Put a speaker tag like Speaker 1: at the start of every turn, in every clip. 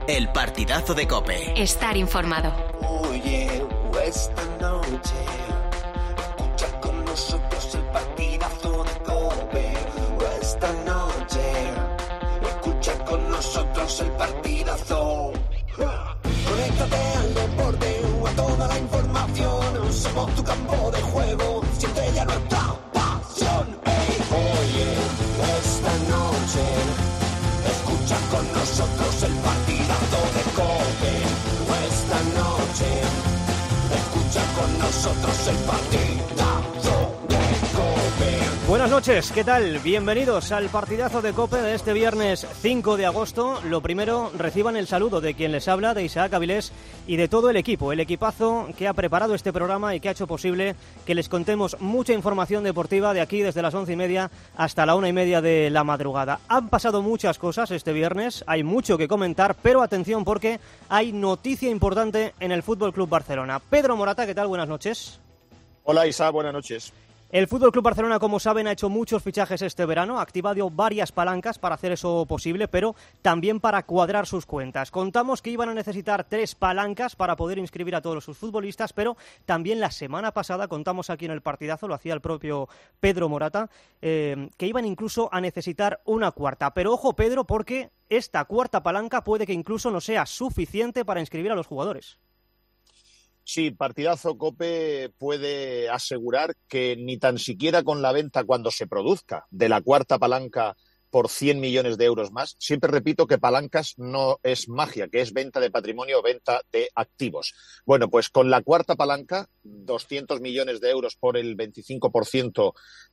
Speaker 1: El partidazo de COPE.
Speaker 2: Estar informado.
Speaker 3: Oye, esta noche escucha con nosotros el partidazo de COPE. Esta noche escucha con nosotros el partidazo. Conéctate al deporte, a toda la información. Somos tu campo de juego, siente ya nuestra pasión. Hey, oye, esta noche escucha con nosotros el partidazo de COPE. Esta noche escucha con nosotros el partidazo de COPE.
Speaker 4: Buenas noches, ¿qué tal? Bienvenidos al partidazo de COPE de este viernes 5 de agosto. Lo primero, reciban el saludo de quien les habla, de Isaac Avilés, y de todo el equipo, el equipazo que ha preparado este programa y que ha hecho posible que les contemos mucha información deportiva de aquí desde las 11:30 hasta la 1:30 de la madrugada. Han pasado muchas cosas este viernes, hay mucho que comentar, pero atención porque hay noticia importante en el Fútbol Club Barcelona. Pedro Morata, ¿qué tal? Buenas noches.
Speaker 5: Hola Isaac, buenas noches.
Speaker 4: El Fútbol Club Barcelona, como saben, ha hecho muchos fichajes este verano, ha activado varias palancas para hacer eso posible, pero también para cuadrar sus cuentas. Contamos que iban a necesitar 3 palancas para poder inscribir a todos sus futbolistas, pero también la semana pasada, contamos aquí en el partidazo, lo hacía el propio Pedro Morata, que iban incluso a necesitar una cuarta. Pero ojo, Pedro, porque esta cuarta palanca puede que incluso no sea suficiente para inscribir a los jugadores.
Speaker 5: Sí, partidazo. COPE puede asegurar que ni tan siquiera con la venta, cuando se produzca, de la cuarta palanca por 100 millones de euros más, siempre repito que palancas no es magia, que es venta de patrimonio o venta de activos. Bueno, pues con la cuarta palanca, 200 millones de euros por el 25%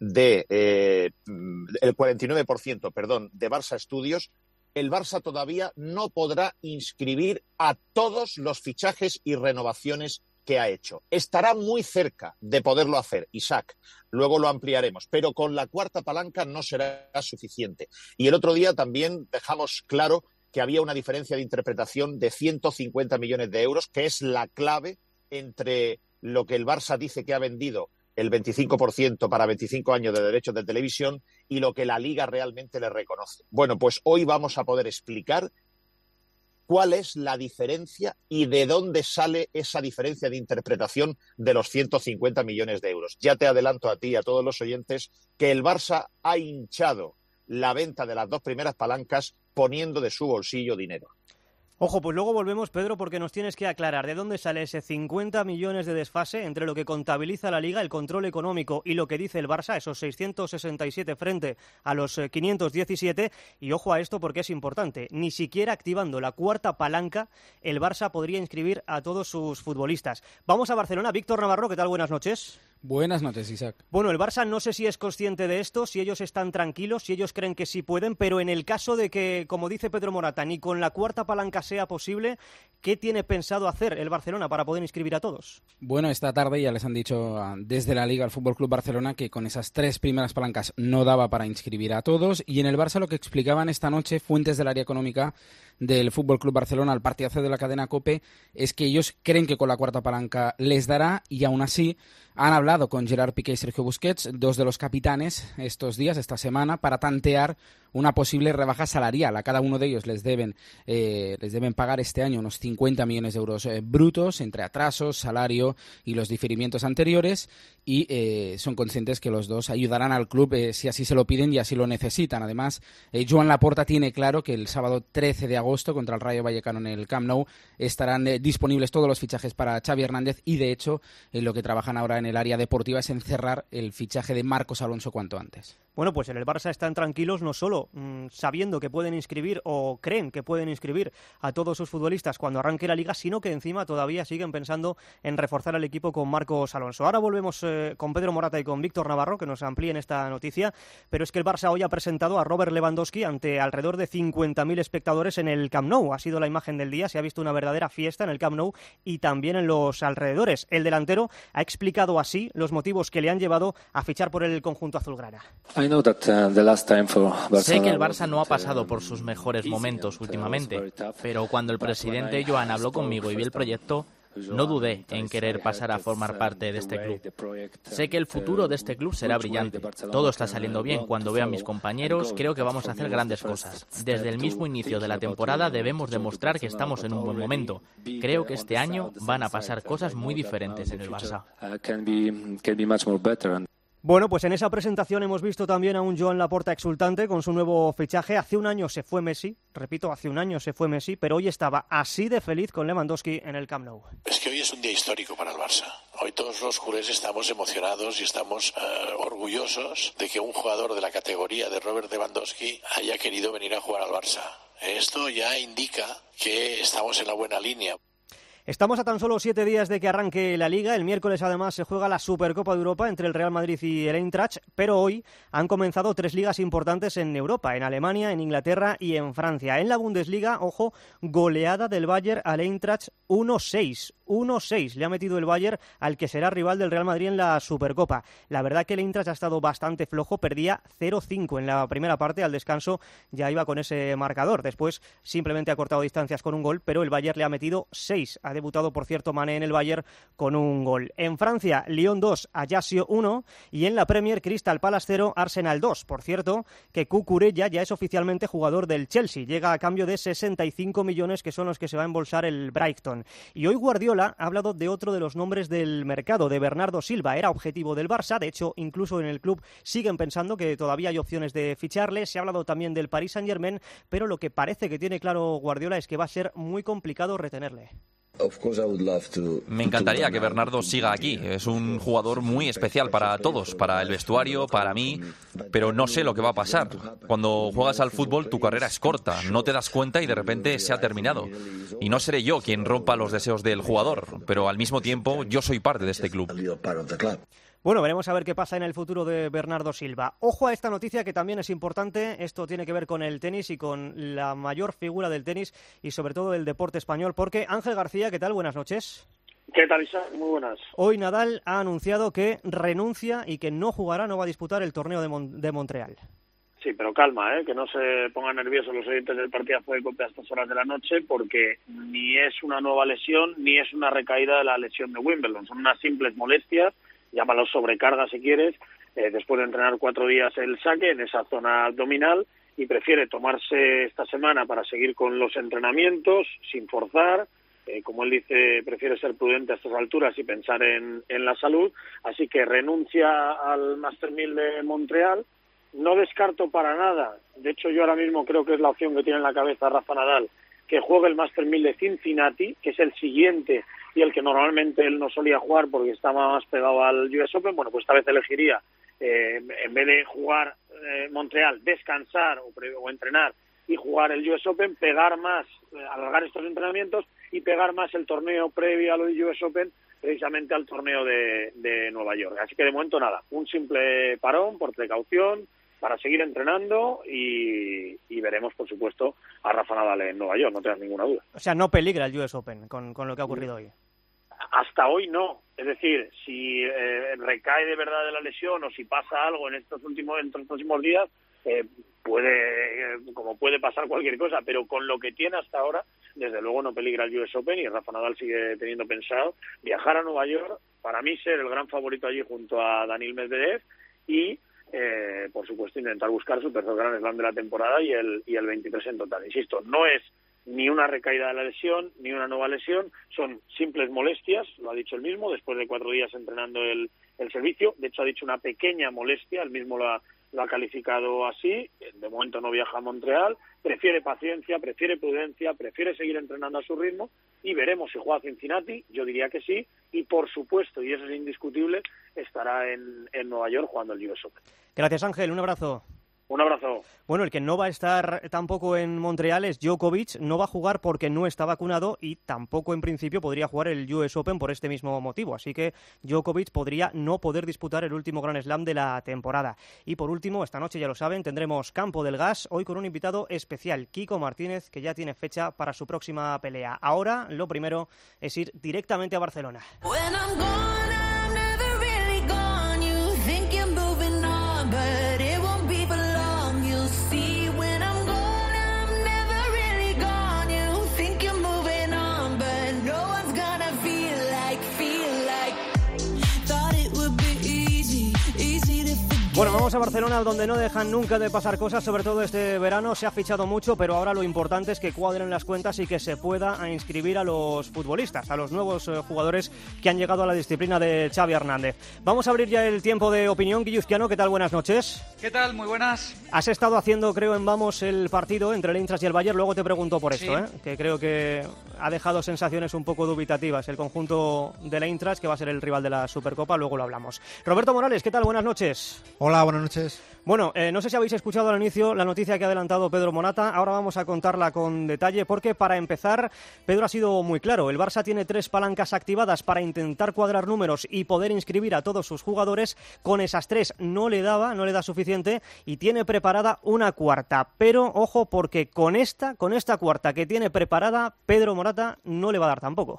Speaker 5: el 49%, perdón, de Barça Studios, el Barça todavía no podrá inscribir a todos los fichajes y renovaciones que ha hecho. Estará muy cerca de poderlo hacer, Isaac. Luego lo ampliaremos, pero con la cuarta palanca no será suficiente. Y el otro día también dejamos claro que había una diferencia de interpretación de 150 millones de euros, que es la clave entre lo que el Barça dice que ha vendido, el 25% para 25 años de derechos de televisión, y lo que la Liga realmente le reconoce. Bueno, pues hoy vamos a poder explicar cuál es la diferencia y de dónde sale esa diferencia de interpretación de los 150 millones de euros. Ya te adelanto a ti y a todos los oyentes que el Barça ha hinchado la venta de las 2 primeras palancas poniendo de su bolsillo dinero.
Speaker 4: Ojo, pues luego volvemos, Pedro, porque nos tienes que aclarar de dónde sale ese 50 millones de desfase entre lo que contabiliza la Liga, el control económico y lo que dice el Barça, esos 667 frente a los 517. Y ojo a esto porque es importante, ni siquiera activando la cuarta palanca el Barça podría inscribir a todos sus futbolistas. Vamos a Barcelona. Víctor Navarro, ¿qué tal? Buenas noches.
Speaker 6: Buenas noches, Isaac.
Speaker 4: Bueno, el Barça no sé si es consciente de esto, si ellos están tranquilos, si ellos creen que sí pueden, pero en el caso de que, como dice Pedro Morata, ni con la cuarta palanca sea posible, ¿qué tiene pensado hacer el Barcelona para poder inscribir a todos?
Speaker 6: Bueno, esta tarde ya les han dicho desde la Liga al Fútbol Club Barcelona que con esas 3 primeras palancas no daba para inscribir a todos, y en el Barça lo que explicaban esta noche fuentes del área económica del Fútbol Club Barcelona al partidazo de la cadena COPE es que ellos creen que con la cuarta palanca les dará, y aún así han hablado con Gerard Piqué y Sergio Busquets, 2 de los capitanes, estos días, esta semana, para tantear una posible rebaja salarial. A cada uno de ellos les deben pagar este año unos 50 millones de euros brutos entre atrasos, salario y los diferimientos anteriores, y son conscientes que los dos ayudarán al club si así se lo piden y así lo necesitan. Además, Joan Laporta tiene claro que el sábado 13 de agosto contra el Rayo Vallecano en el Camp Nou estarán disponibles todos los fichajes para Xavi Hernández, y de hecho lo que trabajan ahora en el área deportiva es en cerrar el fichaje de Marcos Alonso cuanto antes.
Speaker 4: Bueno, pues en el Barça están tranquilos no solo sabiendo que pueden inscribir o creen que pueden inscribir a todos sus futbolistas cuando arranque la Liga, sino que encima todavía siguen pensando en reforzar al equipo con Marcos Alonso. Ahora volvemos con Pedro Morata y con Víctor Navarro, que nos amplíen esta noticia, pero es que el Barça hoy ha presentado a Robert Lewandowski ante alrededor de 50.000 espectadores en el Camp Nou. Ha sido la imagen del día, se ha visto una verdadera fiesta en el Camp Nou y también en los alrededores. El delantero ha explicado así los motivos que le han llevado a fichar por el conjunto azulgrana.
Speaker 7: Sé que el Barça no ha pasado por sus mejores momentos últimamente, pero cuando el presidente Joan habló conmigo y vi el proyecto, No dudé en querer pasar a formar parte de este club. Sé que el futuro de este club será brillante. Todo está saliendo bien. Cuando veo a mis compañeros, creo que vamos a hacer grandes cosas. Desde el mismo inicio de la temporada debemos demostrar que estamos en un buen momento. Creo que este año van a pasar cosas muy diferentes en el Barça.
Speaker 4: Bueno, pues en esa presentación hemos visto también a un Joan Laporta exultante con su nuevo fichaje. Hace un año se fue Messi, repito, hace un año se fue Messi, pero hoy estaba así de feliz con Lewandowski en el Camp Nou.
Speaker 2: Es que hoy es un día histórico para el Barça. Hoy todos los culés estamos emocionados y estamos orgullosos de que un jugador de la categoría de Robert Lewandowski haya querido venir a jugar al Barça. Esto ya indica que estamos en la buena línea.
Speaker 4: Estamos a tan solo 7 días de que arranque la Liga. El miércoles, además, se juega la Supercopa de Europa entre el Real Madrid y el Eintracht, pero hoy han comenzado 3 ligas importantes en Europa, en Alemania, en Inglaterra y en Francia. En la Bundesliga, ojo, goleada del Bayern al Eintracht 1-6. 1-6 le ha metido el Bayern al que será rival del Real Madrid en la Supercopa. La verdad que el Eintracht ha estado bastante flojo, perdía 0-5 en la primera parte, al descanso ya iba con ese marcador. Después simplemente ha cortado distancias con un gol, pero el Bayern le ha metido 6. Ha debutado, por cierto, Mané en el Bayern con un gol. En Francia, Lyon 2, Ajaccio 1 y en la Premier, Crystal Palace 0, Arsenal 2. Por cierto, que Cucurella ya es oficialmente jugador del Chelsea. Llega a cambio de 65 millones que son los que se va a embolsar el Brighton. Y hoy Guardiola ha hablado de otro de los nombres del mercado, de Bernardo Silva. Era objetivo del Barça, de hecho, incluso en el club siguen pensando que todavía hay opciones de ficharle. Se ha hablado también del Paris Saint-Germain, pero lo que parece que tiene claro Guardiola es que va a ser muy complicado retenerle.
Speaker 8: Me encantaría que Bernardo siga aquí. Es un jugador muy especial para todos, para el vestuario, para mí, pero no sé lo que va a pasar. Cuando juegas al fútbol, tu carrera es corta, no te das cuenta y de repente se ha terminado. Y no seré yo quien rompa los deseos del jugador, pero al mismo tiempo yo soy parte de este club.
Speaker 4: Bueno, veremos a ver qué pasa en el futuro de Bernardo Silva. Ojo a esta noticia que también es importante. Esto tiene que ver con el tenis y con la mayor figura del tenis y sobre todo del deporte español, porque Ángel García, ¿qué tal? Buenas noches.
Speaker 9: ¿Qué tal, Isaac? Muy buenas.
Speaker 4: Hoy Nadal ha anunciado que renuncia y que no jugará, no va a disputar el torneo de Montreal.
Speaker 9: Sí, pero calma, que no se pongan nerviosos los oyentes del partidazo de COPE a estas horas de la noche, porque ni es una nueva lesión ni es una recaída de la lesión de Wimbledon. Son unas simples molestias, llámalo sobrecarga si quieres, después de entrenar 4 días el saque en esa zona abdominal, y prefiere tomarse esta semana para seguir con los entrenamientos sin forzar. Como él dice, prefiere ser prudente a estas alturas y pensar en la salud, así que renuncia al Master 1000 de Montreal. No descarto para nada, de hecho yo ahora mismo creo que es la opción que tiene en la cabeza Rafa Nadal, que juegue el Master 1000 de Cincinnati, que es el siguiente y el que normalmente él no solía jugar porque estaba más pegado al US Open. Bueno, pues esta vez elegiría, en vez de jugar Montreal, descansar o entrenar y jugar el US Open, pegar más, alargar estos entrenamientos y pegar más el torneo previo al US Open, precisamente al torneo de Nueva York. Así que de momento nada, un simple parón por precaución, para seguir entrenando y veremos, por supuesto, a Rafa Nadal en Nueva York, no tengas ninguna duda.
Speaker 4: O sea, no peligra el US Open con lo que ha ocurrido hoy.
Speaker 9: Hasta hoy no. Es decir, si recae de verdad de la lesión o si pasa algo en estos próximos días, puede pasar cualquier cosa, pero con lo que tiene hasta ahora, desde luego no peligra el US Open y Rafa Nadal sigue teniendo pensado viajar a Nueva York, para mí ser el gran favorito allí junto a Daniil Medvedev y por supuesto intentar buscar su tercer Grand Slam de la temporada y el 23 en total. Insisto, no es ni una recaída de la lesión ni una nueva lesión, son simples molestias, lo ha dicho él mismo, después de 4 días entrenando el servicio. De hecho ha dicho una pequeña molestia, él mismo lo ha calificado así. De momento no viaja a Montreal, prefiere paciencia, prefiere prudencia, prefiere seguir entrenando a su ritmo y veremos si juega a Cincinnati. Yo diría que sí, y por supuesto, y eso es indiscutible, estará en Nueva York jugando el US Open.
Speaker 4: Gracias, Ángel, un abrazo.
Speaker 9: Un abrazo.
Speaker 4: Bueno, el que no va a estar tampoco en Montreal es Djokovic. No va a jugar porque no está vacunado y tampoco en principio podría jugar el US Open por este mismo motivo. Así que Djokovic podría no poder disputar el último Grand Slam de la temporada. Y por último, esta noche ya lo saben, tendremos Campo del Gas, hoy con un invitado especial, Kiko Martínez, que ya tiene fecha para su próxima pelea. Ahora, lo primero es ir directamente a Barcelona. Bueno, vamos a Barcelona, donde no dejan nunca de pasar cosas, sobre todo este verano. Se ha fichado mucho, pero ahora lo importante es que cuadren las cuentas y que se pueda inscribir a los futbolistas, a los nuevos jugadores que han llegado a la disciplina de Xavi Hernández. Vamos a abrir ya el tiempo de opinión. Guilluzquiano, ¿qué tal? Buenas noches.
Speaker 10: ¿Qué tal? Muy buenas.
Speaker 4: Has estado haciendo, creo, en Vamos el partido entre el Eintracht y el Bayern. Luego te pregunto por esto,
Speaker 10: Sí.
Speaker 4: que creo que ha dejado sensaciones un poco dubitativas el conjunto del Eintracht, que va a ser el rival de la Supercopa. Luego lo hablamos. Roberto Morales, ¿qué tal? Buenas noches.
Speaker 11: Hola, buenas noches.
Speaker 4: Bueno, no sé si habéis escuchado al inicio la noticia que ha adelantado Pedro Morata. Ahora vamos a contarla con detalle porque, para empezar, Pedro ha sido muy claro. El Barça tiene 3 palancas activadas para intentar cuadrar números y poder inscribir a todos sus jugadores. Con esas 3 no le da suficiente y tiene preparada una cuarta. Pero, ojo, porque con esta cuarta que tiene preparada, Pedro Morata no le va a dar tampoco.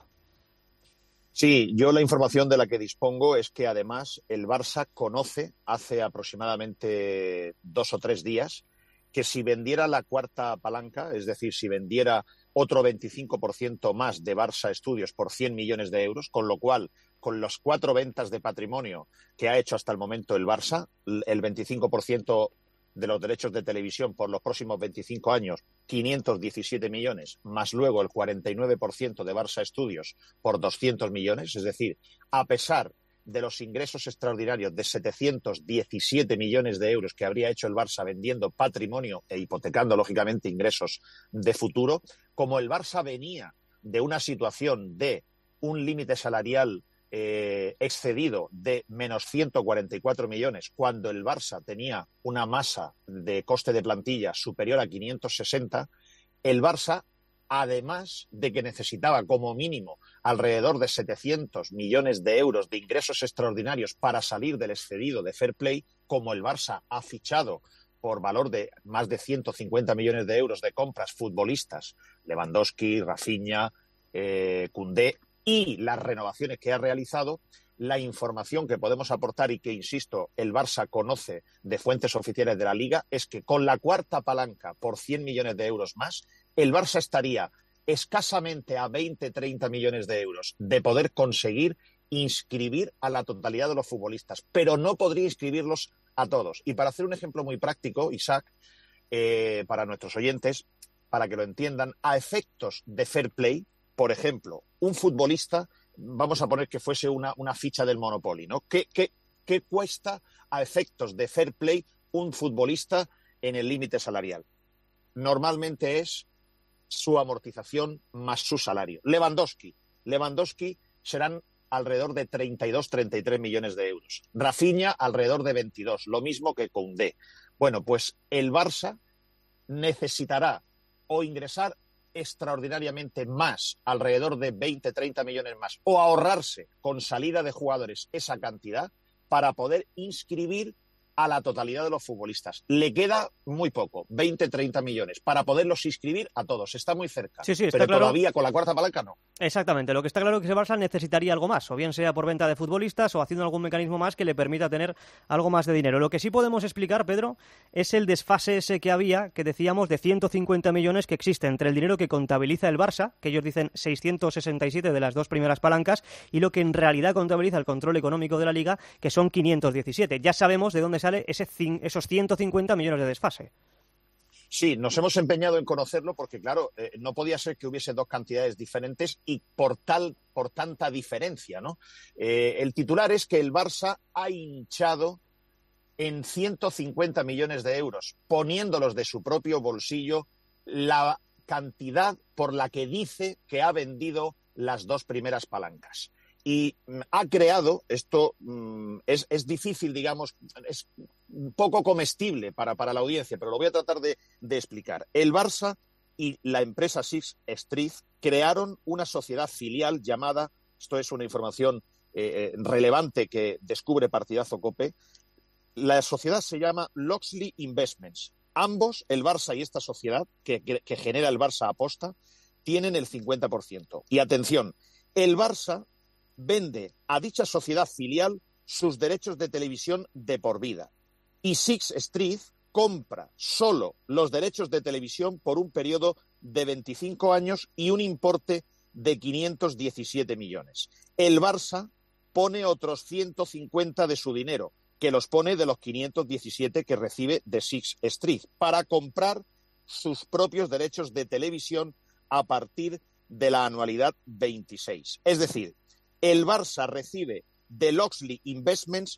Speaker 5: Sí, yo la información de la que dispongo es que además el Barça conoce hace aproximadamente 2 o 3 días que si vendiera la cuarta palanca, es decir, si vendiera otro 25% más de Barça Studios por 100 millones de euros, con lo cual, con las 4 ventas de patrimonio que ha hecho hasta el momento el Barça, el 25% de los derechos de televisión por los próximos 25 años, 517 millones, más luego el 49% de Barça Studios por 200 millones, es decir, a pesar de los ingresos extraordinarios de 717 millones de euros que habría hecho el Barça vendiendo patrimonio e hipotecando, lógicamente, ingresos de futuro, como el Barça venía de una situación de un límite salarial excedido de menos 144 millones, cuando el Barça tenía una masa de coste de plantilla superior a 560, el Barça, además de que necesitaba como mínimo alrededor de 700 millones de euros de ingresos extraordinarios para salir del excedido de Fair Play, como el Barça ha fichado por valor de más de 150 millones de euros de compras futbolistas, Lewandowski, Rafinha, Koundé, y las renovaciones que ha realizado, la información que podemos aportar y que, insisto, el Barça conoce de fuentes oficiales de la Liga es que con la cuarta palanca por 100 millones de euros más, el Barça estaría escasamente a 20-30 millones de euros de poder conseguir inscribir a la totalidad de los futbolistas, pero no podría inscribirlos a todos. Y para hacer un ejemplo muy práctico, Isaac, para nuestros oyentes, para que lo entiendan, a efectos de Fair Play, por ejemplo, un futbolista, vamos a poner que fuese una ficha del Monopoly, ¿no? ¿Qué cuesta a efectos de Fair Play un futbolista en el límite salarial? Normalmente es su amortización más su salario. Lewandowski serán alrededor de 32-33 millones de euros. Rafinha alrededor de 22, lo mismo que Koundé. Bueno, pues el Barça necesitará o ingresar extraordinariamente más, alrededor de 20-30 millones más, o ahorrarse con salida de jugadores esa cantidad para poder inscribir a la totalidad de los futbolistas. Le queda muy poco, 20-30 millones, para poderlos inscribir a todos. Está muy cerca,
Speaker 4: sí, está
Speaker 5: pero
Speaker 4: claro.
Speaker 5: Todavía con la cuarta palanca no.
Speaker 4: Exactamente, lo que está claro es que ese Barça necesitaría algo más, o bien sea por venta de futbolistas o haciendo algún mecanismo más que le permita tener algo más de dinero. Lo que sí podemos explicar, Pedro, es el desfase ese que había, que decíamos, de 150 millones que existe entre el dinero que contabiliza el Barça, que ellos dicen 667 de las 2 primeras palancas, y lo que en realidad contabiliza el control económico de la Liga, que son 517. Ya sabemos de dónde sale esos 150 millones de desfase.
Speaker 5: Sí, nos hemos empeñado en conocerlo porque, claro, no podía ser que hubiese 2 cantidades diferentes y por tanta diferencia, ¿no? El titular es que el Barça ha hinchado en 150 millones de euros, poniéndolos de su propio bolsillo, la cantidad por la que dice que ha vendido las 2 primeras palancas. Y ha creado, esto es difícil, digamos, es poco comestible para la audiencia, pero lo voy a tratar de explicar. El Barça y la empresa Six Street crearon una sociedad filial llamada, esto es una información relevante que descubre Partidazo COPE, la sociedad se llama Loxley Investments. Ambos, el Barça y esta sociedad que genera el Barça Aposta, tienen el 50%. Y atención, el Barça vende a dicha sociedad filial sus derechos de televisión de por vida. Y Six Street compra solo los derechos de televisión por un periodo de 25 años y un importe de 517 millones. El Barça pone otros 150 de su dinero, que los pone de los 517 que recibe de Sixth Street para comprar sus propios derechos de televisión a partir de la anualidad 26. Es decir, el Barça recibe de Loxley Investments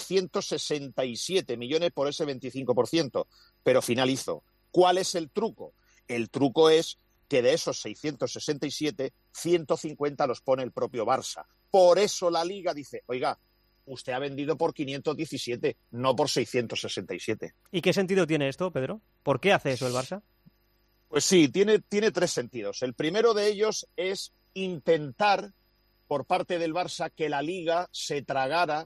Speaker 5: 667 millones por ese 25%, pero finalizo. ¿Cuál es el truco? El truco es que de esos 667, 150 los pone el propio Barça. Por eso la Liga dice, oiga, usted ha vendido por 517, no por 667.
Speaker 4: ¿Y qué sentido tiene esto, Pedro? ¿Por qué hace eso el Barça?
Speaker 5: Pues sí, tiene tres sentidos. El primero de ellos es intentar, por parte del Barça, que la Liga se tragara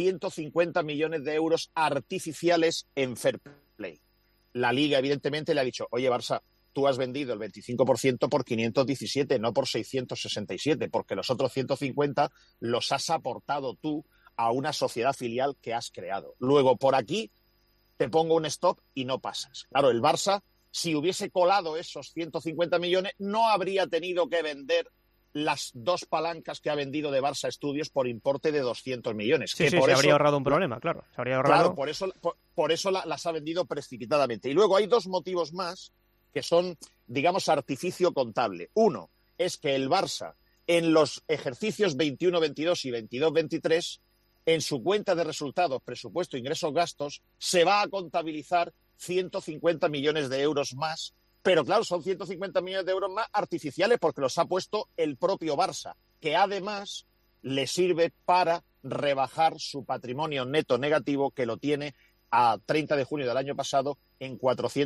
Speaker 5: 150 millones de euros artificiales en fair play. La Liga, evidentemente, le ha dicho, oye, Barça, tú has vendido el 25% por 517, no por 667, porque los otros 150 los has aportado tú a una sociedad filial que has creado. Luego, por aquí, te pongo un stop y no pasas. Claro, el Barça, si hubiese colado esos 150 millones, no habría tenido que vender las dos palancas que ha vendido de Barça Studios por importe de 200 millones.
Speaker 4: Sí, se habría ahorrado un problema, claro. Se habría ahorrado...
Speaker 5: Claro, por eso las ha vendido precipitadamente. Y luego hay dos motivos más que son, digamos, artificio contable. Uno es que el Barça, en los ejercicios 21-22 y 22-23, en su cuenta de resultados, presupuesto, ingresos, gastos, se va a contabilizar 150 millones de euros más, pero claro, son 150 millones de euros más artificiales porque los ha puesto el propio Barça, que además le sirve para rebajar su patrimonio neto negativo, que lo tiene a 30 de junio del año pasado en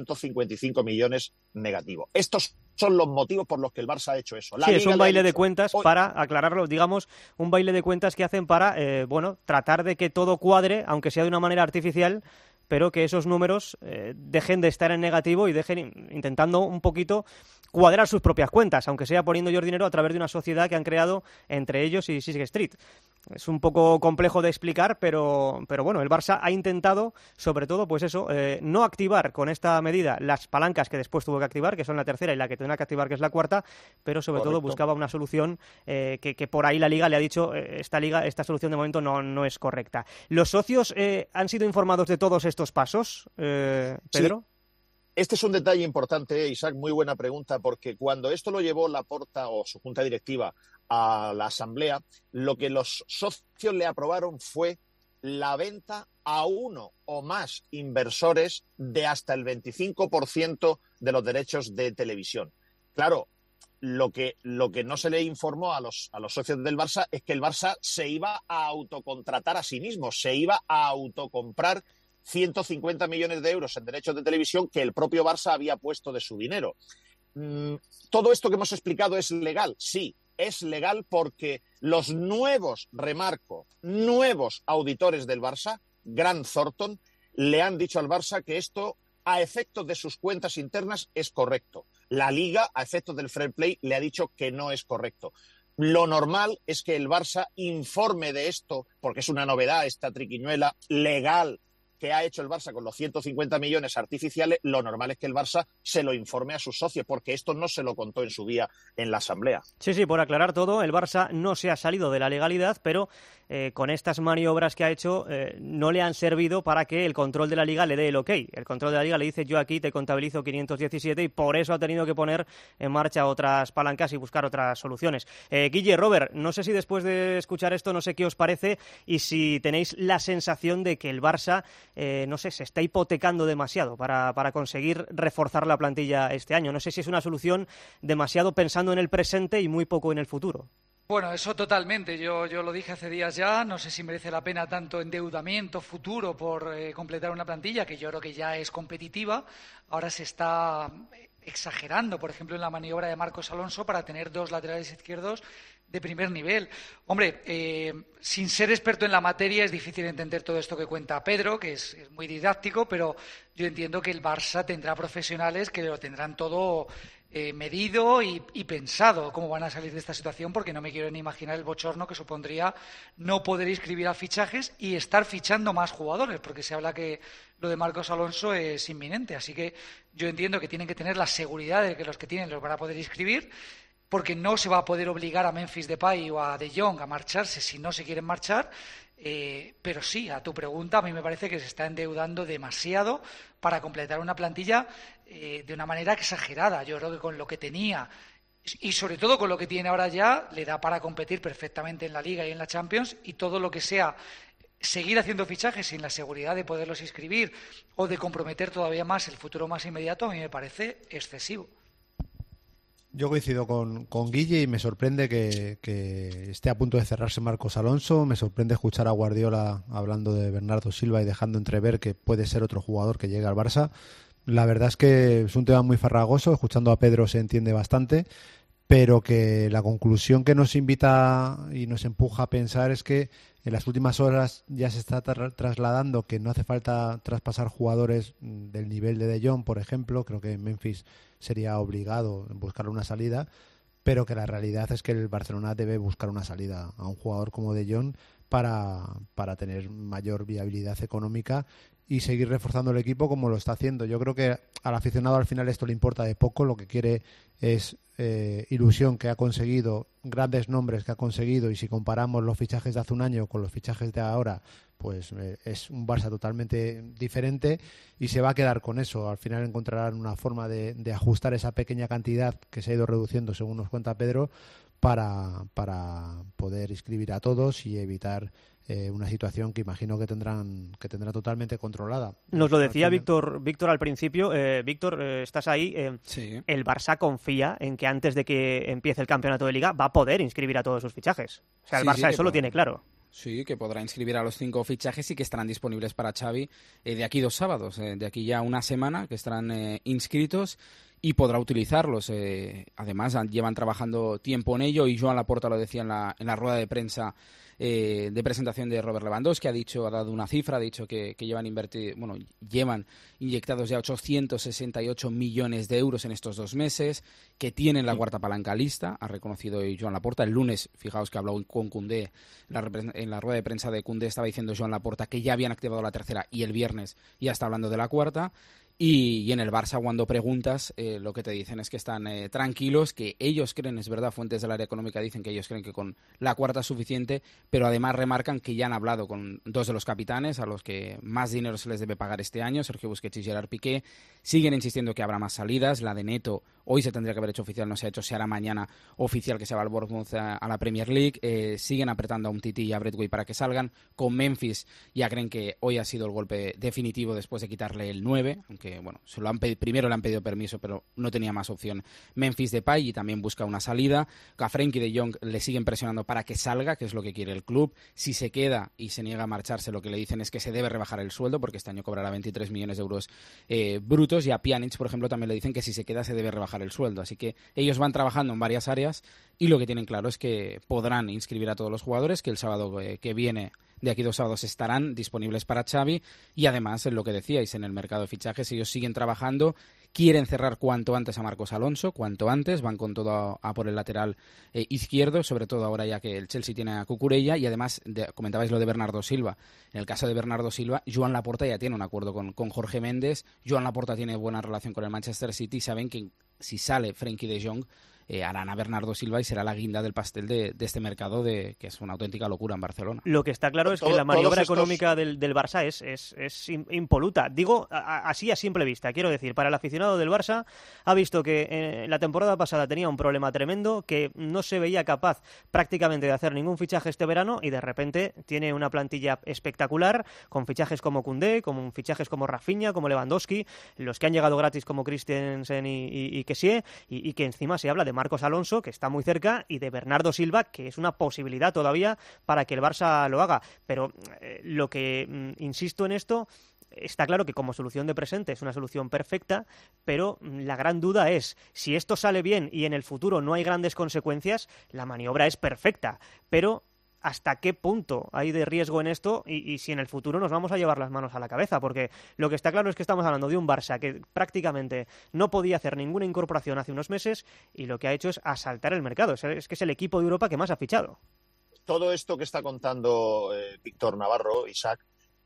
Speaker 5: 455 millones negativo. Estos son los motivos por los que el Barça ha hecho eso.
Speaker 4: Sí, es un baile de cuentas, para aclararlo, digamos, un baile de cuentas que hacen para, tratar de que todo cuadre, aunque sea de una manera artificial, pero que esos números dejen de estar en negativo y dejen intentando un poquito cuadrar sus propias cuentas, aunque sea poniendo ellos dinero a través de una sociedad que han creado entre ellos y Sixth Street. Es un poco complejo de explicar, pero bueno, el Barça ha intentado, sobre todo, pues eso, no activar con esta medida las palancas que después tuvo que activar, que son la tercera, y la que tendrá que activar, que es la cuarta, pero sobre todo buscaba una solución que por ahí la Liga le ha dicho, esta solución de momento no es correcta. ¿Los socios han sido informados de todos estos pasos, Pedro?
Speaker 5: Sí. Este es un detalle importante, Isaac, muy buena pregunta, porque cuando esto lo llevó Laporta o su junta directiva a la asamblea, lo que los socios le aprobaron fue la venta a uno o más inversores de hasta el 25% de los derechos de televisión. Claro, lo que no se le informó a los socios del Barça es que el Barça se iba a autocontratar a sí mismo, se iba a autocomprar 150 millones de euros en derechos de televisión que el propio Barça había puesto de su dinero. ¿Todo esto que hemos explicado es legal? Sí, es legal porque los nuevos auditores del Barça, Grant Thornton, le han dicho al Barça que esto, a efectos de sus cuentas internas, es correcto. La Liga, a efectos del fair play, le ha dicho que no es correcto. Lo normal es que el Barça informe de esto, porque es una novedad, esta triquiñuela legal que ha hecho el Barça con los 150 millones artificiales. Lo normal es que el Barça se lo informe a sus socios, porque esto no se lo contó en su día en la asamblea.
Speaker 4: Sí, por aclarar todo, el Barça no se ha salido de la legalidad, pero con estas maniobras que ha hecho no le han servido para que el control de la Liga le dé el ok. El control de la Liga le dice, yo aquí te contabilizo 517, y por eso ha tenido que poner en marcha otras palancas y buscar otras soluciones. Guille, Robert, no sé si después de escuchar esto, no sé qué os parece y si tenéis la sensación de que el Barça se está hipotecando demasiado para conseguir reforzar la plantilla este año. No sé si es una solución demasiado pensando en el presente y muy poco en el futuro.
Speaker 10: Bueno, eso totalmente. Yo lo dije hace días ya. No sé si merece la pena tanto endeudamiento futuro por completar una plantilla que yo creo que ya es competitiva. Ahora se está exagerando, por ejemplo, en la maniobra de Marcos Alonso para tener dos laterales izquierdos de primer nivel. Hombre, sin ser experto en la materia es difícil entender todo esto que cuenta Pedro, que es muy didáctico, pero yo entiendo que el Barça tendrá profesionales que lo tendrán todo medido y pensado cómo van a salir de esta situación, porque no me quiero ni imaginar el bochorno que supondría no poder inscribir a fichajes y estar fichando más jugadores, porque se habla que lo de Marcos Alonso es inminente. Así que yo entiendo que tienen que tener la seguridad de que los que tienen los van a poder inscribir, porque no se va a poder obligar a Memphis Depay o a De Jong a marcharse si no se quieren marchar. Pero sí, a tu pregunta, a mí me parece que se está endeudando demasiado para completar una plantilla de una manera exagerada. Yo creo que con lo que tenía y sobre todo con lo que tiene ahora ya le da para competir perfectamente en la Liga y en la Champions, y todo lo que sea seguir haciendo fichajes sin la seguridad de poderlos inscribir o de comprometer todavía más el futuro más inmediato, a mí me parece excesivo.
Speaker 11: Yo coincido con Guille y me sorprende que esté a punto de cerrarse Marcos Alonso. Me sorprende escuchar a Guardiola hablando de Bernardo Silva y dejando entrever que puede ser otro jugador que llegue al Barça. La verdad es que es un tema muy farragoso. Escuchando a Pedro se entiende bastante, pero que la conclusión que nos invita y nos empuja a pensar es que en las últimas horas ya se está trasladando que no hace falta traspasar jugadores del nivel de De Jong, por ejemplo. Creo que Memphis sería obligado en buscar una salida, pero que la realidad es que el Barcelona debe buscar una salida a un jugador como De Jong para tener mayor viabilidad económica y seguir reforzando el equipo como lo está haciendo. Yo creo que al aficionado al final esto le importa de poco, lo que quiere es ilusión que ha conseguido, grandes nombres que ha conseguido, y si comparamos los fichajes de hace un año con los fichajes de ahora, pues es un Barça totalmente diferente y se va a quedar con eso. Al final encontrarán una forma de ajustar esa pequeña cantidad que se ha ido reduciendo, según nos cuenta Pedro, para poder inscribir a todos y evitar una situación que imagino que tendrán totalmente controlada.
Speaker 4: Nos lo decía Víctor al principio. Víctor, estás ahí.
Speaker 6: Sí.
Speaker 4: El Barça confía en que antes de que empiece el campeonato de Liga va a poder inscribir a todos sus fichajes. O sea, el Barça eso lo tiene claro.
Speaker 6: Sí, que podrá inscribir a los 5 fichajes y que estarán disponibles para Xavi de aquí 2 sábados, de aquí ya una semana, que estarán inscritos y podrá utilizarlos. Además, llevan trabajando tiempo en ello y Joan Laporta lo decía en la rueda de prensa de presentación de Robert Lewandowski, ha dado una cifra, ha dicho que llevan inyectados ya 868 millones de euros en estos 2 meses, que tienen la cuarta palanca lista, ha reconocido Joan Laporta. El lunes, fijaos que habló con Koundé, en la rueda de prensa de Koundé estaba diciendo Joan Laporta que ya habían activado la tercera y el viernes ya está hablando de la cuarta. Y en el Barça, cuando preguntas, lo que te dicen es que están tranquilos, que ellos creen, es verdad, fuentes del área económica dicen que ellos creen que con la cuarta es suficiente, pero además remarcan que ya han hablado con 2 de los capitanes a los que más dinero se les debe pagar este año, Sergio Busquets y Gerard Piqué. Siguen insistiendo que habrá más salidas. La de Neto hoy se tendría que haber hecho oficial, no se ha hecho, se hará mañana oficial que se va al Bournemouth a la Premier League. Siguen apretando a Umtiti y a Braithwaite para que salgan. Con Memphis ya creen que hoy ha sido el golpe definitivo después de quitarle el 9, aunque bueno, primero le han pedido permiso, pero no tenía más opción Memphis Depay, y también busca una salida. A Frenkie de Jong le siguen presionando para que salga, que es lo que quiere el club. Si se queda y se niega a marcharse, lo que le dicen es que se debe rebajar el sueldo, porque este año cobrará 23 millones de euros brutos, y a Pjanic, por ejemplo, también le dicen que si se queda se debe rebajar el sueldo. Así que ellos van trabajando en varias áreas y lo que tienen claro es que podrán inscribir a todos los jugadores, que el sábado que viene, de aquí 2 sábados, estarán disponibles para Xavi. Y además, en lo que decíais, en el mercado de fichajes, ellos siguen trabajando, quieren cerrar cuanto antes a Marcos Alonso, cuanto antes, van con todo a por el lateral izquierdo, sobre todo ahora ya que el Chelsea tiene a Cucurella. Y además, comentabais lo de Bernardo Silva. En el caso de Bernardo Silva, Joan Laporta ya tiene un acuerdo con Jorge Méndez. Joan Laporta tiene buena relación con el Manchester City y saben que si sale Frenkie de Jong, harán a Bernardo Silva y será la guinda del pastel de este mercado, que es una auténtica locura en Barcelona.
Speaker 4: Lo que está claro es que la maniobra económica del Barça es impoluta. Digo, así a simple vista. Quiero decir, para el aficionado del Barça ha visto que la temporada pasada tenía un problema tremendo, que no se veía capaz prácticamente de hacer ningún fichaje este verano, y de repente tiene una plantilla espectacular, con fichajes como Koundé, con fichajes como Rafinha, como Lewandowski, los que han llegado gratis como Christensen y Kessie, y que encima se habla de Marcos Alonso, que está muy cerca, y de Bernardo Silva, que es una posibilidad todavía para que el Barça lo haga. Pero lo que insisto en esto, está claro que como solución de presente es una solución perfecta, pero la gran duda es, si esto sale bien y en el futuro no hay grandes consecuencias, la maniobra es perfecta, pero ¿hasta qué punto hay de riesgo en esto? Y si en el futuro nos vamos a llevar las manos a la cabeza, porque lo que está claro es que estamos hablando de un Barça que prácticamente no podía hacer ninguna incorporación hace unos meses, y lo que ha hecho es asaltar el mercado. Es que es el equipo de Europa que más ha fichado.
Speaker 5: Todo esto que está contando Víctor Navarro, Isaac,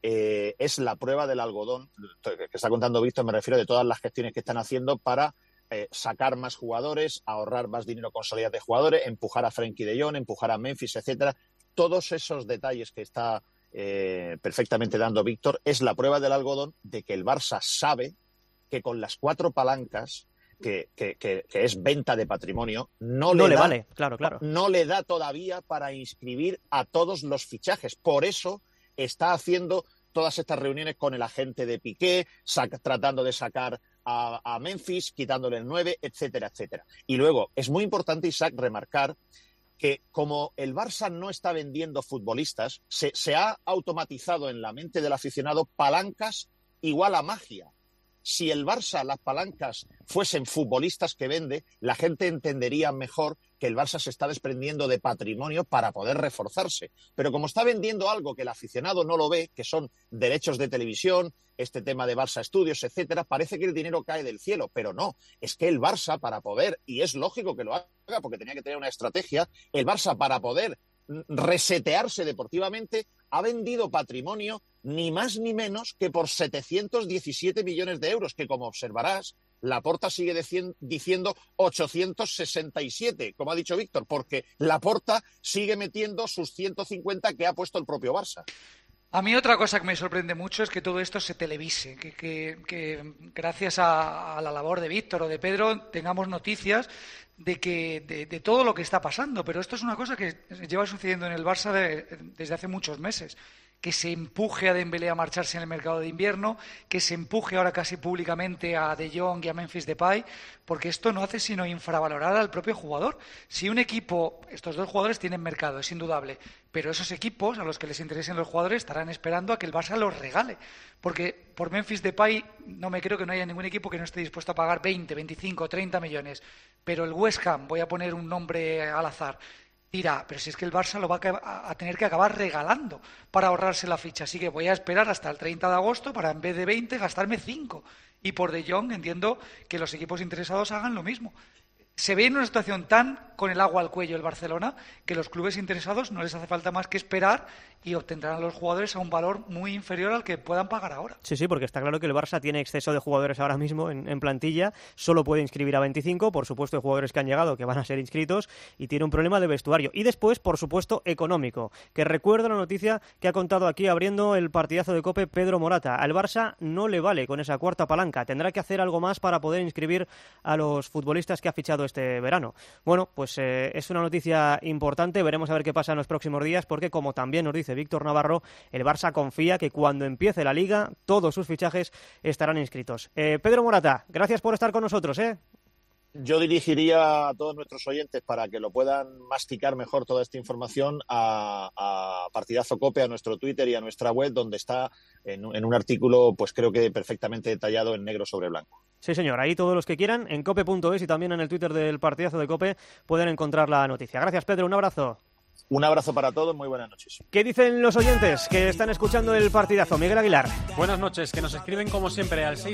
Speaker 5: es la prueba del algodón, que está contando Víctor, me refiero, de todas las gestiones que están haciendo para sacar más jugadores, ahorrar más dinero con salidas de jugadores, empujar a Frenkie de Jong, empujar a Memphis, etcétera. Todos esos detalles que está perfectamente dando Víctor, es la prueba del algodón de que el Barça sabe que con las 4 palancas, que es venta de patrimonio, no le vale, claro. No le da todavía para inscribir a todos los fichajes. Por eso está haciendo todas estas reuniones con el agente de Piqué, tratando de sacar a Memphis, quitándole el 9, etcétera, etcétera. Y luego, es muy importante, Isaac, remarcar que como el Barça no está vendiendo futbolistas, se ha automatizado en la mente del aficionado palancas igual a magia. Si el Barça, las palancas, fuesen futbolistas que vende, la gente entendería mejor que el Barça se está desprendiendo de patrimonio para poder reforzarse. Pero como está vendiendo algo que el aficionado no lo ve, que son derechos de televisión, este tema de Barça Studios, etcétera, parece que el dinero cae del cielo. Pero no, es que el Barça para poder, y es lógico que lo haga porque tenía que tener una estrategia, el Barça para poder resetearse deportivamente ha vendido patrimonio ni más ni menos que por 717 millones de euros, que como observarás, Laporta sigue diciendo 867, como ha dicho Víctor, porque Laporta sigue metiendo sus 150 que ha puesto el propio Barça.
Speaker 10: A mí otra cosa que me sorprende mucho es que todo esto se televise, que gracias a la labor de Víctor o de Pedro tengamos noticias de todo lo que está pasando, pero esto es una cosa que lleva sucediendo en el Barça desde hace muchos meses. Que se empuje a Dembélé a marcharse en el mercado de invierno, que se empuje ahora casi públicamente a De Jong y a Memphis Depay, porque esto no hace sino infravalorar al propio jugador. Si un equipo, estos dos jugadores tienen mercado, es indudable, pero esos equipos a los que les interesen los jugadores estarán esperando a que el Barça los regale, porque por Memphis Depay no me creo que no haya ningún equipo que no esté dispuesto a pagar 20, 25, 30 millones, pero el West Ham, voy a poner un nombre al azar, dirá, pero si es que el Barça lo va a tener que acabar regalando para ahorrarse la ficha. Así que voy a esperar hasta el 30 de agosto para, en vez de 20, gastarme 5. Y por De Jong entiendo que los equipos interesados hagan lo mismo. Se ve en una situación tan con el agua al cuello el Barcelona que los clubes interesados no les hace falta más que esperar y obtendrán a los jugadores a un valor muy inferior al que puedan pagar ahora.
Speaker 4: Sí, porque está claro que el Barça tiene exceso de jugadores ahora mismo en plantilla, solo puede inscribir a 25, por supuesto hay jugadores que han llegado que van a ser inscritos y tiene un problema de vestuario. Y después, por supuesto, económico, que recuerdo la noticia que ha contado aquí abriendo el partidazo de COPE Pedro Morata. Al Barça no le vale con esa cuarta palanca, tendrá que hacer algo más para poder inscribir a los futbolistas que ha fichado este verano. Bueno, pues es una noticia importante, veremos a ver qué pasa en los próximos días, porque como también nos dice Víctor Navarro, el Barça confía que cuando empiece la Liga todos sus fichajes estarán inscritos. Pedro Morata, gracias por estar con nosotros.
Speaker 5: Yo dirigiría a todos nuestros oyentes para que lo puedan masticar mejor toda esta información a Partidazo Cope, a nuestro Twitter y a nuestra web, donde está en un artículo, pues creo que perfectamente detallado en negro sobre blanco.
Speaker 4: Sí, señor. Ahí todos los que quieran, en cope.es y también en el Twitter del Partidazo de Cope, pueden encontrar la noticia. Gracias, Pedro. Un abrazo.
Speaker 5: Un abrazo para todos, muy buenas noches.
Speaker 4: ¿Qué dicen los oyentes que están escuchando el partidazo? Miguel Aguilar.
Speaker 12: Buenas noches, que nos escriben como siempre al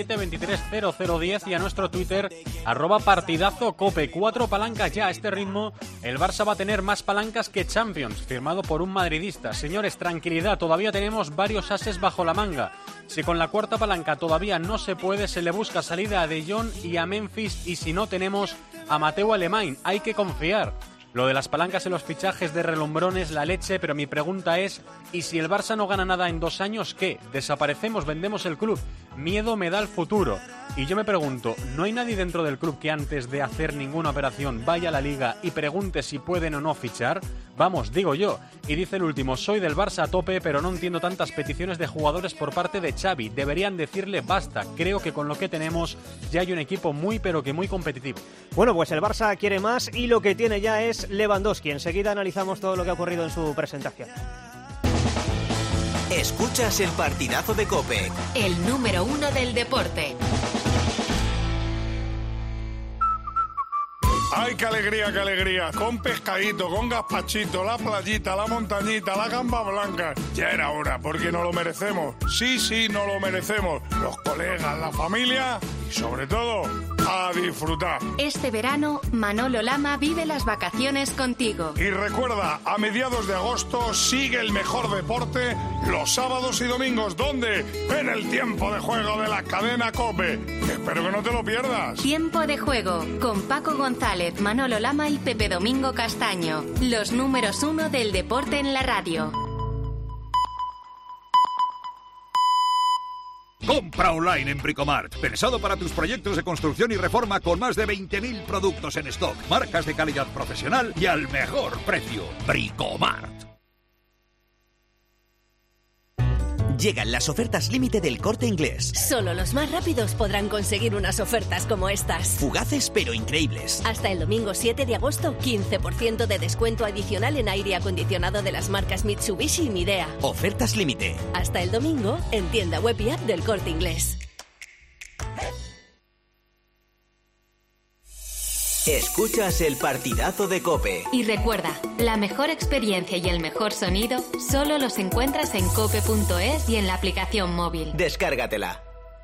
Speaker 12: 637-230010 y a nuestro Twitter, @partidazocope. 4 palancas ya a este ritmo. El Barça va a tener más palancas que Champions, firmado por un madridista. Señores, tranquilidad, todavía tenemos varios ases bajo la manga. Si con la cuarta palanca todavía no se puede, se le busca salida a De Jong y a Memphis, y si no tenemos a Mateu Alemany, hay que confiar. Lo de las palancas en los fichajes de relumbrones, la leche, pero mi pregunta es, ¿y si el Barça no gana nada en 2 años, qué? ¿Desaparecemos, vendemos el club? Miedo me da el futuro. Y yo me pregunto, ¿no hay nadie dentro del club que antes de hacer ninguna operación vaya a la Liga y pregunte si pueden o no fichar? Vamos, digo yo. Y dice el último, soy del Barça a tope, pero no entiendo tantas peticiones de jugadores por parte de Xavi. Deberían decirle basta. Creo que con lo que tenemos ya hay un equipo muy pero que muy competitivo.
Speaker 4: Bueno, pues el Barça quiere más y lo que tiene ya es Lewandowski. Enseguida analizamos todo lo que ha ocurrido en su presentación.
Speaker 1: Escuchas el partidazo de COPE,
Speaker 13: el número 1 del deporte.
Speaker 14: ¡Ay, qué alegría, qué alegría! Con pescadito, con gazpachito, la playita, la montañita, la gamba blanca. Ya era hora, porque nos lo merecemos. Sí, nos lo merecemos. Los colegas, la familia y, sobre todo, a disfrutar.
Speaker 13: Este verano, Manolo Lama vive las vacaciones contigo.
Speaker 14: Y recuerda, a mediados de agosto sigue el mejor deporte los sábados y domingos. ¿Dónde? En el tiempo de juego de la cadena COPE. Espero que no te lo pierdas.
Speaker 13: Tiempo de juego con Paco González, Manolo Lama y Pepe Domingo Castaño. Los números 1 del deporte en la radio.
Speaker 15: Compra online en Bricomart. Pensado para tus proyectos de construcción y reforma con más de 20.000 productos en stock. Marcas de calidad profesional y al mejor precio. Bricomart.
Speaker 1: Llegan las ofertas límite del Corte Inglés.
Speaker 16: Solo los más rápidos podrán conseguir unas ofertas como estas.
Speaker 1: Fugaces pero increíbles.
Speaker 16: Hasta el domingo 7 de agosto, 15% de descuento adicional en aire acondicionado de las marcas Mitsubishi y Midea.
Speaker 1: Ofertas límite.
Speaker 16: Hasta el domingo, en tienda web y app del Corte Inglés.
Speaker 1: Escuchas el partidazo de COPE.
Speaker 13: Y recuerda, la mejor experiencia y el mejor sonido solo los encuentras en cope.es y en la aplicación móvil.
Speaker 1: Descárgatela.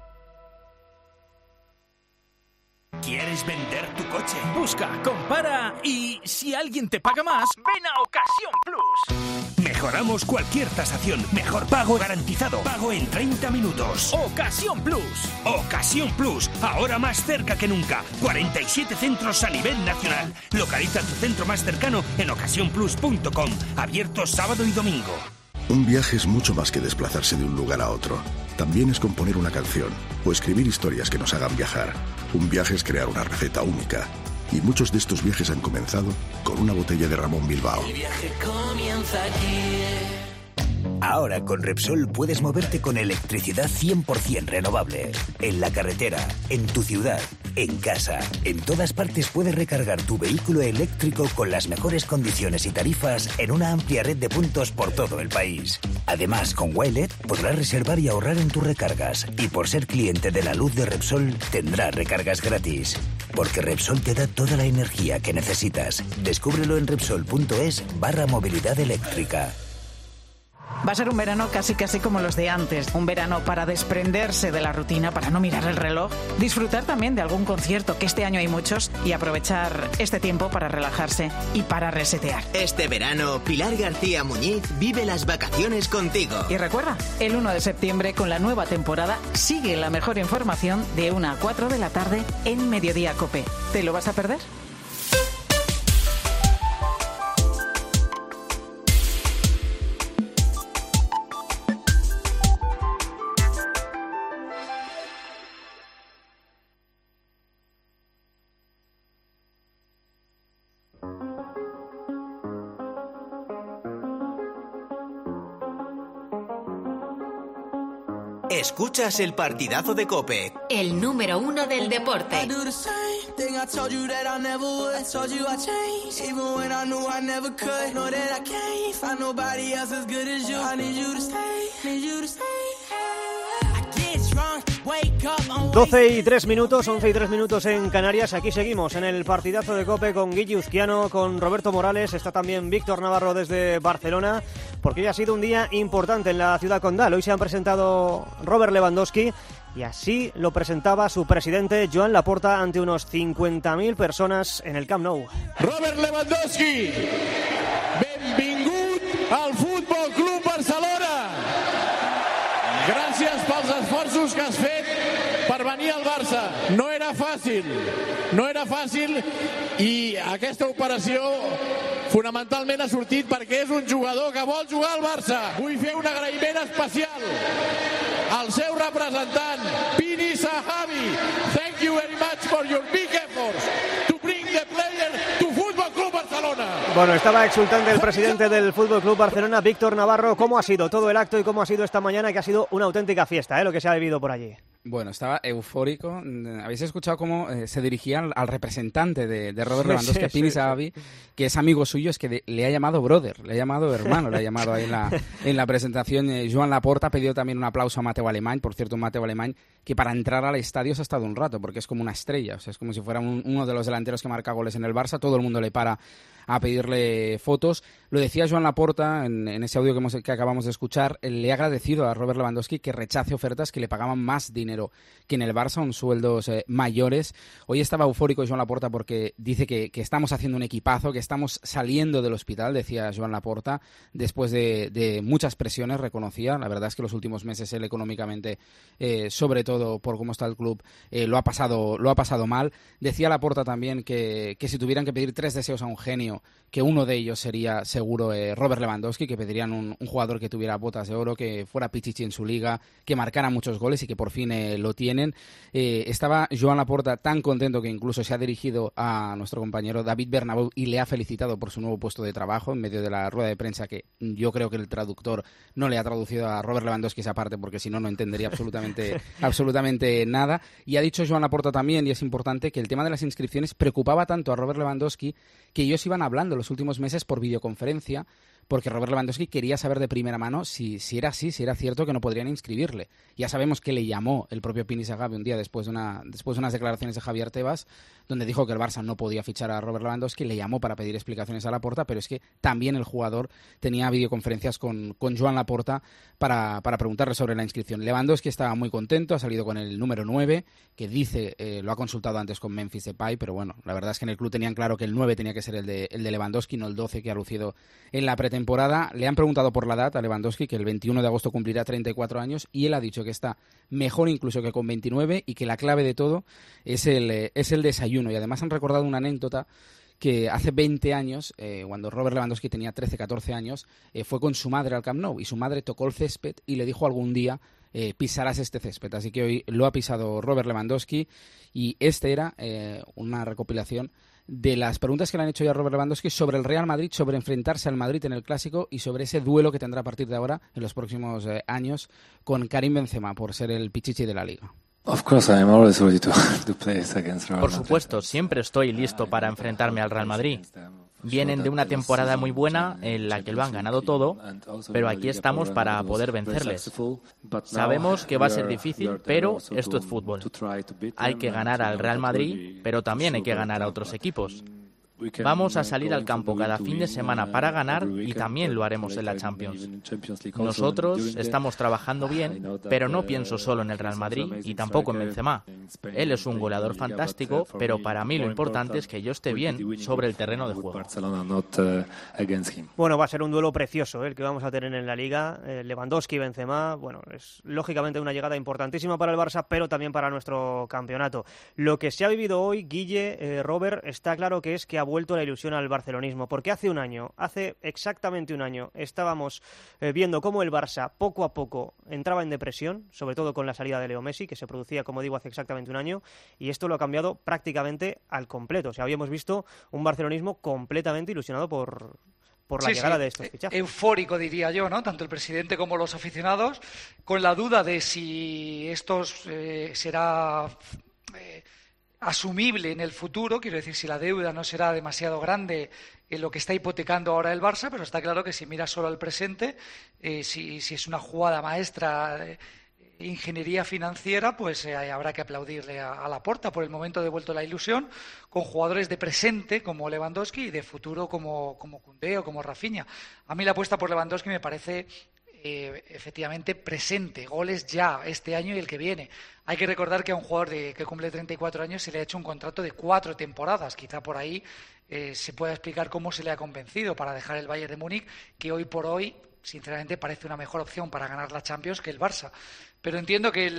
Speaker 17: ¿Quieres vender tu coche? Busca, compara y si alguien te paga más, ven a Ocasión Plus. Mejoramos cualquier tasación. Mejor pago garantizado. Pago en 30 minutos. Ocasión Plus. Ocasión Plus. Ahora más cerca que nunca. 47 centros a nivel nacional. Localiza tu centro más cercano en ocasiónplus.com. Abierto sábado y domingo.
Speaker 18: Un viaje es mucho más que desplazarse de un lugar a otro. También es componer una canción o escribir historias que nos hagan viajar. Un viaje es crear una receta única. Y muchos de estos viajes han comenzado con una botella de Ramón Bilbao.
Speaker 3: El viaje comienza aquí.
Speaker 1: Ahora con Repsol puedes moverte con electricidad 100% renovable. En la carretera, en tu ciudad, en casa, en todas partes puedes recargar tu vehículo eléctrico con las mejores condiciones y tarifas en una amplia red de puntos por todo el país. Además, con Wilet podrás reservar y ahorrar en tus recargas. Y por ser cliente de la luz de Repsol, tendrás recargas gratis. Porque Repsol te da toda la energía que necesitas. Descúbrelo en Repsol.es/movilidad eléctrica.
Speaker 19: Va a ser un verano casi como los de antes. Un verano para desprenderse de la rutina, para no mirar el reloj. Disfrutar también de algún concierto, que este año hay muchos, y aprovechar este tiempo para relajarse y para resetear.
Speaker 1: Este verano, Pilar García Muñiz vive las vacaciones contigo.
Speaker 19: Y recuerda, el 1 de septiembre con la nueva temporada sigue la mejor información de 1 a 4 de la tarde en Mediodía COPE. ¿Te lo vas a perder?
Speaker 1: Escuchas el partidazo de COPE.
Speaker 13: El número 1 del deporte.
Speaker 4: Doce y 3 minutos, 11 y 3 minutos en Canarias. Aquí seguimos en el partidazo de COPE con Guille Uzquiano, con Roberto Morales. Está también Víctor Navarro desde Barcelona, porque hoy ha sido un día importante en la ciudad condal. Hoy se han presentado Robert Lewandowski y así lo presentaba su presidente Joan Laporta ante unos 50.000 personas en el Camp Nou.
Speaker 20: Robert Lewandowski, benvingut al Futbol Club Barcelona. Gràcies pels esforços que has fet per venir al Barça. No era fàcil i aquesta operació fonamentalment ha sortit perquè és un jugador que vol jugar al Barça. Vull fer un agraïment especial al seu representant, Pini Zahavi. Thank you very much for your big efforts to bring the player to Fútbol Club Barcelona.
Speaker 4: Bueno, estaba exultante el presidente del Fútbol Club Barcelona, Víctor Navarro. ¿Cómo ha sido todo el acto y cómo ha sido esta mañana, que ha sido una auténtica fiesta, lo que se ha vivido por allí?
Speaker 6: Bueno, estaba eufórico. ¿Habéis escuchado cómo se dirigía al representante de Robert Lewandowski, Pini Zahavi, que es amigo suyo? Es que le ha llamado brother, le ha llamado hermano, le ha llamado ahí en la presentación. Joan Laporta ha pedido también un aplauso a Mateu Alemany, por cierto, un Mateu Alemany que para entrar al estadio se ha estado un rato, porque es como una estrella, o sea, es como si fuera uno de los delanteros que marca goles en el Barça. Todo el mundo le para a pedirle fotos. Lo decía Joan Laporta en ese audio que acabamos de escuchar. Le ha agradecido a Robert Lewandowski que rechace ofertas que le pagaban más dinero pero que en el Barça son sueldos mayores. Hoy estaba eufórico Joan Laporta porque dice que estamos haciendo un equipazo, que estamos saliendo del hospital, decía Joan Laporta, después de muchas presiones, reconocía. La verdad es que los últimos meses él económicamente, sobre todo por cómo está el club, lo ha pasado mal. Decía Laporta también que si tuvieran que pedir 3 deseos a un genio, que uno de ellos sería seguro Robert Lewandowski, que pedirían un jugador que tuviera botas de oro, que fuera pichichi en su liga, que marcara muchos goles y que por fin lo tienen. Estaba Joan Laporta tan contento que incluso se ha dirigido a nuestro compañero David Bernabéu y le ha felicitado por su nuevo puesto de trabajo en medio de la rueda de prensa, que yo creo que el traductor no le ha traducido a Robert Lewandowski esa parte porque si no entendería absolutamente nada. Y ha dicho Joan Laporta también, y es importante, que el tema de las inscripciones preocupaba tanto a Robert Lewandowski que ellos iban hablando los últimos meses por videoconferencia, porque Robert Lewandowski quería saber de primera mano si era así, si era cierto que no podrían inscribirle. Ya sabemos que le llamó el propio Pini Saghabi un día después de unas declaraciones de Javier Tebas, donde dijo que el Barça no podía fichar a Robert Lewandowski, le llamó para pedir explicaciones a Laporta, pero es que también el jugador tenía videoconferencias con Joan Laporta para preguntarle sobre la inscripción. Lewandowski estaba muy contento, ha salido con el número 9, que dice, lo ha consultado antes con Memphis Depay, pero bueno, la verdad es que en el club tenían claro que el 9 tenía que ser el de Lewandowski, no el 12 que ha lucido en la pretemporada. Le han preguntado por la edad a Lewandowski, que el 21 de agosto cumplirá 34 años, y él ha dicho que está mejor incluso que con 29 y que la clave de todo es el desayuno. Y además han recordado una anécdota que hace 20 años, cuando Robert Lewandowski tenía 13, 14 años, fue con su madre al Camp Nou y su madre tocó el césped y le dijo algún día pisarás este césped. Así que hoy lo ha pisado Robert Lewandowski y este era una recopilación de las preguntas que le han hecho ya a Robert Lewandowski sobre el Real Madrid, sobre enfrentarse al Madrid en el Clásico y sobre ese duelo que tendrá a partir de ahora en los próximos años con Karim Benzema por ser el pichichi de la Liga.
Speaker 7: Por supuesto, siempre estoy listo para enfrentarme al Real Madrid. Vienen de una temporada muy buena en la que lo han ganado todo, pero aquí estamos para poder vencerles. Sabemos que va a ser difícil, pero esto es fútbol. Hay que ganar al Real Madrid, pero también hay que ganar a otros equipos. Vamos a salir al campo cada fin de semana para ganar y también lo haremos en la Champions. Nosotros estamos trabajando bien, pero no pienso solo en el Real Madrid y tampoco en Benzema. Él es un goleador fantástico, pero para mí lo importante es que yo esté bien sobre el terreno de juego.
Speaker 4: Bueno, va a ser un duelo precioso el que vamos a tener en la Liga. Lewandowski y Benzema, bueno, es lógicamente una llegada importantísima para el Barça, pero también para nuestro campeonato. Lo que se ha vivido hoy, Guille, Robert, está claro que es que ha vuelto la ilusión al barcelonismo, porque hace exactamente un año, estábamos viendo cómo el Barça poco a poco entraba en depresión, sobre todo con la salida de Leo Messi, que se producía, como digo, hace exactamente un año, y esto lo ha cambiado prácticamente al completo. O sea, habíamos visto un barcelonismo completamente ilusionado por la llegada de estos fichajes.
Speaker 10: Eufórico, diría yo, ¿no? Tanto el presidente como los aficionados, con la duda de si esto será asumible en el futuro, quiero decir, si la deuda no será demasiado grande en lo que está hipotecando ahora el Barça, pero está claro que si mira solo al presente, si es una jugada maestra de ingeniería financiera, pues habrá que aplaudirle a Laporta. Por el momento ha devuelto la ilusión con jugadores de presente como Lewandowski y de futuro como Koundé o como Rafinha. A mí la apuesta por Lewandowski me parece efectivamente presente, goles ya este año y el que viene. Hay que recordar que a un jugador que cumple 34 años se le ha hecho un contrato de 4 temporadas. Quizá por ahí se pueda explicar cómo se le ha convencido para dejar el Bayern de Múnich, que hoy por hoy, sinceramente, parece una mejor opción para ganar la Champions que el Barça. Pero entiendo que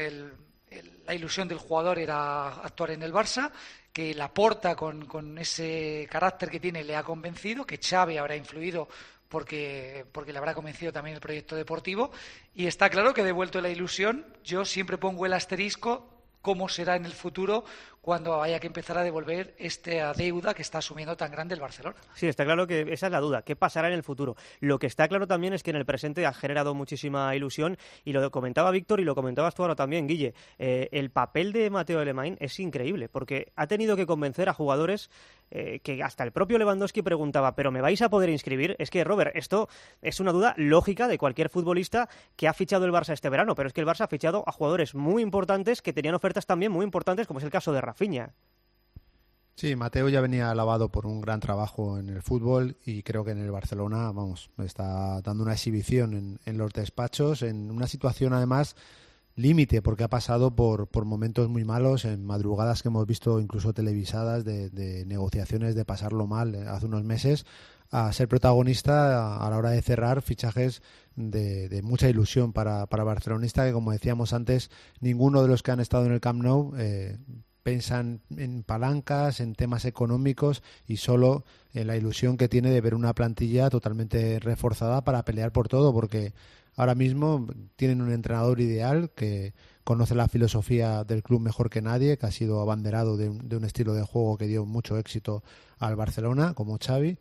Speaker 10: la ilusión del jugador era actuar en el Barça, que Laporta con ese carácter que tiene le ha convencido, que Xavi habrá influido porque le habrá convencido también el proyecto deportivo, y está claro que ha devuelto la ilusión. Yo siempre pongo el asterisco cómo será en el futuro cuando haya que empezar a devolver esta deuda que está asumiendo tan grande el Barcelona.
Speaker 4: Sí, está claro que esa es la duda, ¿qué pasará en el futuro? Lo que está claro también es que en el presente ha generado muchísima ilusión, y lo comentaba Víctor y lo comentabas tú ahora también, Guille, el papel de Mateo Alemany es increíble, porque ha tenido que convencer a jugadores que hasta el propio Lewandowski preguntaba, ¿pero me vais a poder inscribir? Es que, Robert, esto es una duda lógica de cualquier futbolista que ha fichado el Barça este verano, pero es que el Barça ha fichado a jugadores muy importantes que tenían ofertas también muy importantes, como es el caso de Rafinha.
Speaker 11: Sí, Mateo ya venía alabado por un gran trabajo en el fútbol y creo que en el Barcelona, vamos, está dando una exhibición en los despachos, en una situación además límite, porque ha pasado por momentos muy malos, en madrugadas que hemos visto incluso televisadas de negociaciones, de pasarlo mal hace unos meses, a ser protagonista a la hora de cerrar fichajes de mucha ilusión para barcelonista, que como decíamos antes, ninguno de los que han estado en el Camp Nou piensan en palancas, en temas económicos, y solo en la ilusión que tiene de ver una plantilla totalmente reforzada para pelear por todo, porque ahora mismo tienen un entrenador ideal que conoce la filosofía del club mejor que nadie, que ha sido abanderado de un estilo de juego que dio mucho éxito al Barcelona, como Xavi,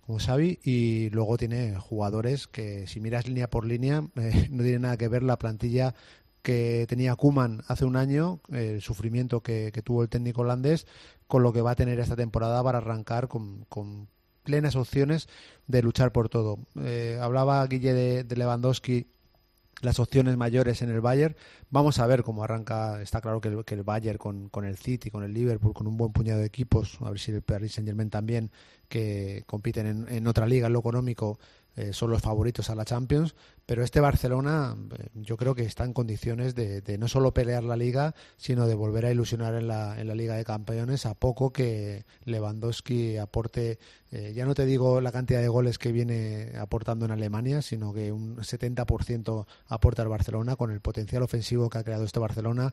Speaker 11: y luego tiene jugadores que, si miras línea por línea, no tiene nada que ver la plantilla que tenía Koeman hace un año, el sufrimiento que tuvo el técnico holandés, con lo que va a tener esta temporada para arrancar con plenas opciones de luchar por todo. Hablaba Guille de Lewandowski, las opciones mayores en el Bayern. Vamos a ver cómo arranca. Está claro que el Bayern con el City, con el Liverpool, con un buen puñado de equipos, a ver si el Paris Saint-Germain también, que compiten en otra liga en lo económico, son los favoritos a la Champions, pero este Barcelona yo creo que está en condiciones de no solo pelear la Liga, sino de volver a ilusionar en la Liga de Campeones, a poco que Lewandowski aporte, ya no te digo la cantidad de goles que viene aportando en Alemania, sino que un 70% aporta al Barcelona, con el potencial ofensivo que ha creado este Barcelona,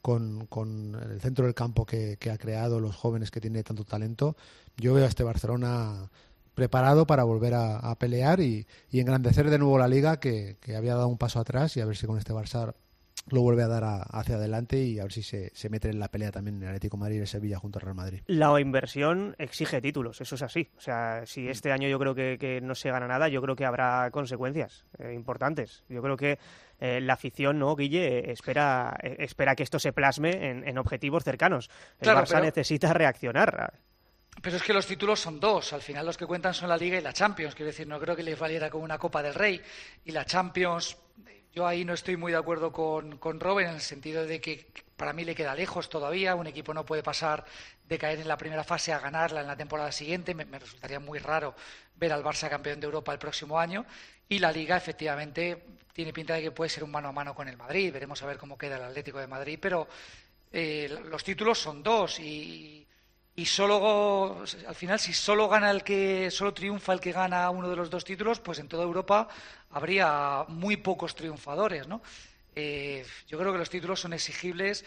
Speaker 11: con el centro del campo que ha creado, los jóvenes que tiene tanto talento. Yo veo a este Barcelona preparado para volver a pelear y engrandecer de nuevo la Liga, que había dado un paso atrás, y a ver si con este Barça lo vuelve a dar hacia adelante, y a ver si se mete en la pelea también en el Atlético de Madrid y el Sevilla junto al Real Madrid.
Speaker 4: La inversión exige títulos, eso es así. O sea, si este año yo creo que no se gana nada, yo creo que habrá consecuencias importantes. Yo creo que la afición, ¿no, Guille? Espera que esto se plasme en objetivos cercanos. El Barça necesita reaccionar.
Speaker 10: Pero es que los títulos son dos. Al final los que cuentan son la Liga y la Champions. Quiero decir, no creo que les valiera como una Copa del Rey. Y la Champions, yo ahí no estoy muy de acuerdo con Robert, en el sentido de que para mí le queda lejos todavía. Un equipo no puede pasar de caer en la primera fase a ganarla en la temporada siguiente. Me resultaría muy raro ver al Barça campeón de Europa el próximo año. Y la Liga, efectivamente, tiene pinta de que puede ser un mano a mano con el Madrid. Veremos a ver cómo queda el Atlético de Madrid. Pero los títulos son dos, y solo, al final, si solo triunfa el que gana uno de los dos títulos, pues en toda Europa habría muy pocos triunfadores, ¿no? Yo creo que los títulos son exigibles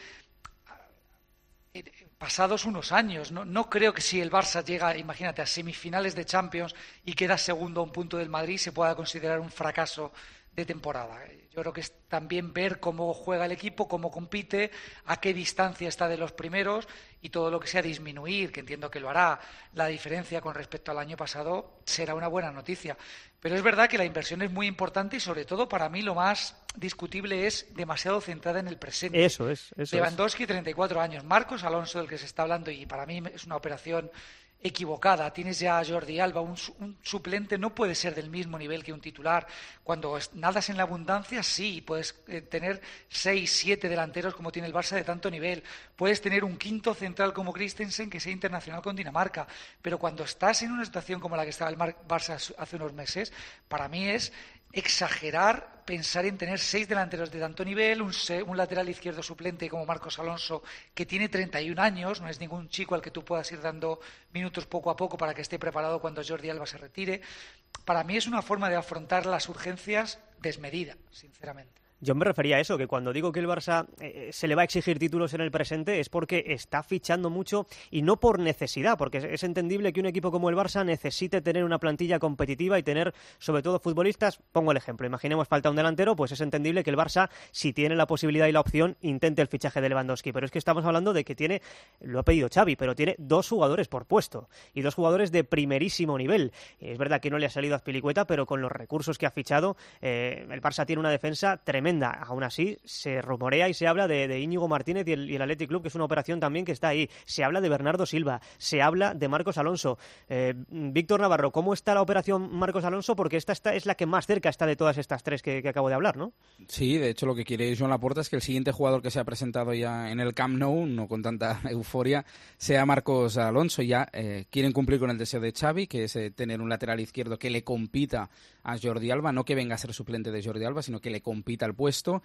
Speaker 10: pasados unos años. No creo que si el Barça llega, imagínate, a semifinales de Champions y queda segundo a un punto del Madrid, se pueda considerar un fracaso de temporada. Yo creo que es también ver cómo juega el equipo, cómo compite, a qué distancia está de los primeros, y todo lo que sea disminuir, que entiendo que lo hará, la diferencia con respecto al año pasado, será una buena noticia. Pero es verdad que la inversión es muy importante, y sobre todo para mí lo más discutible es demasiado centrada en el presente.
Speaker 4: Eso es.
Speaker 10: Lewandowski, 34 años. Marcos Alonso, del que se está hablando, y para mí es una operación equivocada. Tienes ya a Jordi Alba, un suplente no puede ser del mismo nivel que un titular. Cuando nadas en la abundancia, sí, puedes tener 6, 7 delanteros como tiene el Barça de tanto nivel, puedes tener un quinto central como Christensen que sea internacional con Dinamarca, pero cuando estás en una situación como la que estaba el Barça hace unos meses, para mí es exagerar pensar en tener 6 delanteros de tanto nivel, un lateral izquierdo suplente como Marcos Alonso, que tiene 31 años, no es ningún chico al que tú puedas ir dando minutos poco a poco para que esté preparado cuando Jordi Alba se retire. Para mí es una forma de afrontar las urgencias desmedida, sinceramente.
Speaker 4: Yo me refería a eso, que cuando digo que el Barça se le va a exigir títulos en el presente es porque está fichando mucho, y no por necesidad, porque es entendible que un equipo como el Barça necesite tener una plantilla competitiva y tener sobre todo futbolistas. Pongo el ejemplo, imaginemos falta un delantero, pues es entendible que el Barça, si tiene la posibilidad y la opción, intente el fichaje de Lewandowski, pero es que estamos hablando de que tiene, lo ha pedido Xavi, pero tiene 2 jugadores por puesto y 2 jugadores de primerísimo nivel. Es verdad que no le ha salido a Azpilicueta, pero con los recursos que ha fichado, el Barça tiene una defensa tremenda. Aún así, se rumorea y se habla de Íñigo Martínez y el Athletic Club, que es una operación también que está ahí. Se habla de Bernardo Silva, se habla de Marcos Alonso. Víctor Navarro, ¿cómo está la operación Marcos Alonso? Porque esta es la que más cerca está de todas estas 3 que acabo de hablar, ¿no?
Speaker 6: Sí, de hecho lo que quiere Joan Laporta es que el siguiente jugador que se ha presentado ya en el Camp Nou, no con tanta euforia, sea Marcos Alonso. Ya quieren cumplir con el deseo de Xavi, que es tener un lateral izquierdo que le compita a Jordi Alba, no que venga a ser suplente de Jordi Alba, sino que le compita al puesto.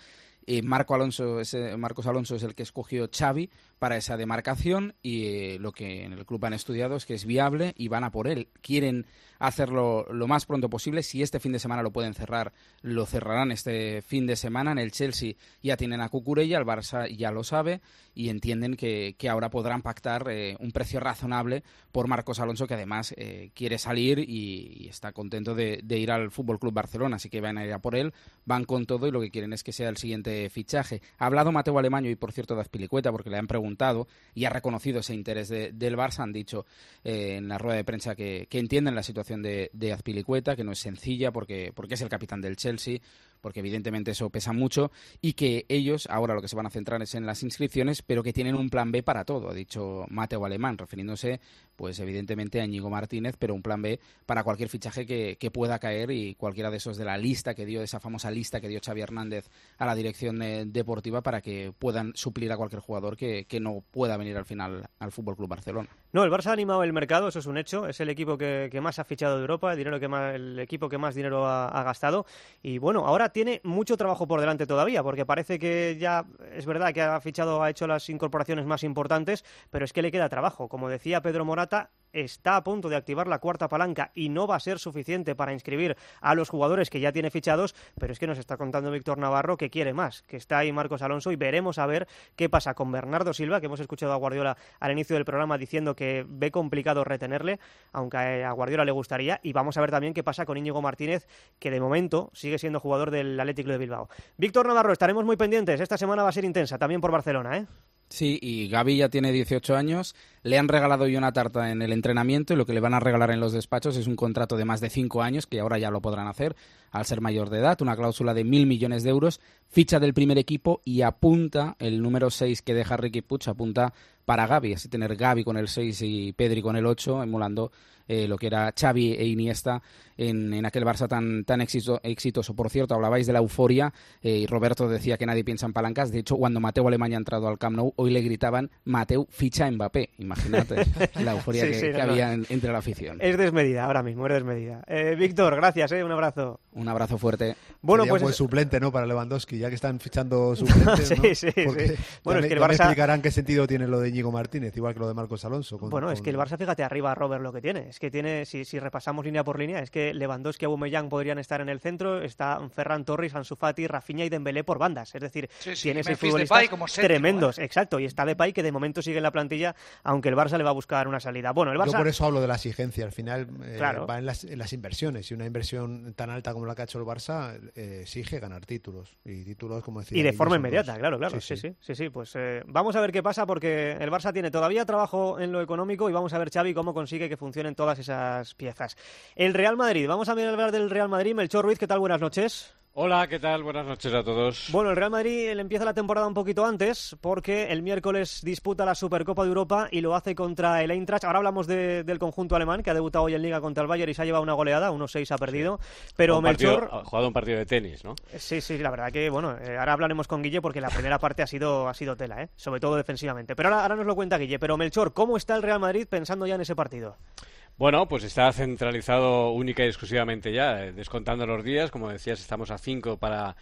Speaker 6: Marcos Alonso es el que escogió Xavi para esa demarcación y lo que en el club han estudiado es que es viable y van a por él. Quieren hacerlo lo más pronto posible. Si este fin de semana lo pueden cerrar, lo cerrarán este fin de semana. En el Chelsea ya tienen a Cucurella, el Barça ya lo sabe y entienden que ahora podrán pactar un precio razonable por Marcos Alonso, que además quiere salir y está contento de ir al Fútbol Club Barcelona, así que van a ir a por él, van con todo y lo que quieren es que sea el siguiente fichaje. Ha hablado Mateu Alemany y por cierto de Azpilicueta, porque le han preguntado y ha reconocido ese interés del Barça. Han dicho en la rueda de prensa que entienden la situación de Azpilicueta, que no es sencilla porque es el capitán del Chelsea, porque evidentemente eso pesa mucho y que ellos ahora lo que se van a centrar es en las inscripciones, pero que tienen un plan B para todo, ha dicho Mateu Alemany, refiriéndose pues evidentemente a Íñigo Martínez, pero un plan B para cualquier fichaje que pueda caer y cualquiera de esos de la lista que dio, de esa famosa lista que dio Xavi Hernández a la dirección deportiva para que puedan suplir a cualquier jugador que no pueda venir al final al Fútbol Club Barcelona.
Speaker 4: No, el Barça ha animado el mercado, eso es un hecho, es el equipo que más ha fichado de Europa, el equipo que más dinero ha gastado y bueno, ahora tiene mucho trabajo por delante todavía, porque parece que ya es verdad que ha hecho las incorporaciones más importantes, pero es que le queda trabajo. Como decía Pedro Morata, está a punto de activar la cuarta palanca y no va a ser suficiente para inscribir a los jugadores que ya tiene fichados, pero es que nos está contando Víctor Navarro que quiere más, que está ahí Marcos Alonso y veremos a ver qué pasa con Bernardo Silva, que hemos escuchado a Guardiola al inicio del programa diciendo que ve complicado retenerle, aunque a Guardiola le gustaría, y vamos a ver también qué pasa con Íñigo Martínez, que de momento sigue siendo jugador del Athletic Club de Bilbao. Víctor Navarro, estaremos muy pendientes, esta semana va a ser intensa, también por Barcelona, ¿eh?
Speaker 6: Sí, y Gavi ya tiene 18 años, le han regalado hoy una tarta en el entrenamiento y lo que le van a regalar en los despachos es un contrato de más de 5 años, que ahora ya lo podrán hacer al ser mayor de edad, una cláusula de 1.000 millones de euros, ficha del primer equipo y apunta el número 6 que deja Riqui Puig, apunta para Gavi, así tener Gavi con el 6 y Pedri con el 8, emulando lo que era Xavi e Iniesta en aquel Barça tan exitoso. Por cierto, hablabais de la euforia y Roberto decía que nadie piensa en palancas. De hecho, cuando Mateu Alemany ha entrado al Camp Nou, hoy le gritaban Mateu ficha Mbappé. Imagínate la euforia que había entre la afición.
Speaker 4: Es desmedida ahora mismo, es desmedida. Víctor, gracias, un abrazo.
Speaker 6: Un abrazo fuerte.
Speaker 11: Bueno, pues buen suplente, ¿no? Para Lewandowski, ya que están fichando suplentes, ¿no?
Speaker 4: Sí. Bueno, es que el
Speaker 11: Barça...
Speaker 4: me
Speaker 11: explicarán qué sentido tiene lo de Íñigo Martínez, igual que lo de Marcos Alonso.
Speaker 4: Es que el Barça, fíjate arriba, Robert, lo que tiene. Es que tiene, si repasamos línea por línea, es que Lewandowski y Aubameyang podrían estar en el centro, está Ferran Torres, Ansu Fati, Rafinha y Dembélé por bandas. Es decir, tiene seis futbolistas tremendos. Exacto, y está Depay, que de momento sigue en la plantilla, aunque el Barça le va a buscar una salida. Bueno, el Barça...
Speaker 11: Yo por eso hablo de la exigencia. Al final va en las inversiones. Y una inversión tan alta como la que ha hecho el Barça exige ganar títulos. Y títulos, como decía...
Speaker 4: Y de forma inmediata, claro. Sí. Pues vamos a ver qué pasa, porque el Barça tiene todavía trabajo en lo económico y vamos a ver, Xavi, cómo consigue que funcionen todas esas piezas. El Real Madrid, vamos a hablar del Real Madrid. Melchor Ruiz, ¿qué tal? Buenas noches.
Speaker 12: Hola, ¿qué tal? Buenas noches a todos.
Speaker 4: Bueno, el Real Madrid empieza la temporada un poquito antes porque el miércoles disputa la Supercopa de Europa y lo hace contra el Eintracht. Ahora hablamos del conjunto alemán que ha debutado hoy en Liga contra el Bayern y se ha llevado una goleada, 1-6 ha perdido. Sí. Pero Melchor...
Speaker 12: Ha jugado un partido de tenis, ¿no?
Speaker 4: Sí, la verdad que, ahora hablaremos con Guille porque la primera parte ha sido tela, sobre todo defensivamente. Pero ahora nos lo cuenta Guille. Pero Melchor, ¿cómo está el Real Madrid pensando ya en ese partido?
Speaker 12: Bueno, pues está centralizado única y exclusivamente ya, descontando los días. Como decías, estamos a 5 para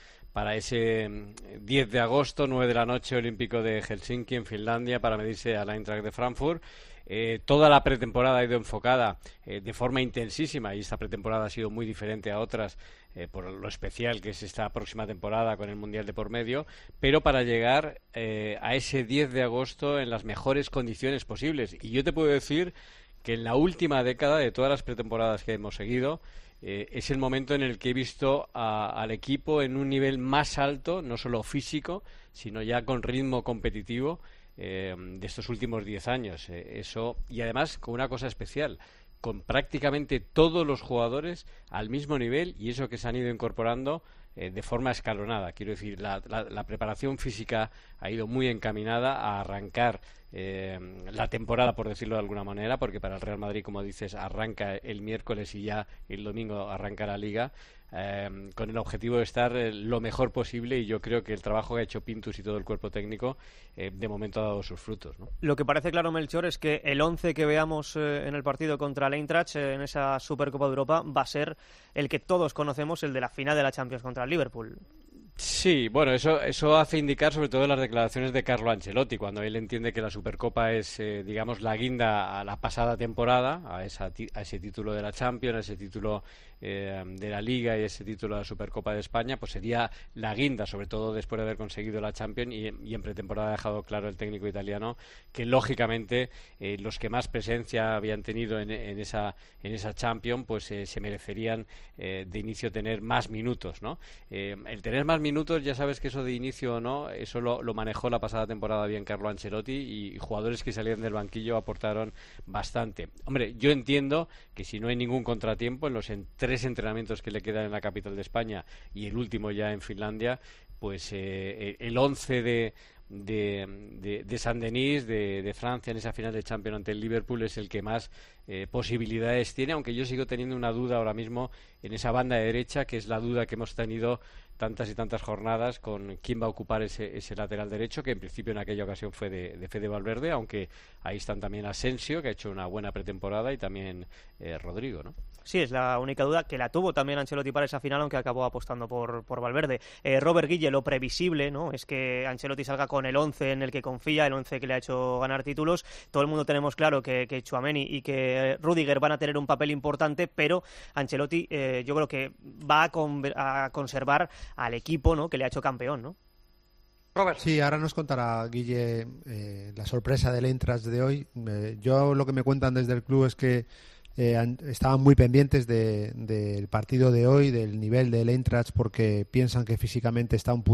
Speaker 12: ese 10 de agosto, 9 de la noche, Olímpico de Helsinki, en Finlandia, para medirse al Eintracht de Frankfurt. Toda la pretemporada ha ido enfocada de forma intensísima, y esta pretemporada ha sido muy diferente a otras por lo especial que es esta próxima temporada con el Mundial de por medio, pero para llegar a ese 10 de agosto en las mejores condiciones posibles. Y yo te puedo decir que en la última década, de todas las pretemporadas que hemos seguido, es el momento en el que he visto al equipo en un nivel más alto, no solo físico, sino ya con ritmo competitivo de estos últimos 10 años. Eso, y además con una cosa especial, con prácticamente todos los jugadores al mismo nivel, y eso que se han ido incorporando de forma escalonada. Quiero decir, la preparación física ha ido muy encaminada a arrancar la temporada, por decirlo de alguna manera, porque para el Real Madrid, como dices, arranca el miércoles y ya el domingo arranca la Liga, con el objetivo de estar lo mejor posible, y yo creo que el trabajo que ha hecho Pintus y todo el cuerpo técnico de momento ha dado sus frutos, ¿no?
Speaker 4: Lo que parece claro, Melchor, es que el 11 que veamos en el partido contra el Eintracht en esa Supercopa de Europa va a ser el que todos conocemos, el de la final de la Champions contra el Liverpool.
Speaker 12: Sí, bueno, eso hace indicar sobre todo las declaraciones de Carlo Ancelotti, cuando él entiende que la Supercopa es, digamos, la guinda a la pasada temporada, a ese título de la Champions, a ese título de la Liga y ese título de la Supercopa de España, pues sería la guinda, sobre todo después de haber conseguido la Champions, y en pretemporada ha dejado claro el técnico italiano que lógicamente los que más presencia habían tenido en esa Champions, pues se merecerían de inicio tener más minutos, ¿no? El tener más minutos, ya sabes que eso de inicio o no, eso lo manejó la pasada temporada bien Carlo Ancelotti, y jugadores que salían del banquillo aportaron bastante. Hombre, yo entiendo que si no hay ningún contratiempo en los 3 entrenamientos que le quedan en la capital de España y el último ya en Finlandia, pues el 11 de Saint-Denis, de Francia, en esa final de Champions ante el Liverpool, es el que más posibilidades tiene, aunque yo sigo teniendo una duda ahora mismo en esa banda de derecha, que es la duda que hemos tenido tantas y tantas jornadas con quién va a ocupar ese lateral derecho, que en principio en aquella ocasión fue de Fede Valverde, aunque ahí están también Asensio, que ha hecho una buena pretemporada, y también Rodrigo, ¿no?
Speaker 4: Sí, es la única duda que la tuvo también Ancelotti para esa final, aunque acabó apostando por Valverde. Robert Guille, lo previsible, ¿no?, es que Ancelotti salga con el 11 en el que confía, el 11 que le ha hecho ganar títulos. Todo el mundo tenemos claro que Tchouaméni y que Rüdiger van a tener un papel importante, pero Ancelotti yo creo que va a conservar al equipo, ¿no?, que le ha hecho campeón, ¿no?
Speaker 11: Robert. Sí, ahora nos contará Guille la sorpresa del Eintracht de hoy. Yo lo que me cuentan desde el club es que estaban muy pendientes del partido de hoy, del nivel del Eintracht, porque piensan que físicamente está un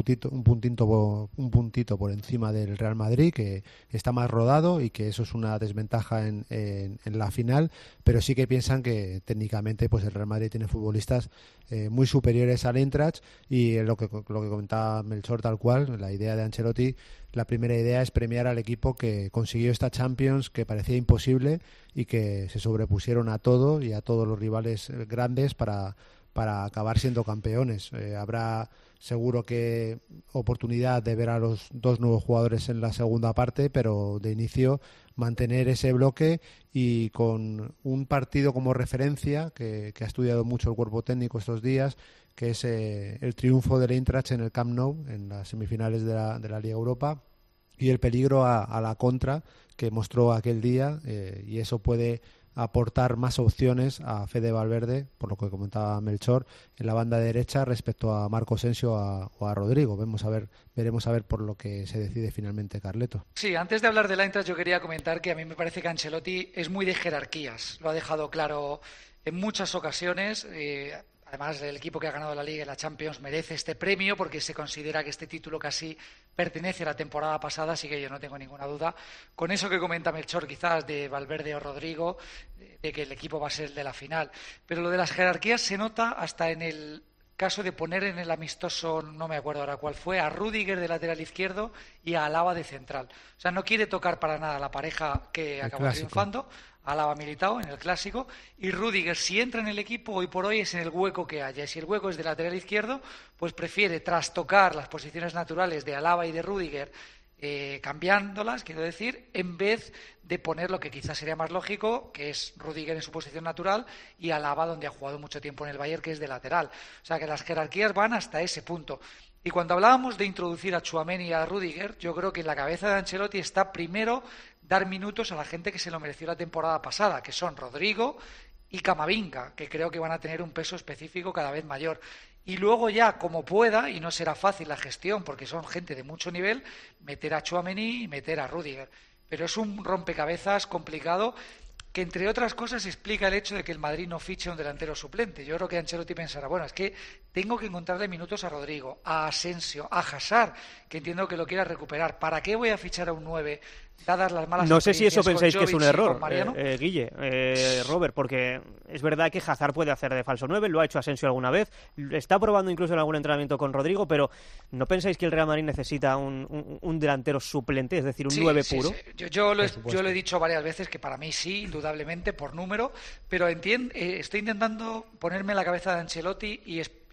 Speaker 11: puntito por encima del Real Madrid, que está más rodado y que eso es una desventaja en la final, pero sí que piensan que técnicamente pues el Real Madrid tiene futbolistas muy superiores al Eintracht, y lo que comentaba Melchor, tal cual, la idea de Ancelotti, la primera idea es premiar al equipo que consiguió esta Champions, que parecía imposible, y que se sobrepusieron a todo y a todos los rivales grandes para acabar siendo campeones. Habrá seguro que oportunidad de ver a los 2 nuevos jugadores en la segunda parte, pero de inicio mantener ese bloque, y con un partido como referencia que ha estudiado mucho el cuerpo técnico estos días, que es el triunfo del Eintracht en el Camp Nou en las semifinales de la Liga Europa, y el peligro a la contra que mostró aquel día, y eso puede aportar más opciones a Fede Valverde, por lo que comentaba Melchor, en la banda derecha respecto a Marco Asensio o a Rodrigo. Veremos a ver por lo que se decide finalmente Carleto.
Speaker 10: Sí, antes de hablar del Eintracht yo quería comentar que a mí me parece que Ancelotti es muy de jerarquías, lo ha dejado claro en muchas ocasiones. Además, el equipo que ha ganado la Liga y la Champions merece este premio porque se considera que este título casi pertenece a la temporada pasada, así que yo no tengo ninguna duda. Con eso que comenta Melchor, quizás de Valverde o Rodrigo, de que el equipo va a ser el de la final. Pero lo de las jerarquías se nota hasta en el caso de poner en el amistoso, no me acuerdo ahora cuál fue, a Rüdiger de lateral izquierdo y a Alaba de central. O sea, no quiere tocar para nada la pareja que acabó triunfando, Alaba Militao en el clásico, y Rüdiger, si entra en el equipo, hoy por hoy es en el hueco que haya. Y si el hueco es de lateral izquierdo, pues prefiere trastocar las posiciones naturales de Alaba y de Rüdiger, cambiándolas, quiero decir, en vez de poner lo que quizás sería más lógico, que es Rüdiger en su posición natural y Alaba donde ha jugado mucho tiempo en el Bayern, que es de lateral. O sea que las jerarquías van hasta ese punto. Y cuando hablábamos de introducir a Tchouaméni y a Rüdiger, yo creo que en la cabeza de Ancelotti está primero dar minutos a la gente que se lo mereció la temporada pasada, que son Rodrigo y Camavinga, que creo que van a tener un peso específico cada vez mayor. Y luego ya, como pueda, y no será fácil la gestión porque son gente de mucho nivel, meter a Tchouaméni y meter a Rüdiger. Pero es un rompecabezas complicado que, entre otras cosas, explica el hecho de que el Madrid no fiche un delantero suplente. Yo creo que Ancelotti pensará, bueno, es que tengo que encontrarle minutos a Rodrigo, a Asensio, a Hazard, que entiendo que lo quiera recuperar. ¿Para qué voy a fichar a un 9? Dadas las malas
Speaker 4: no sé si eso pensáis
Speaker 10: Jovic
Speaker 4: que es un error,
Speaker 10: Guille,
Speaker 4: Robert, porque es verdad que Hazard puede hacer de falso 9, lo ha hecho Asensio alguna vez, está probando incluso en algún entrenamiento con Rodrigo, pero ¿no pensáis que el Real Madrid necesita un delantero suplente, es decir, un 9 puro?
Speaker 10: Sí. Yo lo he dicho varias veces que para mí sí, indudablemente, por número, pero estoy intentando ponerme en la cabeza de Ancelotti y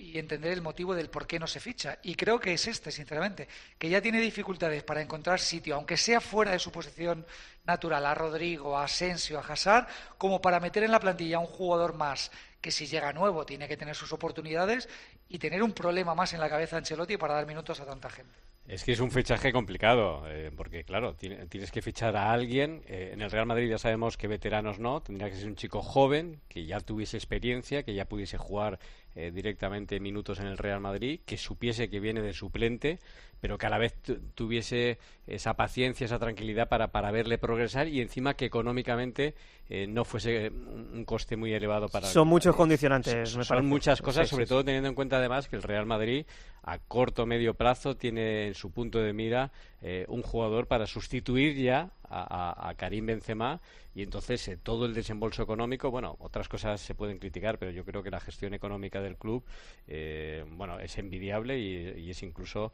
Speaker 10: y entender el motivo del por qué no se ficha. Y creo que es sinceramente, que ya tiene dificultades para encontrar sitio, aunque sea fuera de su posición natural, a Rodrigo, a Asensio, a Hazard, como para meter en la plantilla a un jugador más que si llega nuevo tiene que tener sus oportunidades y tener un problema más en la cabeza de Ancelotti para dar minutos a tanta gente.
Speaker 12: Es que es un fichaje complicado, porque claro, tienes que fichar a alguien. En el Real Madrid ya sabemos que veteranos no, tendría que ser un chico joven, que ya tuviese experiencia, que ya pudiese jugar directamente minutos en el Real Madrid, que supiese que viene de suplente, pero que a la vez tuviese esa paciencia, esa tranquilidad para verle progresar y encima que económicamente no fuese un coste muy elevado para...
Speaker 4: Son muchos condicionantes,
Speaker 12: son muchas cosas, sobre todo teniendo en cuenta además que el Real Madrid a corto o medio plazo tiene en su punto de mira un jugador para sustituir ya a Karim Benzema, y entonces todo el desembolso económico, bueno, otras cosas se pueden criticar, pero yo creo que la gestión económica del club bueno, es envidiable y es incluso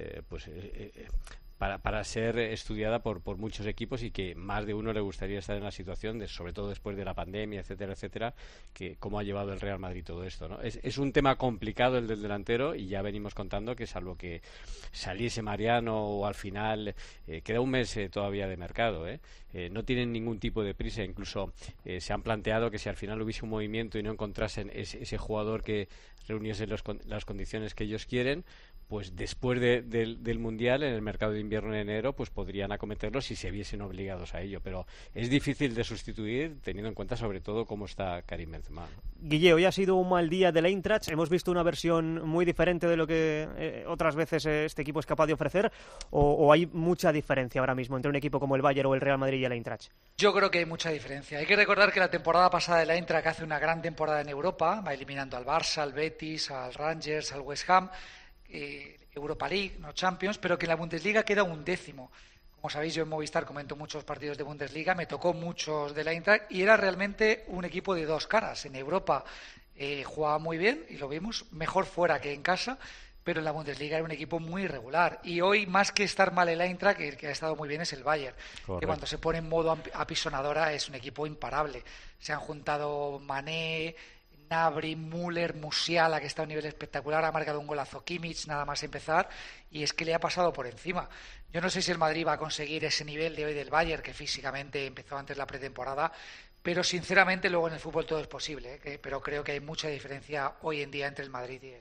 Speaker 12: para ser estudiada por muchos equipos, y que más de uno le gustaría estar en la situación, sobre todo después de la pandemia, etcétera, etcétera, que cómo ha llevado el Real Madrid todo esto, ¿no? Es un tema complicado el del delantero, y ya venimos contando que salvo que saliese Mariano o al final queda un mes todavía de mercado, no tienen ningún tipo de prisa. Incluso se han planteado que si al final hubiese un movimiento y no encontrasen ese jugador que reuniese las condiciones que ellos quieren, pues después del Mundial, en el mercado de invierno en enero, pues podrían acometerlo si se viesen obligados a ello. Pero es difícil de sustituir, teniendo en cuenta sobre todo cómo está Karim Benzema.
Speaker 4: Guille, hoy ha sido un mal día del Eintracht. Hemos visto una versión muy diferente de lo que otras veces este equipo es capaz de ofrecer, o hay mucha diferencia ahora mismo entre un equipo como el Bayern o el Real Madrid y el Eintracht.
Speaker 10: Yo creo que hay mucha diferencia. Hay que recordar que la temporada pasada el Eintracht hace una gran temporada en Europa, va eliminando al Barça, al Betis, al Rangers, al West Ham, Europa League, no Champions, pero que en la Bundesliga queda 11º. Como sabéis, yo en Movistar comento muchos partidos de Bundesliga, me tocó muchos del Eintracht y era realmente un equipo de dos caras. En Europa jugaba muy bien y lo vimos, mejor fuera que en casa, pero en la Bundesliga era un equipo muy irregular. Y hoy, más que estar mal el Eintracht, el que ha estado muy bien es el Bayern, que cuando se pone en modo apisonadora es un equipo imparable. Se han juntado Mané, Gnabry, Müller, Musiala, que está a un nivel espectacular, ha marcado un golazo Kimmich nada más empezar, y es que le ha pasado por encima. Yo no sé si el Madrid va a conseguir ese nivel de hoy del Bayern, que físicamente empezó antes la pretemporada, pero sinceramente luego en el fútbol todo es posible, pero creo que hay mucha diferencia hoy en día entre el Madrid y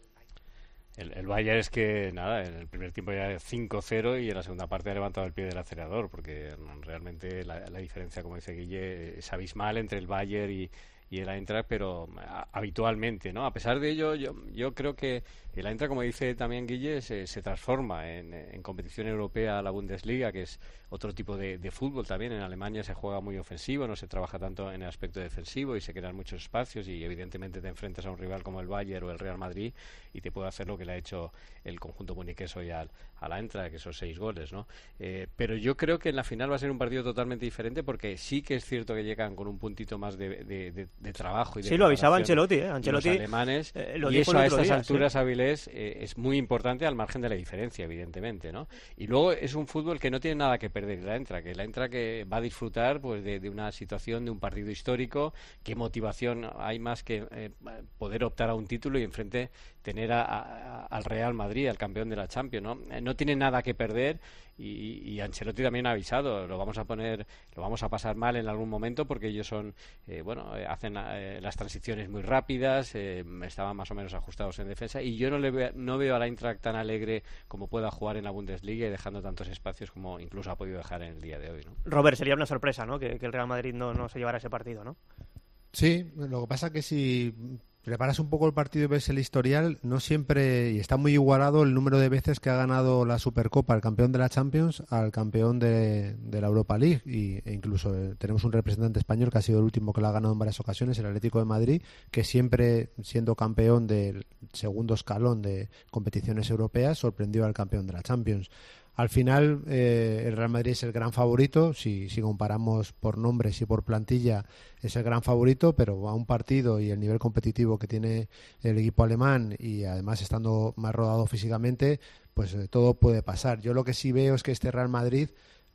Speaker 12: el Bayern. Es que nada, en el primer tiempo ya 5-0 y en la segunda parte ha levantado el pie del acelerador, porque realmente la diferencia, como dice Guille, es abismal entre el Bayern y el Eintracht, pero habitualmente, ¿no? A pesar de ello, yo creo que el Eintracht, como dice también Guille, se transforma en competición europea a la Bundesliga, que es otro tipo de fútbol también. En Alemania se juega muy ofensivo, no se trabaja tanto en el aspecto defensivo y se crean muchos espacios, y evidentemente te enfrentas a un rival como el Bayern o el Real Madrid y te puede hacer lo que le ha hecho el conjunto muniqués hoy al Eintracht, que son 6 goles, ¿no? Pero yo creo que en la final va a ser un partido totalmente diferente, porque sí que es cierto que llegan con un puntito más de trabajo y de...
Speaker 4: Sí, lo avisaba Ancelotti,
Speaker 12: Ancelotti, los alemanes, y eso a estas alturas, Avilés, es muy importante, al margen de la diferencia, evidentemente, ¿no? Y luego es un fútbol que no tiene nada que perder el Eintracht, que va a disfrutar pues de una situación, de un partido histórico. Qué motivación hay más que poder optar a un título y enfrente tener al Real Madrid, al campeón de la Champions, ¿no? No tiene nada que perder, y Ancelotti también ha avisado, lo vamos a pasar mal en algún momento, porque ellos son hacen las transiciones muy rápidas, estaban más o menos ajustados en defensa, y yo no veo al Eintracht tan alegre como pueda jugar en la Bundesliga y dejando tantos espacios como incluso ha podido dejar en el día de hoy, ¿no?
Speaker 4: Robert, sería una sorpresa, ¿no?, que el Real Madrid no se llevara ese partido, ¿no?
Speaker 11: Sí, lo que pasa es que si preparas un poco el partido y ves el historial, no siempre, y está muy igualado el número de veces que ha ganado la Supercopa el campeón de la Champions al campeón de la Europa League, e incluso tenemos un representante español que ha sido el último que la ha ganado en varias ocasiones, el Atlético de Madrid, que siempre, siendo campeón del segundo escalón de competiciones europeas, sorprendió al campeón de la Champions. Al final, el Real Madrid es el gran favorito, si comparamos por nombres y por plantilla, es el gran favorito, pero a un partido y el nivel competitivo que tiene el equipo alemán, y además estando más rodado físicamente, pues todo puede pasar. Yo lo que sí veo es que este Real Madrid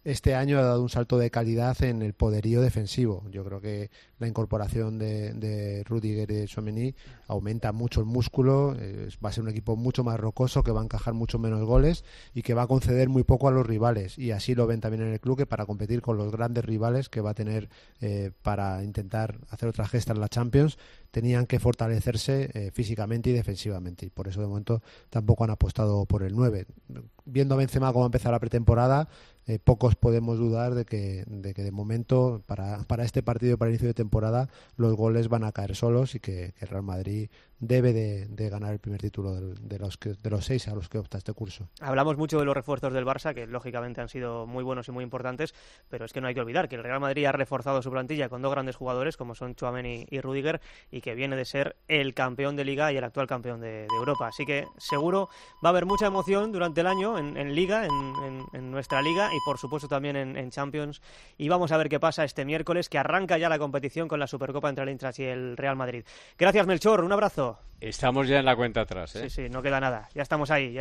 Speaker 11: este año ha dado un salto de calidad en el poderío defensivo. Yo creo que la incorporación de Rudiger y de Tchouaméni aumenta mucho el músculo, va a ser un equipo mucho más rocoso, que va a encajar mucho menos goles y que va a conceder muy poco a los rivales, y así lo ven también en el club, que para competir con los grandes rivales que va a tener para intentar hacer otra gesta en la Champions, tenían que fortalecerse físicamente y defensivamente, y por eso de momento tampoco han apostado por el 9. Viendo a Benzema cómo ha empezado la pretemporada, pocos podemos dudar de que de momento para este partido, para el inicio de temporada, los goles van a caer solos, y que el Real Madrid debe de ganar el primer título de los 6 a los que opta este curso.
Speaker 4: Hablamos mucho de los refuerzos del Barça, que lógicamente han sido muy buenos y muy importantes, pero es que no hay que olvidar que el Real Madrid ha reforzado su plantilla con 2 grandes jugadores como son Tchouaméni y Rudiger, y que viene de ser el campeón de Liga y el actual campeón de Europa. Así que seguro va a haber mucha emoción durante el año en Liga, en nuestra Liga, y por supuesto también en Champions, y vamos a ver qué pasa este miércoles, que arranca ya la competición con la Supercopa entre el Eintracht y el Real Madrid. Gracias, Melchor, un abrazo.
Speaker 12: Estamos ya en la cuenta atrás, ¿eh?
Speaker 4: Sí, no queda nada, ya estamos ahí.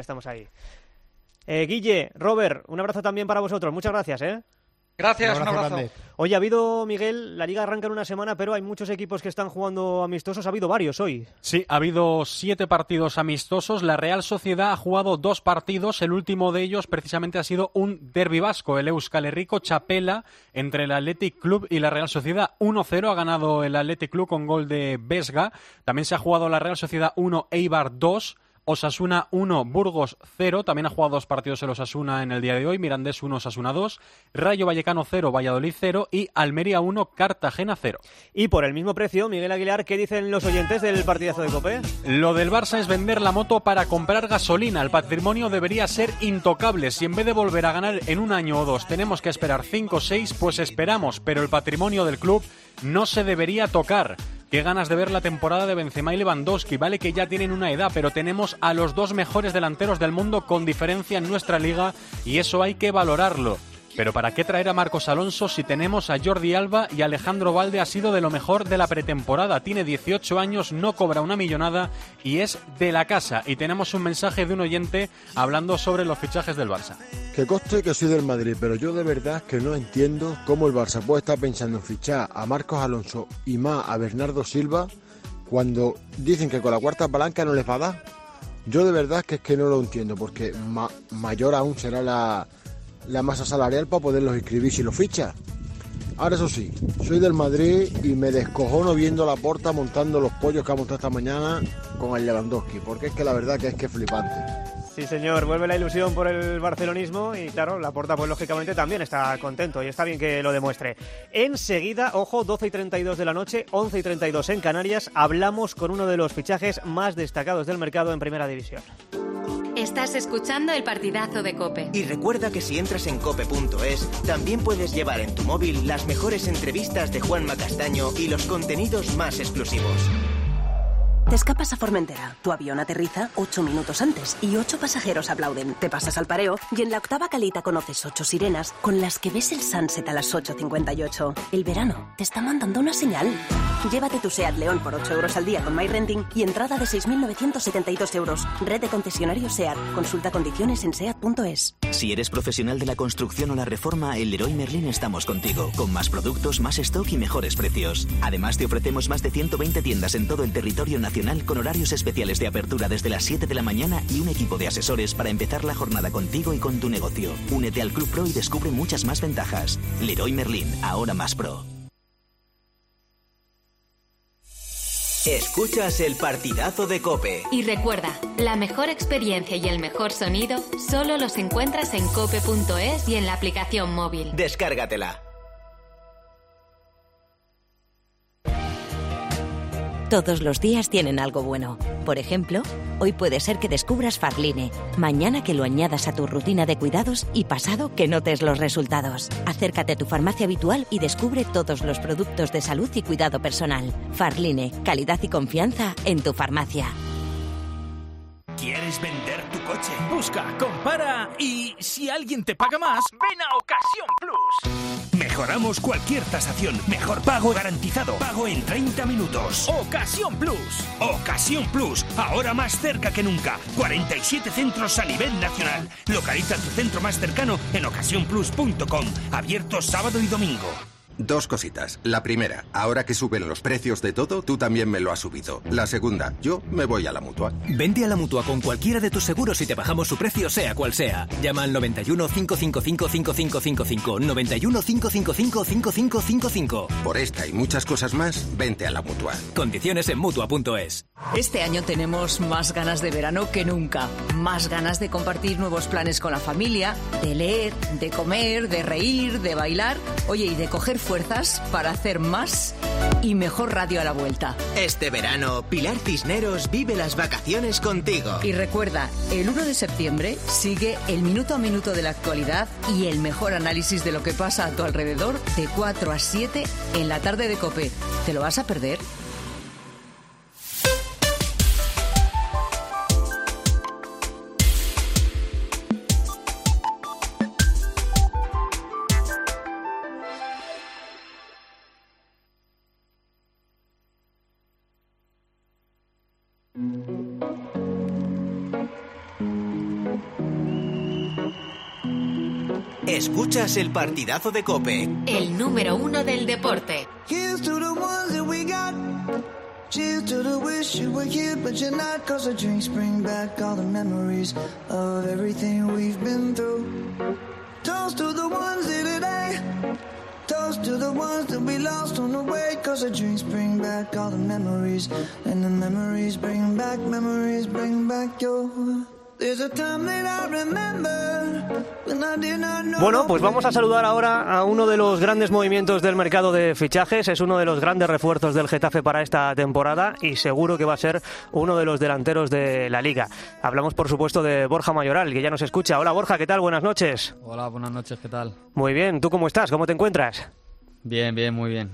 Speaker 4: Guille, Robert, un abrazo también para vosotros, muchas gracias, ¿eh?
Speaker 10: Gracias, un abrazo.
Speaker 4: Oye, ha habido, Miguel, la Liga arranca en una semana, pero hay muchos equipos que están jugando amistosos. Ha habido varios hoy.
Speaker 12: Sí, ha habido 7 partidos amistosos. La Real Sociedad ha jugado 2 partidos. El último de ellos precisamente ha sido un derbi vasco, el Euskal Herriko Txapela, entre el Athletic Club y la Real Sociedad. 1-0 ha ganado el Athletic Club con gol de Vesga. También se ha jugado la Real Sociedad 1, Eibar 2. Osasuna 1, Burgos 0, también ha jugado 2 partidos el Osasuna en el día de hoy, Mirandés 1, Osasuna 2, Rayo Vallecano 0, Valladolid 0 y Almería 1, Cartagena 0.
Speaker 4: Y por el mismo precio, Miguel Aguilar, ¿qué dicen los oyentes del partidazo de COPE?
Speaker 12: Lo del Barça es vender la moto para comprar gasolina. El patrimonio debería ser intocable. Si en vez de volver a ganar en un año o 2 tenemos que esperar 5 o 6, pues esperamos, pero el patrimonio del club no se debería tocar. Qué ganas de ver la temporada de Benzema y Lewandowski. Vale que ya tienen una edad, pero tenemos a los 2 mejores delanteros del mundo con diferencia en nuestra liga, y eso hay que valorarlo. Pero ¿para qué traer a Marcos Alonso si tenemos a Jordi Alba y Alejandro Valde? Ha sido de lo mejor de la pretemporada. Tiene 18 años, no cobra una millonada y es de la casa. Y tenemos un mensaje de un oyente hablando sobre los fichajes del Barça.
Speaker 21: Que conste que soy del Madrid, pero yo de verdad que no entiendo cómo el Barça puede estar pensando en fichar a Marcos Alonso y más a Bernardo Silva cuando dicen que con la cuarta palanca no les va a dar. Yo de verdad que es que no lo entiendo, porque mayor aún será la masa salarial para poderlos inscribir si los ficha. Ahora eso sí, soy del Madrid y me descojono viendo a Laporta montando los pollos que ha montado esta mañana con el Lewandowski, porque es que la verdad que es flipante.
Speaker 4: Sí, señor, vuelve la ilusión por el barcelonismo y claro, Laporta pues lógicamente también está contento y está bien que lo demuestre. Enseguida, ojo, 12:32 de la noche, 11:32 en Canarias, hablamos con uno de los fichajes más destacados del mercado en Primera División.
Speaker 13: Estás escuchando el partidazo de COPE.
Speaker 22: Y recuerda que si entras en cope.es, también puedes llevar en tu móvil las mejores entrevistas de Juanma Castaño y los contenidos más exclusivos.
Speaker 23: Te escapas a Formentera, tu avión aterriza 8 minutos antes y 8 pasajeros aplauden. Te pasas al pareo y en la octava calita conoces 8 sirenas con las que ves el sunset a las 8:58. El verano te está mandando una señal. Llévate tu SEAT León por 8 euros al día con MyRenting y entrada de 6.972 euros. Red de concesionarios SEAT. Consulta condiciones en SEAT.es.
Speaker 24: Si eres profesional de la construcción o la reforma, en Leroy Merlin estamos contigo. Con más productos, más stock y mejores precios. Además, te ofrecemos más de 120 tiendas en todo el territorio nacional con horarios especiales de apertura desde las 7 de la mañana y un equipo de asesores para empezar la jornada contigo y con tu negocio. Únete al Club Pro y descubre muchas más ventajas. Leroy Merlin, ahora más pro.
Speaker 22: Escuchas el partidazo de COPE.
Speaker 13: Y recuerda, la mejor experiencia y el mejor sonido solo los encuentras en cope.es y en la aplicación móvil.
Speaker 22: Descárgatela.
Speaker 25: Todos los días tienen algo bueno. Por ejemplo, hoy puede ser que descubras Farline, mañana que lo añadas a tu rutina de cuidados y pasado que notes los resultados. Acércate a tu farmacia habitual y descubre todos los productos de salud y cuidado personal. Farline, calidad y confianza en tu farmacia.
Speaker 17: ¿Quieres vender tu coche? Busca, compara y si alguien te paga más, ven a Ocasión Plus. Mejor Mejoramos cualquier tasación. Mejor pago garantizado. Pago en 30 minutos. Ocasión Plus. Ocasión Plus. Ahora más cerca que nunca. 47 centros a nivel nacional. Localiza tu centro más cercano en ocasiónplus.com. Abierto sábado y domingo.
Speaker 2: Dos cositas. La primera, ahora que suben los precios de todo, tú también me lo has subido. La segunda, yo me voy a la Mutua.
Speaker 5: Vente a la Mutua con cualquiera de tus seguros y te bajamos su precio sea cual sea. Llama al 91 555 5555. 91 555 5555.
Speaker 2: Por esta y muchas cosas más, vente a la Mutua.
Speaker 5: Condiciones en Mutua.es.
Speaker 8: Este año tenemos más ganas de verano que nunca. Más ganas de compartir nuevos planes con la familia, de leer, de comer, de reír, de bailar. Oye, y de coger fuerzas para hacer más y mejor radio a la vuelta.
Speaker 22: Este verano, Pilar Cisneros vive las vacaciones contigo.
Speaker 8: Y recuerda, el 1 de septiembre sigue el minuto a minuto de la actualidad y el mejor análisis de lo que pasa a tu alrededor de 4 a 7 en la tarde de COPE. ¿Te lo vas a perder?
Speaker 22: Escuchas el partidazo de COPE.
Speaker 13: El número 1 del deporte.
Speaker 9: Here's to the ones that we got. Cheers to the wish you were here, but you're not. 'Cause the drinks bring back all the memories of everything we've been through. Toast to the ones here today. Toast to the ones that we lost on the way. 'Cause the drinks bring back all the memories. And the memories bring back your...
Speaker 4: Bueno, pues vamos a saludar ahora a uno de los grandes movimientos del mercado de fichajes. Es uno de los grandes refuerzos del Getafe para esta temporada y seguro que va a ser uno de los delanteros de la Liga. Hablamos, por supuesto, de Borja Mayoral, que ya nos escucha. Hola, Borja, ¿qué tal? Buenas noches.
Speaker 14: Hola, buenas noches, ¿qué tal?
Speaker 4: Muy bien, ¿tú cómo estás? ¿Cómo te encuentras?
Speaker 14: Bien, muy bien.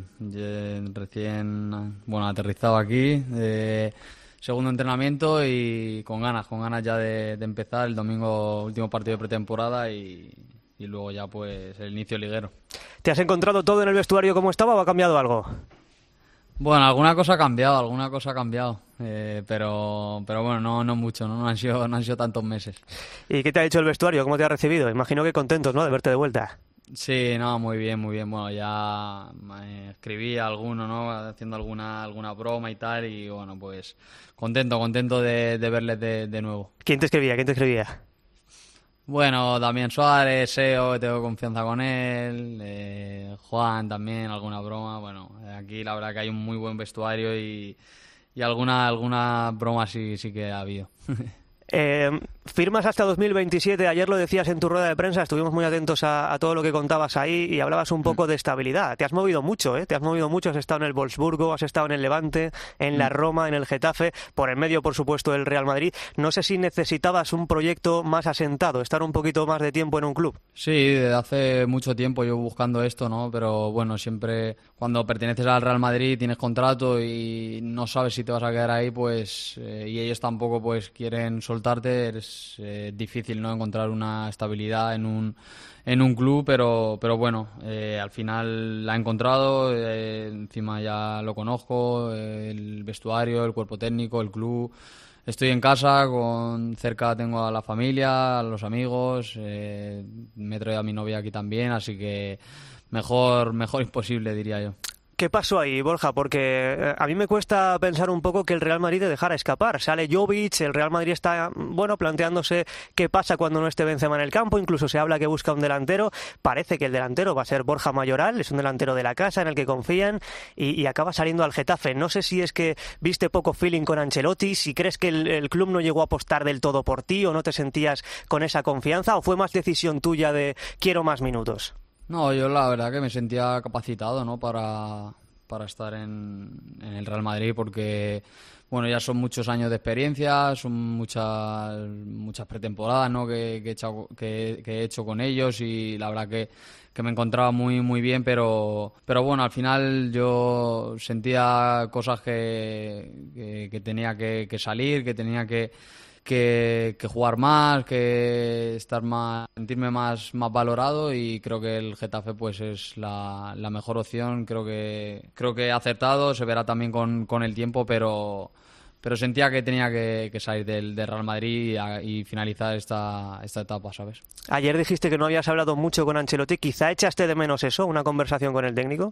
Speaker 14: Recién, aterrizado aquí. Segundo entrenamiento y con ganas ya de empezar el domingo, último partido de pretemporada y luego ya pues el inicio liguero.
Speaker 4: ¿Te has encontrado todo en el vestuario como estaba o ha cambiado algo?
Speaker 14: Bueno, alguna cosa ha cambiado, pero bueno, no mucho, no han sido tantos meses.
Speaker 4: ¿Y qué te ha dicho el vestuario? ¿Cómo te ha recibido? Imagino que contentos, ¿no?, de verte de vuelta.
Speaker 14: Sí, no, muy bien. Bueno, ya escribí alguno, ¿no?, haciendo alguna broma y tal, y bueno, pues contento de verles de nuevo.
Speaker 4: ¿Quién te escribía?
Speaker 14: Bueno, Damián Suárez, Seo, tengo confianza con él, Juan también, alguna broma. Bueno, aquí la verdad que hay un muy buen vestuario y alguna broma sí que ha habido.
Speaker 4: Firmas hasta 2027, ayer lo decías en tu rueda de prensa, estuvimos muy atentos a todo lo que contabas ahí y hablabas un poco de estabilidad. Te has movido mucho, has estado en el Wolfsburgo, has estado en el Levante, en la Roma, en el Getafe, por el medio, por supuesto, el Real Madrid. No sé si necesitabas un proyecto más asentado, estar un poquito más de tiempo en un club.
Speaker 14: Sí, desde hace mucho tiempo yo buscando esto, ¿no? Pero bueno, siempre cuando perteneces al Real Madrid tienes contrato y no sabes si te vas a quedar ahí, pues y ellos tampoco pues quieren soltarte, es difícil, ¿no?, encontrar una estabilidad en un club, pero bueno, al final la he encontrado, encima ya lo conozco, el vestuario, el cuerpo técnico, el club. Estoy en casa, cerca tengo a la familia, a los amigos, me he traído a mi novia aquí también, así que mejor imposible, diría yo.
Speaker 4: ¿Qué pasó ahí, Borja? Porque a mí me cuesta pensar un poco que el Real Madrid te dejara escapar. Sale Jovic, el Real Madrid está, planteándose qué pasa cuando no esté Benzema en el campo. Incluso se habla que busca un delantero. Parece que el delantero va a ser Borja Mayoral, es un delantero de la casa en el que confían y acaba saliendo al Getafe. No sé si es que viste poco feeling con Ancelotti, si crees que el club no llegó a apostar del todo por ti o no te sentías con esa confianza o fue más decisión tuya de quiero más minutos.
Speaker 14: No, yo la verdad que me sentía capacitado, ¿no?, para estar en el Real Madrid porque, bueno, ya son muchos años de experiencia, son muchas pretemporadas, ¿no?, que he hecho con ellos y la verdad que me encontraba muy bien, pero bueno, al final yo sentía cosas que tenía que salir, que tenía que jugar más, que estar más, sentirme más valorado, y creo que el Getafe pues es la mejor opción. Creo que he acertado, se verá también con el tiempo, pero sentía que tenía que salir del Real Madrid y finalizar esta etapa, ¿sabes?
Speaker 4: Ayer dijiste que no habías hablado mucho con Ancelotti, ¿quizá echaste de menos eso, una conversación con el técnico?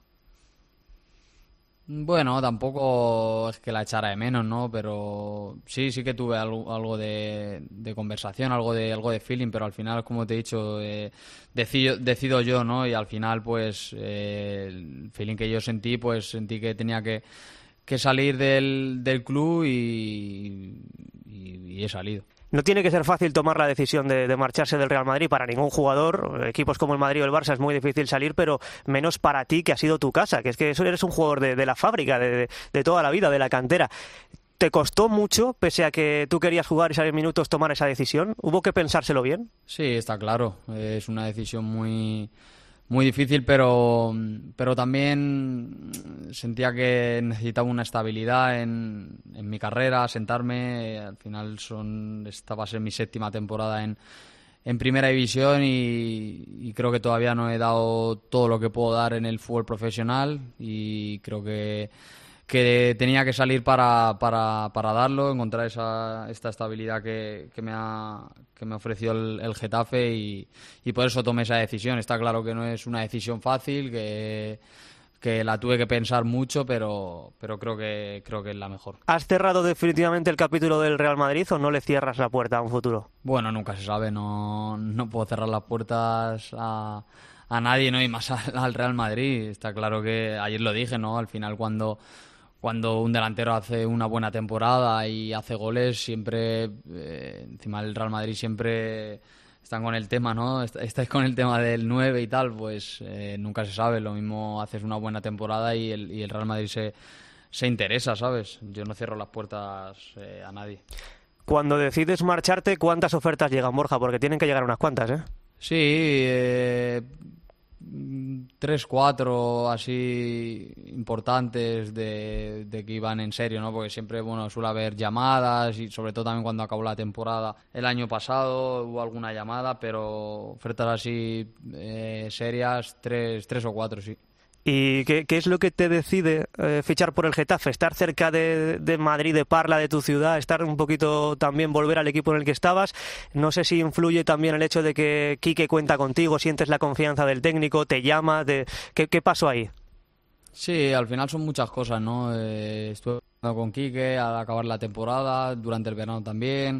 Speaker 14: Bueno, tampoco es que la echara de menos, ¿no? Pero sí que tuve algo de conversación, algo de feeling, pero al final, como te he dicho, decido yo, ¿no? Y al final, pues, el feeling que yo sentí, pues sentí que tenía que salir del club y he salido.
Speaker 4: No tiene que ser fácil tomar la decisión de marcharse del Real Madrid para ningún jugador. Equipos como el Madrid o el Barça es muy difícil salir, pero menos para ti, que ha sido tu casa, que es que eso eres un jugador de la fábrica, de toda la vida, de la cantera. ¿Te costó mucho, pese a que tú querías jugar y salir minutos, tomar esa decisión? ¿Hubo que pensárselo bien?
Speaker 14: Sí, está claro. Es una decisión muy difícil, pero también sentía que necesitaba una estabilidad en mi carrera, sentarme. Al final esta va a ser mi 7ª temporada en Primera División y creo que todavía no he dado todo lo que puedo dar en el fútbol profesional, y creo que tenía que salir para darlo, encontrar esta estabilidad que me ha ofrecido el Getafe, y por eso tomé esa decisión. Está claro que no es una decisión fácil, que la tuve que pensar mucho, pero creo que es la mejor.
Speaker 4: ¿Has cerrado definitivamente el capítulo del Real Madrid o no le cierras la puerta a un futuro?
Speaker 14: Bueno, nunca se sabe, no puedo cerrar las puertas a nadie, ¿no? Y más al Real Madrid. Está claro que ayer lo dije, ¿no? Al final, cuando un delantero hace una buena temporada y hace goles, siempre encima el Real Madrid siempre están con el tema, ¿no? Estáis con el tema del 9 y tal, pues nunca se sabe. Lo mismo haces una buena temporada y el Real Madrid se interesa, ¿sabes? Yo no cierro las puertas a nadie.
Speaker 4: Cuando decides marcharte, ¿cuántas ofertas llegan, Borja? Porque tienen que llegar unas cuantas, ¿eh?
Speaker 14: Sí, 3, 4 así importantes de que iban en serio, ¿no? Porque siempre, bueno, suele haber llamadas, y sobre todo también cuando acabó la temporada el año pasado hubo alguna llamada, pero ofertas así serias, 3 o 4, sí.
Speaker 4: ¿Y qué es lo que te decide fichar por el Getafe? ¿Estar cerca de Madrid, de Parla, de tu ciudad? ¿Estar un poquito también, volver al equipo en el que estabas? No sé si influye también el hecho de que Quique cuenta contigo, sientes la confianza del técnico, te llama. ¿Qué pasó ahí?
Speaker 14: Sí, al final son muchas cosas, ¿no? Estuve hablando con Quique al acabar la temporada, durante el verano también.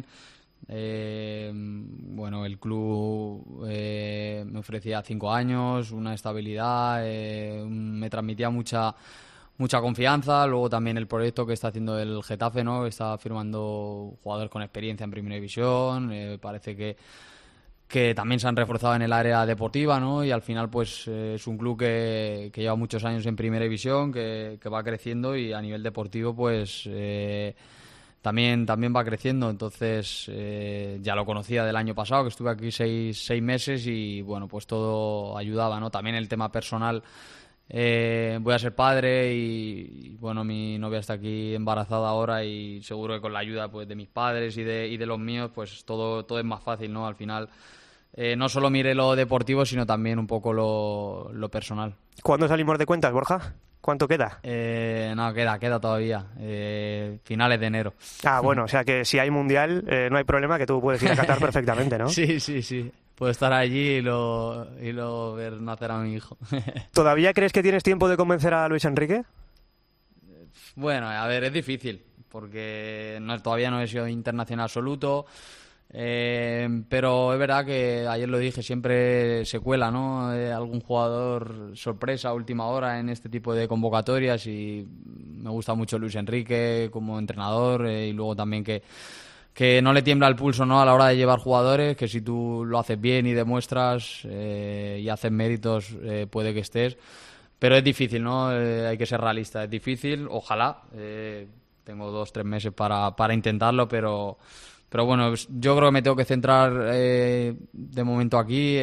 Speaker 14: Bueno, el club me ofrecía 5 años, una estabilidad, me transmitía mucha confianza. Luego también el proyecto que está haciendo el Getafe, ¿no? Está firmando jugadores con experiencia en Primera División. Parece que también se han reforzado en el área deportiva, ¿no? Y al final pues es un club que lleva muchos años en Primera División, que va creciendo, y a nivel deportivo pues también va creciendo. Entonces ya lo conocía del año pasado, que estuve aquí 6 meses, y bueno, pues todo ayudaba, ¿no? También el tema personal, voy a ser padre y bueno, mi novia está aquí embarazada ahora, y seguro que con la ayuda pues de mis padres y de los míos, pues todo es más fácil, ¿no? Al final no solo mire lo deportivo, sino también un poco lo personal.
Speaker 4: ¿Cuándo salimos de cuentas, Borja? ¿Cuánto queda?
Speaker 14: No, queda todavía. Finales de enero.
Speaker 4: Ah, bueno, o sea que si hay mundial, no hay problema, que tú puedes ir a Qatar perfectamente, ¿no?
Speaker 14: Sí. Puedo estar allí y lo ver nacer a mi hijo.
Speaker 4: ¿Todavía crees que tienes tiempo de convencer a Luis Enrique?
Speaker 14: Bueno, a ver, es difícil, porque todavía no he sido internacional absoluto. Pero es verdad que ayer lo dije, siempre se cuela, ¿no? Algún jugador sorpresa a última hora en este tipo de convocatorias, y me gusta mucho Luis Enrique como entrenador, y luego también que no le tiembla el pulso, ¿no? A la hora de llevar jugadores, que si tú lo haces bien y demuestras y haces méritos, puede que estés, pero es difícil, ¿no? Hay que ser realista, es difícil. Ojalá, tengo 2-3 meses para intentarlo, pero bueno, yo creo que me tengo que centrar de momento aquí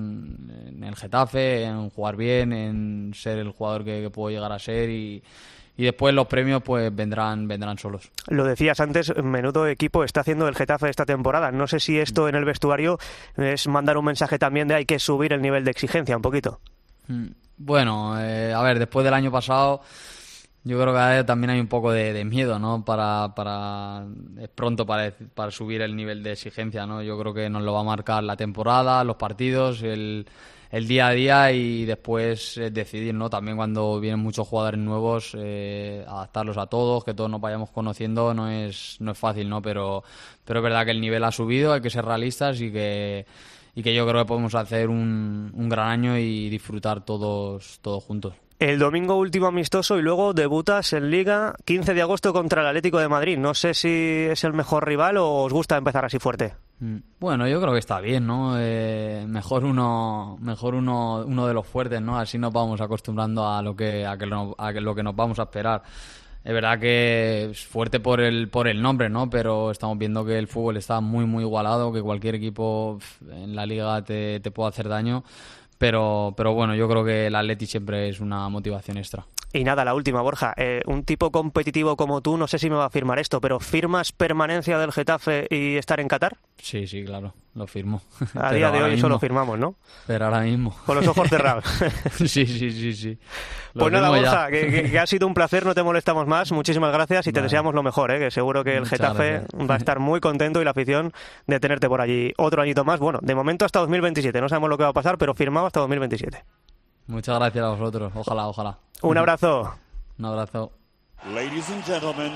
Speaker 14: en el Getafe, en jugar bien, en ser el jugador que puedo llegar a ser, y después los premios pues vendrán solos.
Speaker 4: Lo decías antes, menudo equipo está haciendo el Getafe esta temporada. No sé si esto en el vestuario es mandar un mensaje también de hay que subir el nivel de exigencia un poquito.
Speaker 14: Bueno, a ver, después del año pasado yo creo que también hay un poco de miedo, ¿no? Es pronto para subir el nivel de exigencia, ¿no? Yo creo que nos lo va a marcar la temporada, los partidos, el día a día y después decidir, ¿no? También cuando vienen muchos jugadores nuevos, adaptarlos a todos, que todos nos vayamos conociendo, no es fácil, ¿no? Pero es verdad que el nivel ha subido, hay que ser realistas y que yo creo que podemos hacer un gran año y disfrutar todos juntos.
Speaker 4: El domingo último amistoso y luego debutas en Liga 15 de agosto contra el Atlético de Madrid. No sé si es el mejor rival o os gusta empezar así fuerte.
Speaker 14: Bueno, yo creo que está bien, ¿no? Mejor uno de los fuertes, ¿no? Así nos vamos acostumbrando a lo que nos vamos a esperar. Es verdad que es fuerte por el nombre, ¿no? Pero estamos viendo que el fútbol está muy, muy igualado, que cualquier equipo en la Liga te puede hacer daño. Pero bueno, yo creo que el Atleti siempre es una motivación extra.
Speaker 4: Y nada, la última, Borja. Un tipo competitivo como tú, no sé si me va a firmar esto, pero ¿firmas permanencia del Getafe y estar en Qatar?
Speaker 14: Sí, claro, lo firmo.
Speaker 4: A día de hoy solo firmamos, ¿no?
Speaker 14: Pero ahora mismo.
Speaker 4: Con los ojos cerrados.
Speaker 14: Sí.
Speaker 4: Pues nada, Borja, que ha sido un placer, no te molestamos más. Muchísimas gracias y te deseamos lo mejor, que seguro que el Getafe va a estar muy contento y la afición de tenerte por allí otro añito más. Bueno, de momento hasta 2027, no sabemos lo que va a pasar, pero firmado hasta 2027.
Speaker 14: Muchas gracias a vosotros, ojalá.
Speaker 4: Un abrazo.
Speaker 14: Un abrazo.
Speaker 3: Ladies and gentlemen,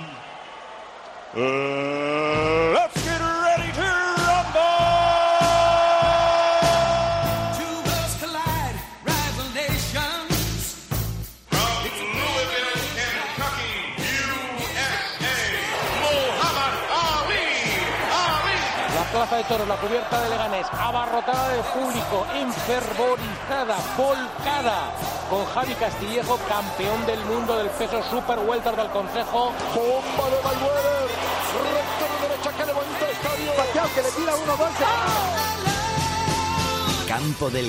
Speaker 3: let's get ready to rumble! Two worlds collide, rival nations. From Louisville, Kentucky, USA, Muhammad Ali.
Speaker 15: La plaza de toros, la cubierta de Leganés, abarrotada del público, enfervorizada, volcada, con Javi Castillejo, campeón del mundo del peso super welter del Consejo.
Speaker 3: Bomba de Mayweather, recto de derecha que levanta el estadio. Pacquiao que le tira 1-2.
Speaker 1: Campo del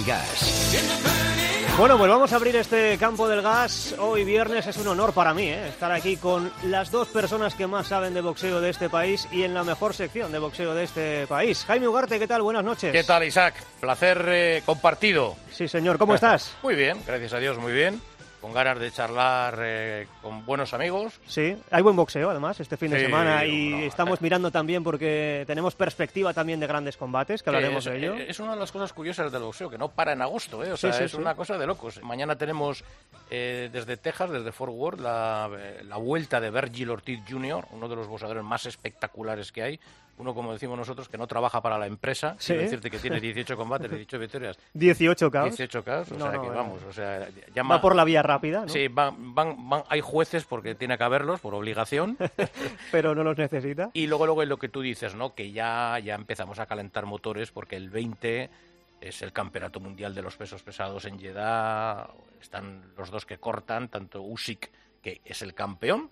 Speaker 1: Gas.
Speaker 4: Bueno, pues vamos a abrir este Campo del Gas. Hoy viernes es un honor para mí estar aquí con las dos personas que más saben de boxeo de este país y en la mejor sección de boxeo de este país. Jaime Ugarte, ¿qué tal? Buenas noches.
Speaker 16: ¿Qué tal, Isaac? Placer compartido.
Speaker 4: Sí, señor. ¿Cómo estás?
Speaker 16: Muy bien, gracias a Dios, muy bien. Con ganas de charlar con buenos amigos.
Speaker 4: Sí, hay buen boxeo además este fin de semana y
Speaker 16: no,
Speaker 4: estamos mirando también porque tenemos perspectiva también de grandes combates, que hablaremos de ello.
Speaker 16: Es una de las cosas curiosas del boxeo, que no para en agosto, O sea, es una cosa de locos. Mañana tenemos desde Texas, desde Fort Worth, la vuelta de Vergil Ortiz Jr., uno de los boxeadores más espectaculares que hay. Uno, como decimos nosotros, que no trabaja para la empresa.
Speaker 4: Sí.
Speaker 16: Quiero decirte que tiene 18 combates, 18 victorias.
Speaker 4: 18 KOs.
Speaker 16: 18 KOs, o sea, que vamos, o sea...
Speaker 4: Va por la vía rápida, ¿no?
Speaker 16: Sí, hay jueces porque tiene que haberlos, por obligación.
Speaker 4: Pero no los necesita.
Speaker 16: Y luego es lo que tú dices, ¿no? Que ya empezamos a calentar motores porque el 20 es el campeonato mundial de los pesos pesados en Jeddah. Están los dos que cortan, tanto Usyk, que es el campeón,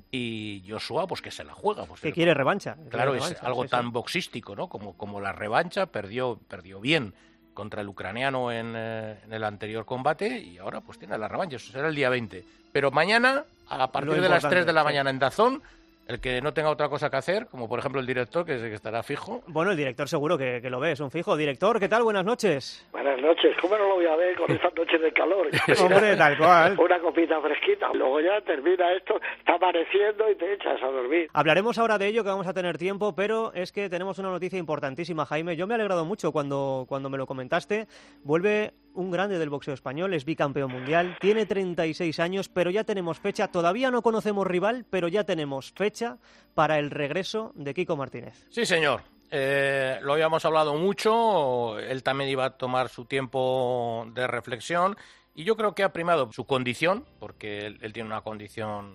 Speaker 16: y Joshua, pues que se la juega. Pues,
Speaker 4: que quiere revancha.
Speaker 16: Claro, es algo tan boxístico, ¿no? Como la revancha, perdió bien contra el ucraniano en el anterior combate y ahora pues tiene la revancha, eso será el día 20. Pero mañana, a partir de las 3 de la mañana en DAZN, el que no tenga otra cosa que hacer, como por ejemplo el director, que estará fijo.
Speaker 4: Bueno, el director seguro que lo ve, es un fijo. Director, ¿qué tal? Buenas noches.
Speaker 18: Buenas noches, ¿cómo no lo voy a ver con estas noches de calor?
Speaker 4: Hombre, tal cual.
Speaker 18: Una copita fresquita, luego ya termina esto, está amaneciendo y te echas a dormir.
Speaker 4: Hablaremos ahora de ello, que vamos a tener tiempo, pero es que tenemos una noticia importantísima, Jaime. Yo me he alegrado mucho cuando me lo comentaste. Vuelve un grande del boxeo español, es bicampeón mundial, tiene 36 años, pero ya tenemos fecha. Todavía no conocemos rival, pero ya tenemos fecha para el regreso de Kiko Martínez.
Speaker 16: Sí, señor. Lo habíamos hablado mucho, él también iba a tomar su tiempo de reflexión y yo creo que ha primado su condición, porque él tiene una condición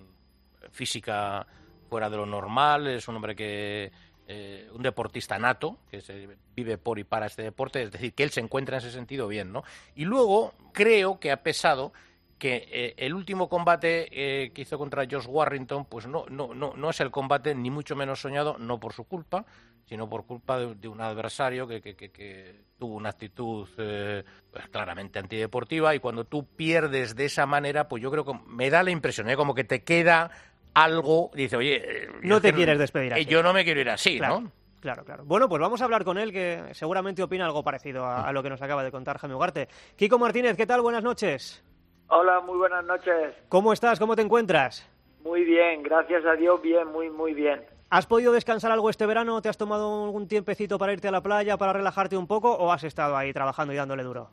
Speaker 16: física fuera de lo normal, es un hombre que... un deportista nato, que se vive por y para este deporte, es decir, que él se encuentra en ese sentido bien, ¿no? Y luego creo que ha pesado que el último combate que hizo contra Josh Warrington, pues no es el combate ni mucho menos soñado, no por su culpa, sino por culpa de un adversario que tuvo una actitud pues claramente antideportiva, y cuando tú pierdes de esa manera, pues yo creo que me da la impresión, como que te queda algo, dice, oye...
Speaker 4: no te quieres despedir así.
Speaker 16: Yo no me quiero ir así,
Speaker 4: claro.
Speaker 16: ¿no?
Speaker 4: Claro. Bueno, pues vamos a hablar con él, que seguramente opina algo parecido a lo que nos acaba de contar Jaime Ugarte. Kiko Martínez, ¿qué tal? Buenas noches.
Speaker 6: Hola, muy buenas noches.
Speaker 4: ¿Cómo estás? ¿Cómo te encuentras?
Speaker 6: Muy bien, gracias a Dios, bien, muy bien.
Speaker 4: ¿Has podido descansar algo este verano? ¿Te has tomado algún tiempecito para irte a la playa, para relajarte un poco, o has estado ahí trabajando y dándole duro?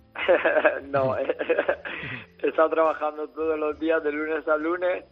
Speaker 6: No, he estado trabajando todos los días, de lunes a lunes,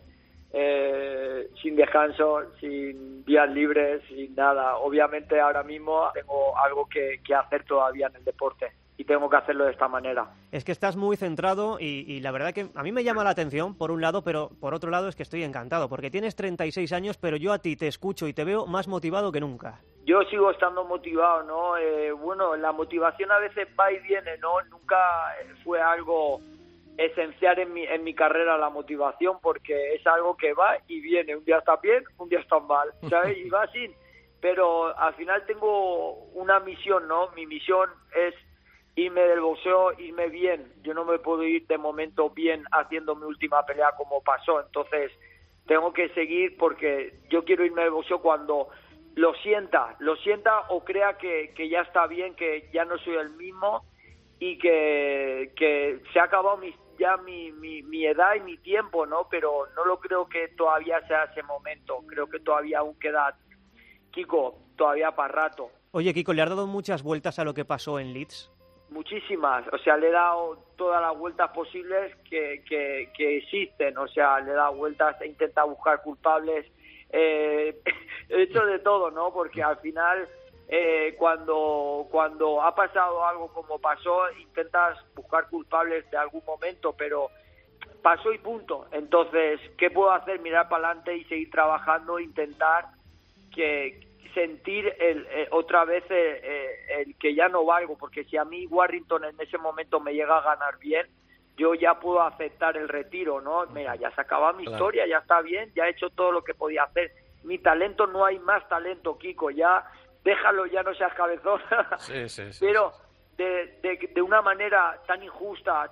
Speaker 6: sin descanso, sin días libres, sin nada. Obviamente ahora mismo tengo algo que hacer todavía en el deporte y tengo que hacerlo de esta manera.
Speaker 4: Es que estás muy centrado y la verdad que a mí me llama la atención, por un lado, pero por otro lado es que estoy encantado, porque tienes 36 años, pero yo a ti te escucho y te veo más motivado que nunca.
Speaker 6: Yo sigo estando motivado, ¿no? Bueno, la motivación a veces va y viene, ¿no? Nunca fue algo esencial en mi carrera la motivación, porque es algo que va y viene. Un día está bien, un día está mal, ¿sabes? Y va así. Pero al final tengo una misión, ¿no? Mi misión es irme del boxeo, irme bien. Yo no me puedo ir de momento bien haciendo mi última pelea como pasó. Entonces tengo que seguir, porque yo quiero irme del boxeo cuando lo sienta o crea que ya está bien, que ya no soy el mismo y que se ha acabado mi edad y mi tiempo, ¿no? Pero no lo creo que todavía sea ese momento. Creo que todavía aún queda, Kiko, todavía para rato.
Speaker 4: Oye, Kiko, ¿le has dado muchas vueltas a lo que pasó en Leeds?
Speaker 6: Muchísimas, o sea, le he dado todas las vueltas posibles que existen, o sea, le he dado vueltas, he intentado buscar culpables, he hecho de todo, ¿no? Porque al final, cuando ha pasado algo como pasó, intentas buscar culpables de algún momento, pero pasó y punto. Entonces, ¿qué puedo hacer? Mirar para adelante y seguir trabajando, intentar sentir otra vez el que ya no valgo, porque si a mí Warrington en ese momento me llega a ganar bien, yo ya puedo aceptar el retiro, ¿no? Mira, ya se acaba mi historia, ya está bien, ya he hecho todo lo que podía hacer. Mi talento, no hay más talento, Kiko, ya déjalo, ya no seas cabezón. Sí. Pero de una manera tan injusta,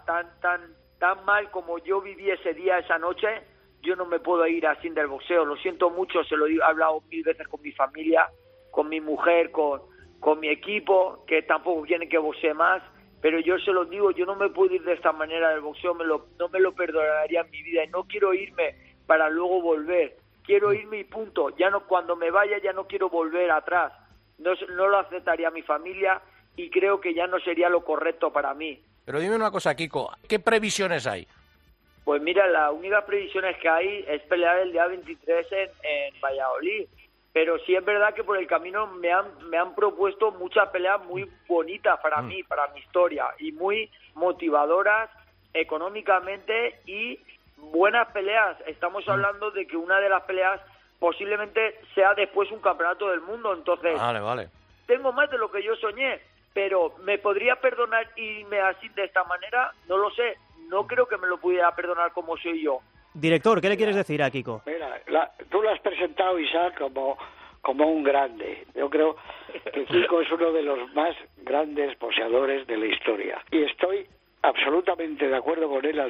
Speaker 6: tan mal como yo viví ese día, esa noche, yo no me puedo ir así del boxeo. Lo siento mucho, se lo he hablado 1000 veces con mi familia, con mi mujer, con mi equipo, que tampoco quieren que boxee más, pero yo se lo digo, yo no me puedo ir de esta manera del boxeo, no me lo perdonaría en mi vida, y no quiero irme para luego volver. Quiero irme y punto. Ya no, cuando me vaya ya no quiero volver atrás. No lo aceptaría mi familia y creo que ya no sería lo correcto para mí.
Speaker 16: Pero dime una cosa, Kiko, ¿qué previsiones hay?
Speaker 6: Pues mira, las únicas previsiones que hay es pelear el día 23 en Valladolid. Pero sí es verdad que por el camino me han propuesto muchas peleas muy bonitas para mí, para mi historia, y muy motivadoras económicamente y buenas peleas. Estamos hablando de que una de las peleas posiblemente sea después un campeonato del mundo. Entonces,
Speaker 16: vale.
Speaker 6: Tengo más de lo que yo soñé, pero ¿me podría perdonar irme así de esta manera? No lo sé. No creo que me lo pudiera perdonar como soy yo.
Speaker 4: Director, ¿qué le quieres decir a Kiko?
Speaker 18: Mira, tú lo has presentado, Isaac, como un grande. Yo creo que Kiko es uno de los más grandes boxeadores de la historia. Y estoy absolutamente de acuerdo con él al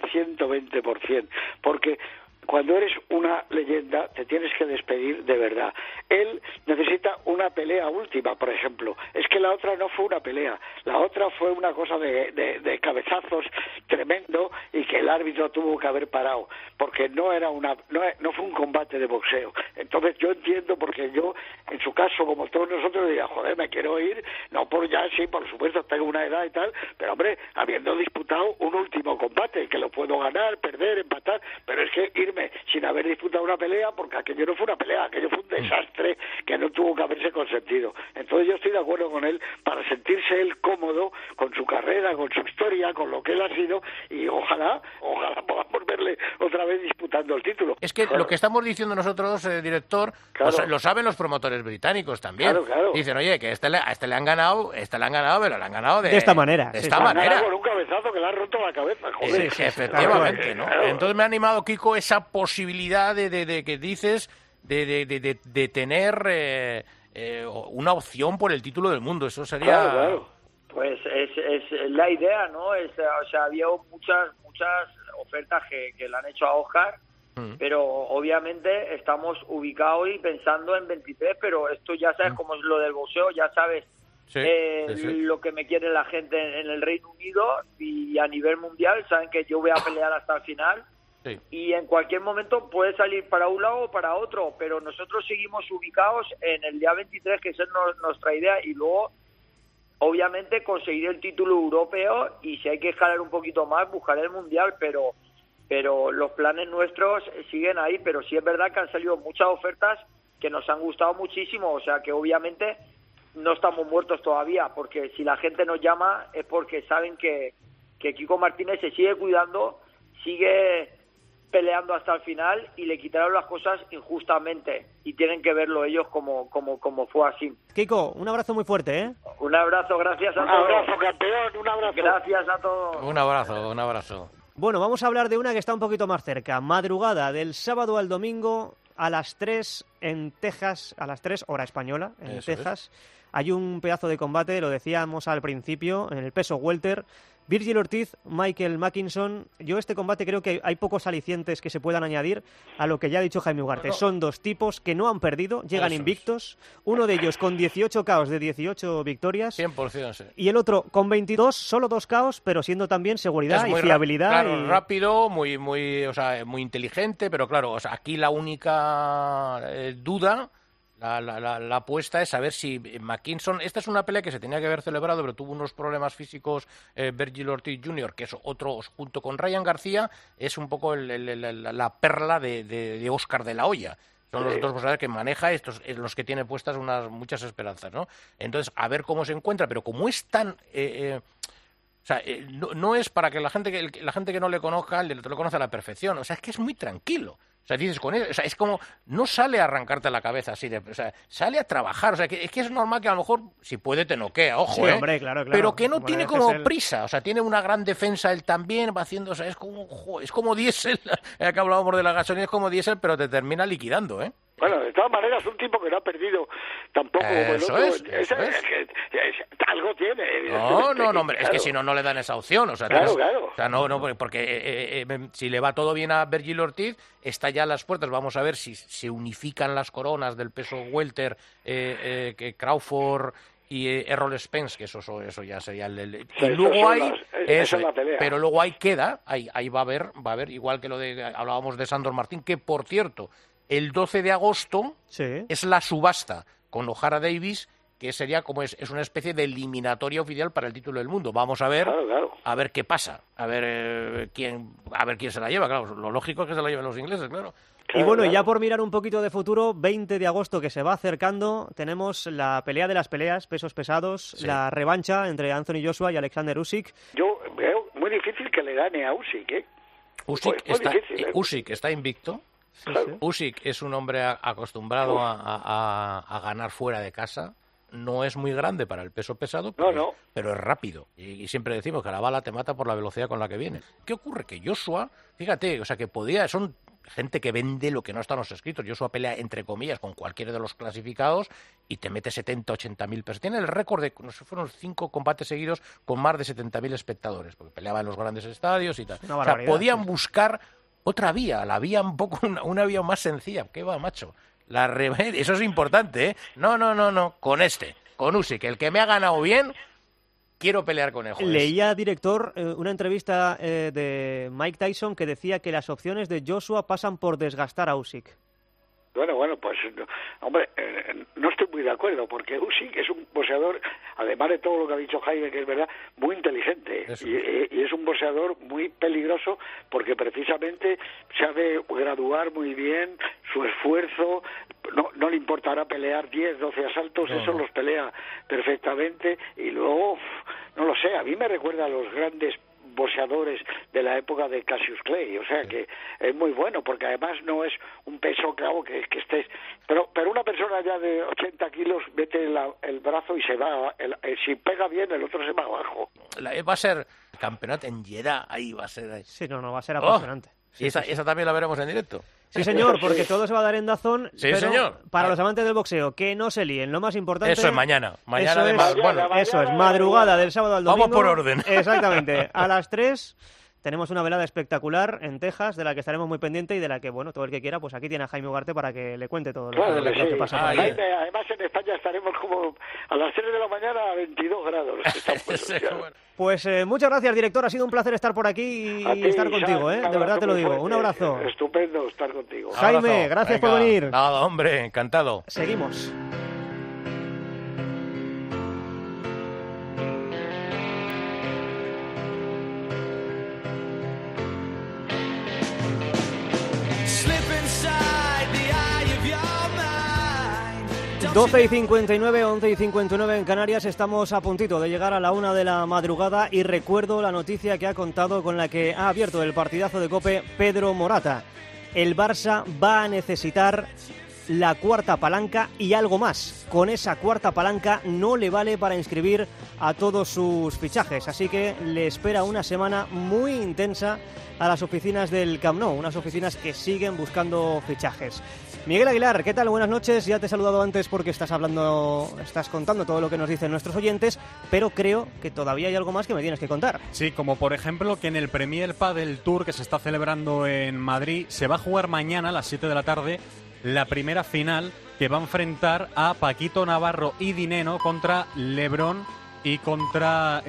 Speaker 18: 120%, porque cuando eres una leyenda te tienes que despedir de verdad. Él necesita una pelea última, por ejemplo. Es que la otra no fue una pelea, la otra fue una cosa de cabezazos tremendo y que el árbitro tuvo que haber parado, porque no fue un combate de boxeo. Entonces yo entiendo, porque yo, en su caso, como todos nosotros, diría, joder, me quiero ir, no por ya, sí, por supuesto, tengo una edad y tal, pero hombre, habiendo disputado un último combate, que lo puedo ganar, perder, empatar, pero es que irme sin haber disputado una pelea, porque aquello no fue una pelea, aquello fue un desastre que no tuvo que haberse consentido. Entonces yo estoy de acuerdo con él para sentirse él cómodo con su carrera, con su historia, con lo que él ha sido, y ojalá podamos verle otra vez disputando el título.
Speaker 16: Es que lo que estamos diciendo nosotros, director, lo saben los promotores británicos también.
Speaker 18: Claro.
Speaker 16: Dicen, oye, que a este le han ganado, pero le han ganado de
Speaker 4: esta manera.
Speaker 16: De esta manera.
Speaker 18: Con un cabezazo que le ha roto la cabeza, joder.
Speaker 16: Sí, efectivamente, ¿no? Claro. Entonces me ha animado, Kiko, esa posibilidad de que dices de tener una opción por el título del mundo. Eso sería...
Speaker 18: Claro.
Speaker 6: Pues es la idea, ¿no? O sea, había muchas ofertas que le han hecho a Oscar, pero obviamente estamos ubicados y pensando en 23, pero esto ya sabes cómo es lo del boxeo, ya sabes lo que me quiere la gente en el Reino Unido y a nivel mundial, saben que yo voy a pelear hasta el final. Sí. Y en cualquier momento puede salir para un lado o para otro, pero nosotros seguimos ubicados en el día 23, que esa es nuestra idea, y luego obviamente conseguir el título europeo, y si hay que escalar un poquito más, buscar el mundial, pero los planes nuestros siguen ahí. Pero sí es verdad que han salido muchas ofertas que nos han gustado muchísimo, o sea que obviamente no estamos muertos todavía, porque si la gente nos llama es porque saben que Kiko Martínez se sigue cuidando, sigue peleando hasta el final, y le quitaron las cosas injustamente, y tienen que verlo ellos como fue así.
Speaker 4: Kiko, un abrazo muy fuerte, ¿eh?
Speaker 6: Un abrazo, gracias a todos.
Speaker 18: Un abrazo, campeón, un abrazo.
Speaker 6: Gracias a todos.
Speaker 16: Un abrazo.
Speaker 4: Bueno, vamos a hablar de una que está un poquito más cerca. Madrugada del sábado al domingo a las 3 en Texas, a las 3 hora española, en Texas. Hay un pedazo de combate, lo decíamos al principio, en el peso welter. Virgil Ortiz, Michael Mackinson. Yo este combate creo que hay pocos alicientes que se puedan añadir a lo que ya ha dicho Jaime Ugarte. Son dos tipos que no han perdido, llegan invictos. Uno de ellos con 18 KOs de 18 victorias.
Speaker 16: 100%, sí.
Speaker 4: Y el otro con 22, solo 2 KOs, pero siendo también seguridad y fiabilidad.
Speaker 16: Claro, rápido, muy inteligente, pero claro, o sea, aquí la única duda... La apuesta es saber si Mackinson... Esta es una pelea que se tenía que haber celebrado, pero tuvo unos problemas físicos Virgil Ortiz Jr., que es otro, junto con Ryan García, es un poco la perla de Oscar de la Hoya. Son los dos boxeadores que maneja, estos los que tiene puestas muchas esperanzas, ¿no? Entonces, a ver cómo se encuentra, pero como es tan... no es para que la gente que no le conozca, lo conoce a la perfección. O sea, es que es muy tranquilo. O sea, dices con él, o sea, es como, no sale a arrancarte la cabeza así, o sea, sale a trabajar. O sea, es que es normal que a lo mejor, si puede, te noquea, ojo,
Speaker 4: sí, hombre, claro.
Speaker 16: Pero que no tiene como prisa. O sea, tiene una gran defensa él también, va haciendo, o sea, es como diésel, ya que hablábamos de la gasolina, es como diésel, pero te termina liquidando, ¿eh?
Speaker 18: Bueno, de todas maneras, un tipo que no ha perdido tampoco como el otro. Algo tiene.
Speaker 16: No, hombre, claro. Es que si no le dan esa opción. O sea,
Speaker 18: claro.
Speaker 16: O sea, no, porque si le va todo bien a Virgil Ortiz, está ya a las puertas. Vamos a ver si se unifican las coronas del peso welter, que Crawford y Errol Spence, que eso ya sería y luego hay pero luego ahí va a haber igual que lo de hablábamos de Sandor Martín, que por cierto el 12 de agosto es la subasta con O'Hara Davis, que sería como es una especie de eliminatoria oficial para el título del mundo. Vamos a ver a ver qué pasa, a ver quién se la lleva. Claro, lo lógico es que se la lleven los ingleses, claro.
Speaker 4: Y bueno, ya por mirar un poquito de futuro, 20 de agosto que se va acercando, tenemos la pelea de las peleas, pesos pesados, la revancha entre Anthony Joshua y Alexander Usyk.
Speaker 18: Yo veo muy difícil que le gane a Usyk, ¿eh?
Speaker 16: Usyk está invicto. Sí. Usyk es un hombre acostumbrado a ganar fuera de casa. No es muy grande para el peso pesado, pero es rápido. Y siempre decimos que la bala te mata por la velocidad con la que viene. ¿Qué ocurre? Que Joshua, fíjate, o sea, que son gente que vende lo que no está en los escritos. Joshua pelea, entre comillas, con cualquiera de los clasificados y te mete 70, 80 mil personas. Tiene el récord de, no sé, fueron 5 combates seguidos con más de 70.000 espectadores, porque peleaba en los grandes estadios y tal. O sea, podían buscar otra vía, la vía un poco, una vía más sencilla. ¿Qué va, macho? Eso es importante, ¿eh? No, con Usyk, el que me ha ganado bien, quiero pelear con él. Joder.
Speaker 4: Leía, director, una entrevista de Mike Tyson que decía que las opciones de Joshua pasan por desgastar a Usyk.
Speaker 18: Bueno, pues, hombre, no estoy muy de acuerdo, porque Usyk es un boxeador, además de todo lo que ha dicho Jaime, que es verdad, muy inteligente, y es un boxeador muy peligroso, porque precisamente sabe graduar muy bien su esfuerzo, no le importará pelear 10, 12 asaltos, eso los pelea perfectamente, y luego, no lo sé, a mí me recuerda a los grandes boxeadores de la época de Cassius Clay, o sea que es muy bueno, porque además no es un peso, claro, que estés, pero una persona ya de 80 kilos mete el brazo y se va, si pega bien el otro se va abajo.
Speaker 16: Va a ser campeonato en Jeddah, ahí va a ser.
Speaker 4: Sí, no, va a ser apasionante.
Speaker 16: Y esa también la veremos en directo.
Speaker 4: Sí, señor, porque todo se va a dar en DAZN.
Speaker 16: Sí,
Speaker 4: pero
Speaker 16: señor.
Speaker 4: Para los amantes del boxeo, que no se líen. Lo más importante...
Speaker 16: Eso es mañana.
Speaker 4: Eso es madrugada del sábado al domingo.
Speaker 16: Vamos por orden.
Speaker 4: Exactamente. A las 3 tenemos una velada espectacular en Texas, de la que estaremos muy pendientes y de la que, bueno, todo el que quiera, pues aquí tiene a Jaime Ugarte para que le cuente todo lo que pasa por ahí.
Speaker 18: Además, en España estaremos como a las 3 de la mañana a 22 grados.
Speaker 4: Pues muchas gracias, director. Ha sido un placer estar por aquí y estar contigo, ¿eh? De verdad te lo digo. Un abrazo.
Speaker 18: Estupendo estar contigo.
Speaker 4: Jaime, gracias por venir.
Speaker 16: Nada, hombre, encantado.
Speaker 4: Seguimos.
Speaker 9: Don't
Speaker 4: 12 y 59, 11 y 59 en Canarias, estamos a puntito de llegar a la 1 de la madrugada y recuerdo la noticia que ha contado, con la que ha abierto el partidazo de COPE Pedro Morata. El Barça va a necesitar la cuarta palanca y algo más. Con esa cuarta palanca no le vale para inscribir a todos sus fichajes, así que le espera una semana muy intensa a las oficinas del Camp Nou, unas oficinas que siguen buscando fichajes. Miguel Aguilar, ¿qué tal? Buenas noches. Ya te he saludado antes porque estás contando todo lo que nos dicen nuestros oyentes, pero creo que todavía hay algo más que me tienes que contar.
Speaker 12: Sí, como por ejemplo que en el Premier Padel Tour que se está celebrando en Madrid se va a jugar mañana a las 7 de la tarde la primera final, que va a enfrentar a Paquito Navarro y Dineno contra Lebrón y contra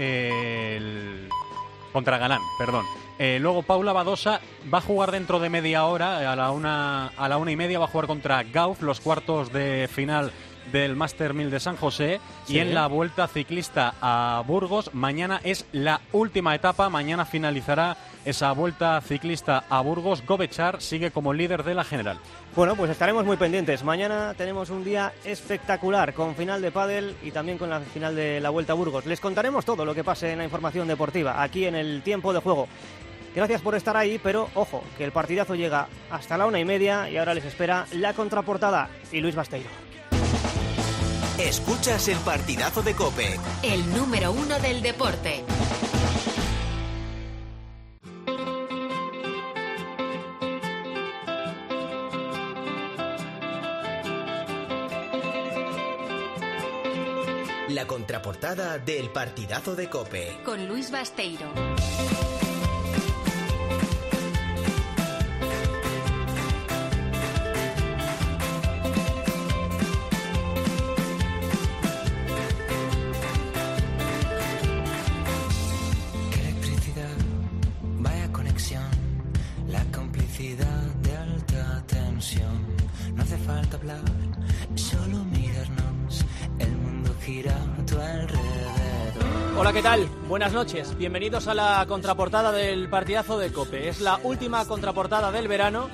Speaker 12: Galán, perdón. Luego Paula Badosa va a jugar dentro de media hora, a la 1:30 va a jugar contra Gauff, los cuartos de final del Master 1000 de San José. Sí. Y en la Vuelta Ciclista a Burgos, mañana es la última etapa, mañana finalizará esa Vuelta Ciclista a Burgos. Govechar sigue como líder de la general.
Speaker 4: Bueno, pues estaremos muy pendientes. Mañana tenemos un día espectacular, con final de pádel y también con la final de la Vuelta a Burgos. Les contaremos todo lo que pase en la información deportiva, aquí en el Tiempo de Juego. Gracias por estar ahí, pero ojo, que el partidazo llega hasta la 1:30 y ahora les espera la contraportada y Luis Basteiro.
Speaker 22: Escuchas el partidazo de COPE.
Speaker 13: El número 1 del deporte.
Speaker 22: La contraportada del partidazo de COPE.
Speaker 13: Con Luis Basteiro.
Speaker 9: De alta tensión, no hace falta hablar, solo mirarnos, el mundo gira a tu alrededor.
Speaker 7: Hola, ¿qué tal? Buenas noches, bienvenidos a la contraportada del partidazo de COPE. Es la última contraportada del verano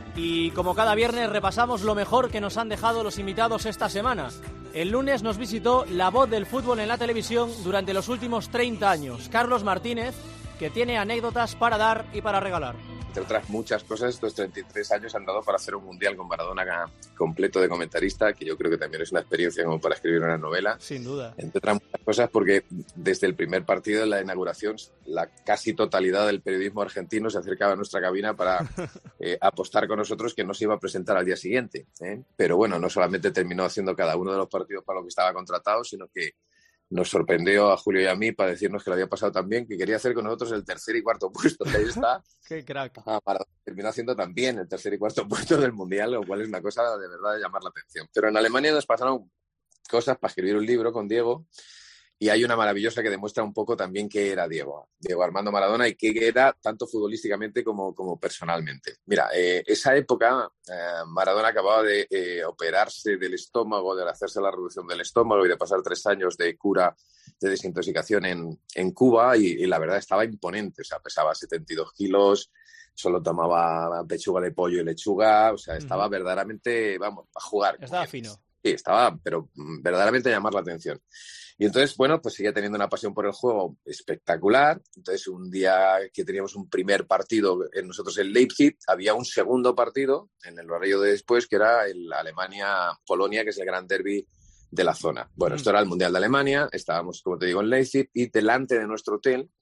Speaker 7: y como cada viernes repasamos lo mejor que nos han dejado los invitados esta semana. El lunes nos visitó la voz del fútbol en la televisión durante los últimos 30 años, Carlos Martínez, que tiene anécdotas para dar y para regalar.
Speaker 10: Entre otras muchas cosas, estos 33 años han dado para hacer un mundial con Maradona completo de comentarista, que yo creo que también es una experiencia como para escribir una novela.
Speaker 7: Sin duda.
Speaker 10: Entre otras muchas cosas, porque desde el primer partido de la inauguración, la casi totalidad del periodismo argentino se acercaba a nuestra cabina para apostar con nosotros que no se iba a presentar al día siguiente. Pero bueno, no solamente terminó haciendo cada uno de los partidos para lo que estaba contratado, sino que nos sorprendió a Julio y a mí para decirnos que lo había pasado tan bien, que quería hacer con nosotros el tercer y cuarto puesto, que ahí está.
Speaker 7: ¡Qué crack!
Speaker 10: Terminó haciendo también el tercer y cuarto puesto del Mundial, lo cual es una cosa de verdad de llamar la atención. Pero en Alemania nos pasaron cosas para escribir un libro con Diego, y hay una maravillosa que demuestra un poco también qué era Diego Armando Maradona, y qué era tanto futbolísticamente como personalmente. Mira, esa época Maradona acababa de operarse del estómago, de hacerse la reducción del estómago y de pasar 3 años de cura de desintoxicación en Cuba, y la verdad estaba imponente. O sea, pesaba 72 kilos, solo tomaba pechuga de pollo y lechuga, o sea, estaba verdaderamente, vamos, a jugar.
Speaker 7: Estaba fino.
Speaker 10: Sí, estaba, pero verdaderamente a llamar la atención. Y entonces, bueno, pues seguía teniendo una pasión por el juego espectacular. Entonces, un día que teníamos un primer partido nosotros en Leipzig, había un segundo partido en el horario de después, que era el Alemania-Polonia, que es el gran derbi de la zona. Bueno, esto era el Mundial de Alemania, estábamos, como te digo, en Leipzig, y delante de nuestro hotel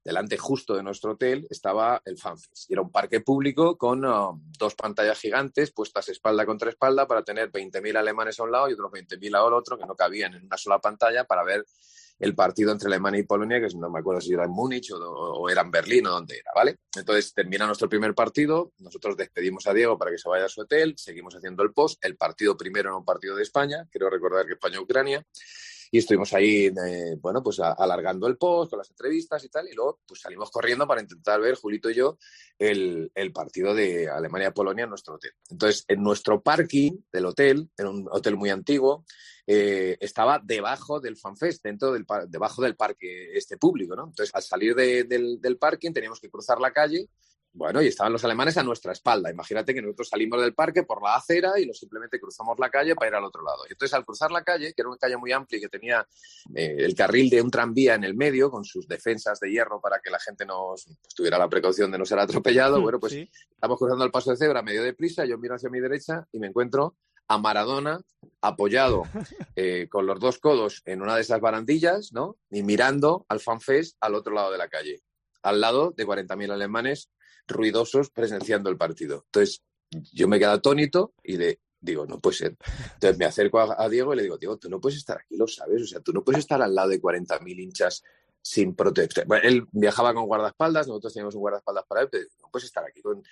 Speaker 10: delante justo de nuestro hotel, estaba el FanFest. Y era un parque público con 2 pantallas gigantes puestas espalda contra espalda para tener 20.000 alemanes a un lado y otros 20.000 al otro, que no cabían en una sola pantalla, para ver el partido entre Alemania y Polonia, que no me acuerdo si era en Múnich o era en Berlín o dónde era, ¿vale? Entonces termina nuestro primer partido, nosotros despedimos a Diego para que se vaya a su hotel, seguimos haciendo el post, el partido primero era un partido de España, quiero recordar que España-Ucrania, y estuvimos ahí, pues alargando el post con las entrevistas y tal, y luego pues salimos corriendo para intentar ver, Julito y yo, el partido de Alemania-Polonia en nuestro hotel. Entonces, en nuestro parking del hotel, en un hotel muy antiguo, estaba debajo del FanFest, debajo del parque público, ¿no? Entonces, al salir del parking teníamos que cruzar la calle. Bueno, y estaban los alemanes a nuestra espalda. Imagínate que nosotros salimos del parque por la acera y simplemente cruzamos la calle para ir al otro lado. Y entonces, al cruzar la calle, que era una calle muy amplia y que tenía el carril de un tranvía en el medio, con sus defensas de hierro para que la gente tuviera la precaución de no ser atropellado, bueno, pues sí. Estamos cruzando el paso de cebra medio deprisa, yo miro hacia mi derecha y me encuentro a Maradona apoyado con los 2 codos en una de esas barandillas, ¿no? Y mirando al FanFest al otro lado de la calle, al lado de 40.000 alemanes ruidosos presenciando el partido. Entonces, yo me quedo atónito y le digo, no puede ser. Entonces me acerco a Diego y le digo, Diego, tú no puedes estar aquí, lo sabes, o sea, tú no puedes estar al lado de 40.000 hinchas sin protección. Bueno, él viajaba con guardaespaldas, nosotros teníamos un guardaespaldas para él, pero no puedes estar aquí con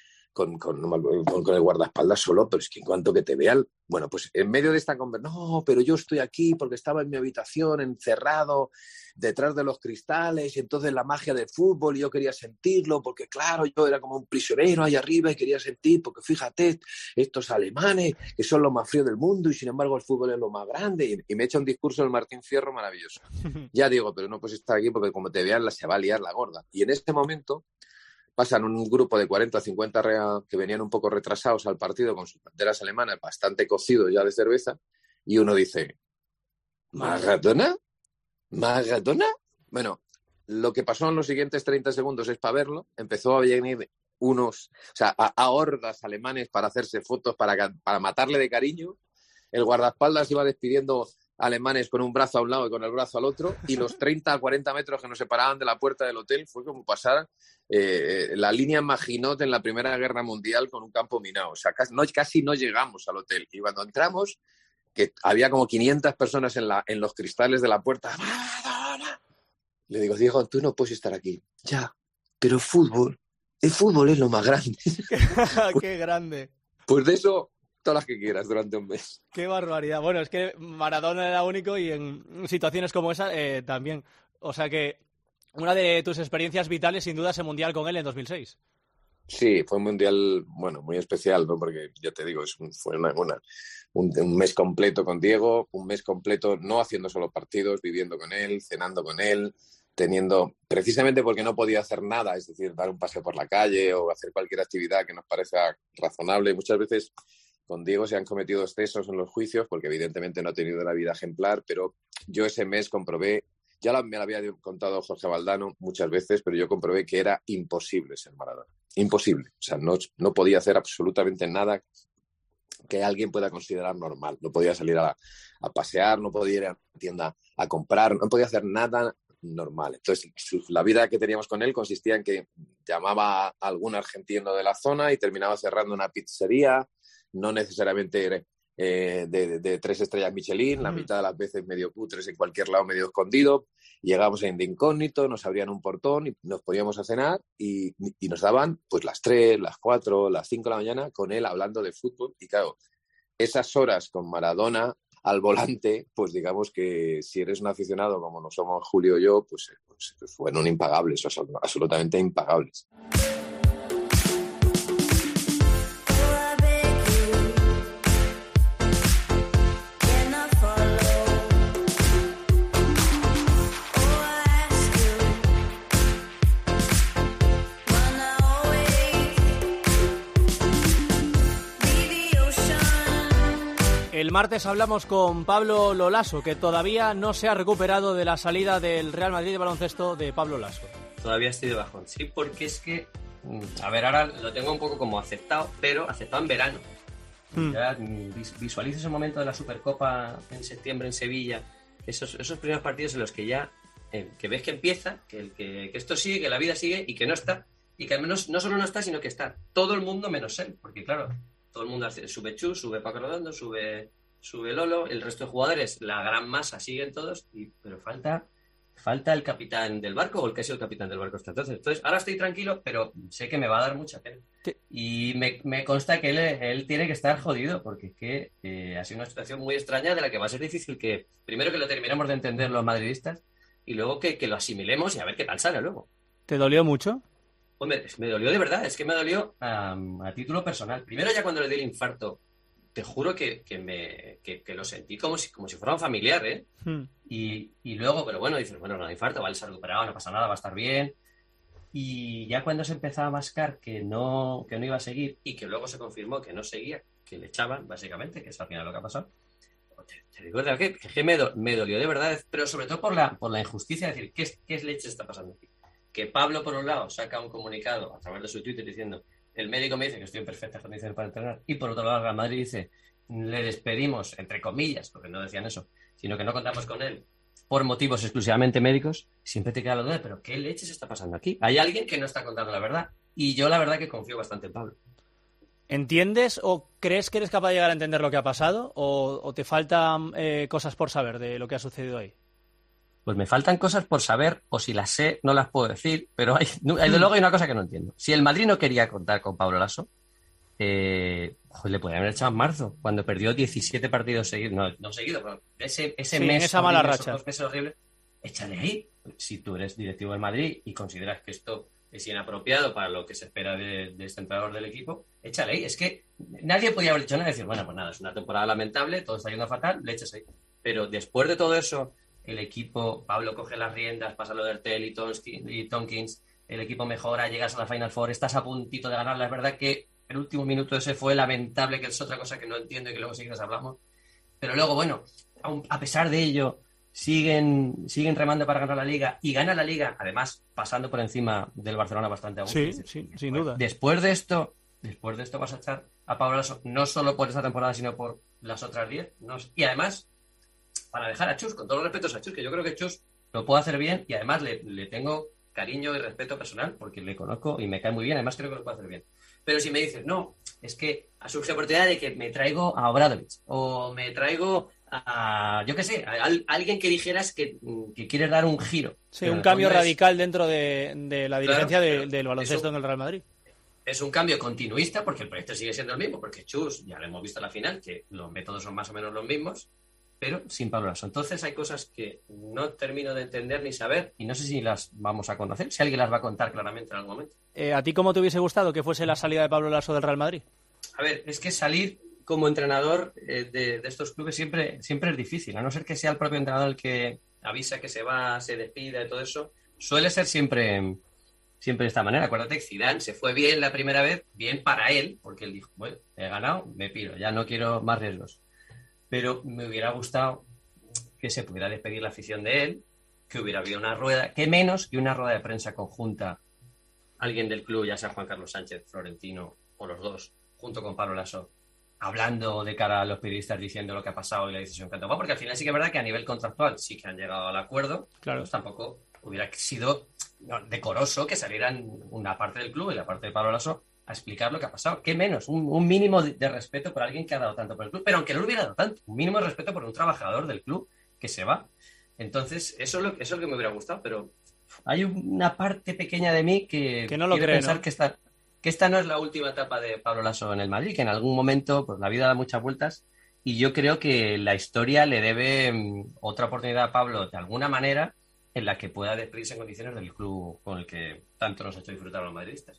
Speaker 10: el guardaespaldas solo, pero es que en cuanto que te vean, bueno, pues en medio de esta conversación, no, pero yo estoy aquí porque estaba en mi habitación encerrado detrás de los cristales y entonces la magia del fútbol y yo quería sentirlo porque claro, yo era como un prisionero ahí arriba y quería sentir porque fíjate, estos alemanes que son los más fríos del mundo y sin embargo el fútbol es lo más grande y me echa un discurso del Martín Fierro maravilloso. Ya digo, pero no puedes estar aquí porque como te vean se va a liar la gorda. Y en este momento pasan un grupo de 40 o 50 que venían un poco retrasados al partido con sus banderas alemanas bastante cocidos ya de cerveza y uno dice, ¿Maradona? ¿Maradona? Bueno, lo que pasó en los siguientes 30 segundos es para verlo. Empezó a venir a hordas alemanes para hacerse fotos, para matarle de cariño. El guardaespaldas iba despidiendo alemanes con un brazo a un lado y con el brazo al otro, y los 30 a 40 metros que nos separaban de la puerta del hotel fue como pasar la línea Maginot en la Primera Guerra Mundial con un campo minado. O sea, casi no llegamos al hotel. Y cuando entramos, que había como 500 personas en los cristales de la puerta, ¡Maradona! Le digo, Diego, tú no puedes estar aquí. Ya, pero el fútbol es lo más grande.
Speaker 4: ¡Qué grande!
Speaker 10: Pues de eso, todas las que quieras durante un mes.
Speaker 4: ¡Qué barbaridad! Bueno, es que Maradona era único y en situaciones como esa también. O sea que una de tus experiencias vitales, sin duda, es el Mundial con él en 2006.
Speaker 10: Sí, fue un Mundial, bueno, muy especial, ¿no? Porque, ya te digo, fue un mes completo con Diego, un mes completo no haciendo solo partidos, viviendo con él, cenando con él, precisamente porque no podía hacer nada, es decir, dar un paseo por la calle o hacer cualquier actividad que nos parezca razonable. Muchas veces con Diego se han cometido excesos en los juicios porque evidentemente no ha tenido una vida ejemplar, pero yo ese mes comprobé, me lo había contado Jorge Valdano muchas veces, pero yo comprobé que era imposible ser Maradona. Imposible. O sea, no podía hacer absolutamente nada que alguien pueda considerar normal. No podía salir a pasear, no podía ir a la tienda a comprar, no podía hacer nada normal. Entonces, la vida que teníamos con él consistía en que llamaba a algún argentino de la zona y terminaba cerrando una pizzería, no necesariamente de 3 estrellas Michelin, la mitad de las veces medio cutres en cualquier lado, medio escondido. Llegábamos en de incógnito, nos abrían un portón y nos podíamos a cenar y nos daban pues las 3, las 4, las 5 de la mañana con él hablando de fútbol. Y claro, esas horas con Maradona al volante, pues digamos que si eres un aficionado como no somos Julio y yo, pues fueron impagables, absolutamente impagables.
Speaker 7: El martes hablamos con Pablo Lolaso, que todavía no se ha recuperado de la salida del Real Madrid de baloncesto de Pablo Laso.
Speaker 11: Todavía estoy de bajón, sí, porque es que, a ver, ahora lo tengo un poco como aceptado, pero aceptado en verano. Ya visualizo ese momento de la Supercopa en septiembre en Sevilla, esos primeros partidos en los que ya que ves que empieza, que esto sigue, que la vida sigue y que no está, y que al menos no solo no está, sino que está todo el mundo menos él, porque claro, todo el mundo sube Chus, sube Paco Redondo, sube Lolo, el resto de jugadores, la gran masa siguen todos, pero falta el capitán del barco, o el que ha sido el capitán del barco hasta entonces. Entonces, ahora estoy tranquilo, pero sé que me va a dar mucha pena. Y me consta que él tiene que estar jodido, porque es que ha sido una situación muy extraña de la que va a ser difícil que, primero que lo terminemos de entender los madridistas, y luego que lo asimilemos y a ver qué tal sale luego.
Speaker 4: ¿Te dolió mucho?
Speaker 11: Pues me dolió de verdad, es que me dolió a título personal. Primero ya cuando le di el infarto, te juro que lo sentí como si fuera un familiar, ¿eh? Y luego, pero bueno, dices, bueno, no hay infarto, vale, se ha recuperado, no pasa nada, va a estar bien. Y ya cuando se empezaba a mascar que no iba a seguir y que luego se confirmó que no seguía, que le echaban, básicamente, que es al final lo que ha pasado, te digo que me dolió de verdad, pero sobre todo por la injusticia de decir, ¿qué leche está pasando aquí? Que Pablo, por un lado, saca un comunicado a través de su Twitter diciendo, el médico me dice que estoy en perfectas condiciones para entrenar, y por otro lado, el Real Madrid dice, le despedimos, entre comillas, porque no decían eso, sino que no contamos con él por motivos exclusivamente médicos. Siempre te queda la duda, pero ¿qué leches está pasando aquí? Hay alguien que no está contando la verdad, y yo la verdad que confío bastante en Pablo.
Speaker 7: ¿Entiendes o crees que eres capaz de llegar a entender lo que ha pasado, o te faltan cosas por saber de lo que ha sucedido ahí?
Speaker 11: Pues me faltan cosas por saber, o si las sé, no las puedo decir, pero desde luego hay una cosa que no entiendo. Si el Madrid no quería contar con Pablo Laso, le podrían haber echado en marzo, cuando perdió 17 partidos seguidos, no seguidos, pero ese mes,
Speaker 7: esa mala racha.
Speaker 11: Esos 2 meses horribles, échale ahí. Si tú eres directivo del Madrid y consideras que esto es inapropiado para lo que se espera de este entrenador del equipo, échale ahí. Es que nadie podía haber hecho nada y decir, bueno, pues nada, es una temporada lamentable, todo está yendo fatal, le echas ahí. Pero después de todo eso, el equipo, Pablo coge las riendas, pasa lo de Ertel y Tompkins, el equipo mejora, llegas a la Final Four, estás a puntito de ganarla. Es verdad que el último minuto ese fue lamentable, que es otra cosa que no entiendo y que luego sí que nos hablamos. Pero luego, bueno, a pesar de ello, siguen remando para ganar la Liga, y ganan la Liga, además, pasando por encima del Barcelona bastante a gusto.
Speaker 7: Sí, sin duda.
Speaker 11: Después de esto vas a echar a Pablo Laso, no solo por esta temporada, sino por las otras 10. Y además, para dejar a Chus, con todos los respetos a Chus, que yo creo que Chus lo puede hacer bien, y además le tengo cariño y respeto personal, porque le conozco y me cae muy bien, además creo que lo puede hacer bien. Pero si me dices, no, es que ha surgido la oportunidad de que me traigo a Obradovic, o me traigo a, yo qué sé, a alguien que dijeras que quieres dar un giro.
Speaker 7: Sí, un cambio radical dentro de la dirigencia del baloncesto en el Real Madrid.
Speaker 11: Es un cambio continuista, porque el proyecto sigue siendo el mismo, porque Chus, ya lo hemos visto en la final, que los métodos son más o menos los mismos, pero sin Pablo Laso. Entonces hay cosas que no termino de entender ni saber, y no sé si las vamos a conocer, si alguien las va a contar claramente en algún momento.
Speaker 7: ¿A ti cómo te hubiese gustado que fuese la salida de Pablo Laso del Real Madrid?
Speaker 11: A ver, es que salir como entrenador de estos clubes siempre es difícil, a no ser que sea el propio entrenador el que avisa que se va, se despide, todo eso. Suele ser siempre de esta manera. Acuérdate que Zidane se fue bien la primera vez, bien para él, porque él dijo, bueno, he ganado, me piro, ya no quiero más riesgos. Pero me hubiera gustado que se pudiera despedir la afición de él, que hubiera habido una rueda, que menos que una rueda de prensa conjunta, alguien del club, ya sea Juan Carlos Sánchez, Florentino o los dos, junto con Pablo Laso, hablando de cara a los periodistas, diciendo lo que ha pasado y la decisión que han tomado, porque al final sí que es verdad que a nivel contractual sí que han llegado al acuerdo, claro. Pues tampoco hubiera sido decoroso que salieran una parte del club y la parte de Pablo Laso a explicar lo que ha pasado. ¿Qué menos? Un mínimo de respeto por alguien que ha dado tanto por el club, pero aunque no lo hubiera dado tanto, un mínimo de respeto por un trabajador del club que se va. Entonces, eso es lo que me hubiera gustado, pero hay una parte pequeña de mí que
Speaker 7: no lo cree,
Speaker 11: pensar,
Speaker 7: ¿no?
Speaker 11: que esta no es la última etapa de Pablo Laso en el Madrid, que en algún momento pues la vida da muchas vueltas, y yo creo que la historia le debe otra oportunidad a Pablo de alguna manera en la que pueda despedirse en condiciones del club con el que tanto nos ha hecho disfrutar a los madridistas.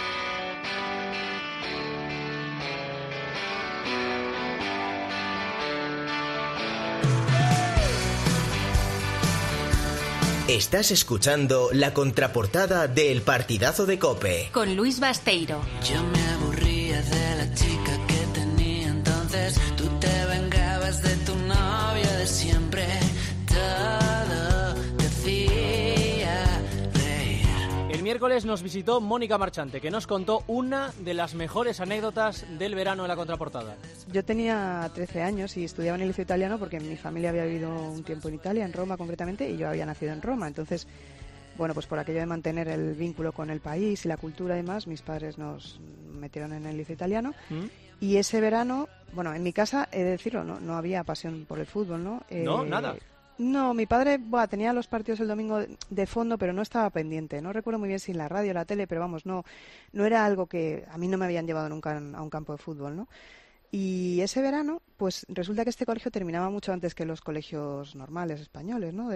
Speaker 22: Estás escuchando la contraportada del Partidazo de COPE.
Speaker 13: Con Luis Basteiro.
Speaker 9: Yo me aburría de la chica que tenía entonces. Tú te vengabas de tu novia de siempre. Todo te hacía reír.
Speaker 7: El miércoles nos visitó Mónica Marchante, que nos contó una de las mejores anécdotas del verano en la contraportada.
Speaker 19: Yo tenía 13 años y estudiaba en el liceo italiano porque mi familia había vivido un tiempo en Italia, en Roma concretamente, y yo había nacido en Roma. Entonces, bueno, pues por aquello de mantener el vínculo con el país y la cultura y demás, mis padres nos metieron en el liceo italiano. Y ese verano, bueno, en mi casa, he de decirlo, no había pasión por el fútbol, ¿no?
Speaker 7: ¿No? ¿Nada?
Speaker 19: No, mi padre tenía los partidos el domingo de fondo, pero no estaba pendiente. No recuerdo muy bien si en la radio o la tele, pero vamos, no era algo que a mí no me habían llevado nunca a un campo de fútbol, ¿no? Y ese verano, pues resulta que este colegio terminaba mucho antes que los colegios normales españoles, ¿no?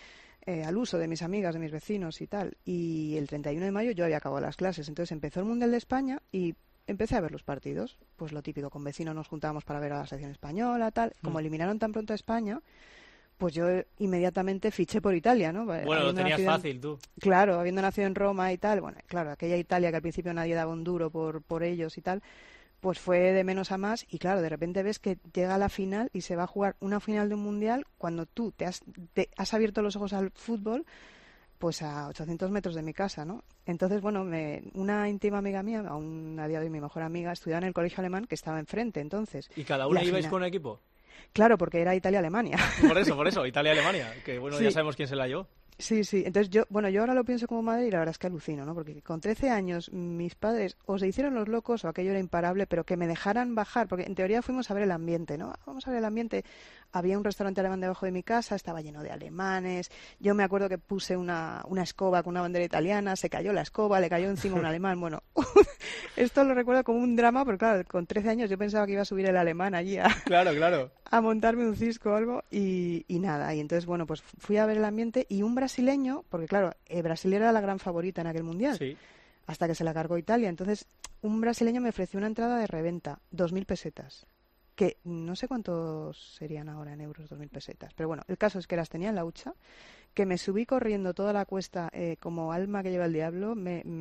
Speaker 19: Al uso de mis amigas, de mis vecinos y tal. Y el 31 de mayo yo había acabado las clases, entonces empezó el Mundial de España y empecé a ver los partidos. Pues lo típico, con vecinos nos juntábamos para ver a la selección española, tal. Como eliminaron tan pronto a España, pues yo inmediatamente fiché por Italia, ¿no?
Speaker 7: Bueno, lo tenías fácil tú.
Speaker 19: Claro, habiendo nacido en Roma y tal, bueno, claro, aquella Italia que al principio nadie daba un duro por ellos y tal, pues fue de menos a más y claro, de repente ves que llega a la final y se va a jugar una final de un mundial cuando tú te has abierto los ojos al fútbol, pues a 800 metros de mi casa, ¿no? Entonces, bueno, una íntima amiga mía, aún a día de hoy mi mejor amiga, estudiaba en el colegio alemán que estaba enfrente, entonces.
Speaker 7: ¿Y cada una ibais con un equipo?
Speaker 19: Claro, porque era Italia-Alemania.
Speaker 7: Por eso, Italia-Alemania, que bueno, sí. Ya sabemos quién se la llevó.
Speaker 19: Sí, entonces yo ahora lo pienso como madre y la verdad es que alucino, ¿no? Porque con 13 años mis padres o se hicieron los locos o aquello era imparable, pero que me dejaran bajar, porque en teoría fuimos a ver el ambiente, ¿no? Vamos a ver el ambiente. Había un restaurante alemán debajo de mi casa, estaba lleno de alemanes. Yo me acuerdo que puse una escoba con una bandera italiana, se cayó la escoba, le cayó encima un alemán. Bueno, esto lo recuerdo como un drama, porque claro, con 13 años yo pensaba que iba a subir el alemán allí
Speaker 7: claro.
Speaker 19: a montarme un cisco o algo y nada. Y entonces, bueno, pues fui a ver el ambiente y un brasileño, porque claro, Brasil era la gran favorita en aquel mundial,
Speaker 7: sí.
Speaker 19: Hasta que se la cargó Italia. Entonces, un brasileño me ofreció una entrada de reventa, 2.000 pesetas. Que no sé cuántos serían ahora en euros, 2.000 pesetas. Pero bueno, el caso es que las tenía en la hucha, que me subí corriendo toda la cuesta como alma que lleva el diablo,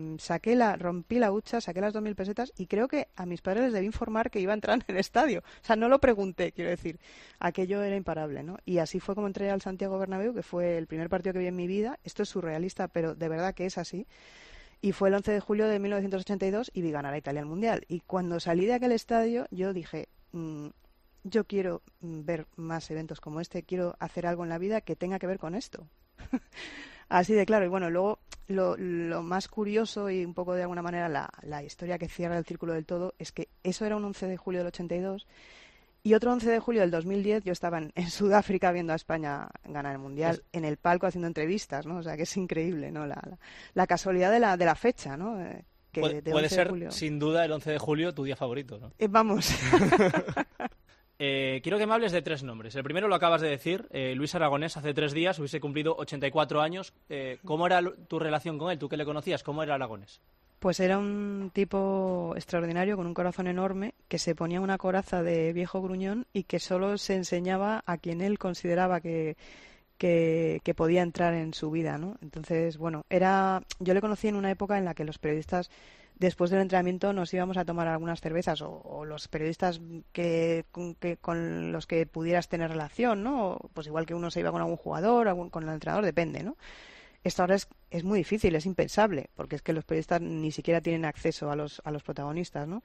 Speaker 19: rompí la hucha, saqué las 2.000 pesetas y creo que a mis padres les debí informar que iba a entrar en el estadio. O sea, no lo pregunté, quiero decir. Aquello era imparable, ¿no? Y así fue como entré al Santiago Bernabéu, que fue el primer partido que vi en mi vida. Esto es surrealista, pero de verdad que es así. Y fue el 11 de julio de 1982 y vi ganar a Italia el Mundial. Y cuando salí de aquel estadio, yo dije, yo quiero ver más eventos como este, quiero hacer algo en la vida que tenga que ver con esto. Así de claro. Y bueno, luego lo más curioso y un poco de alguna manera la historia que cierra el círculo del todo es que eso era un 11 de julio del 82 y otro 11 de julio del 2010 yo estaba en Sudáfrica viendo a España ganar el Mundial, en el palco haciendo entrevistas, ¿no? O sea, que es increíble, ¿no? La casualidad de la fecha, ¿no?
Speaker 7: Puede ser, sin duda, el 11 de julio tu día favorito, ¿no?
Speaker 19: Vamos.
Speaker 7: Quiero que me hables de 3 nombres. El primero lo acabas de decir, Luis Aragonés, hace 3 días, hubiese cumplido 84 años. ¿Cómo era tu relación con él? ¿Tú que le conocías? ¿Cómo era Aragonés?
Speaker 19: Pues era un tipo extraordinario, con un corazón enorme, que se ponía una coraza de viejo gruñón y que solo se enseñaba a quien él consideraba que podía entrar en su vida, ¿no? Entonces, bueno, yo le conocí en una época en la que los periodistas, después del entrenamiento, nos íbamos a tomar algunas cervezas, o los periodistas con los que pudieras tener relación, ¿no? Pues igual que uno se iba con algún jugador, con el entrenador, depende, ¿no? Esto ahora es muy difícil, es impensable, porque es que los periodistas ni siquiera tienen acceso a los protagonistas, ¿no?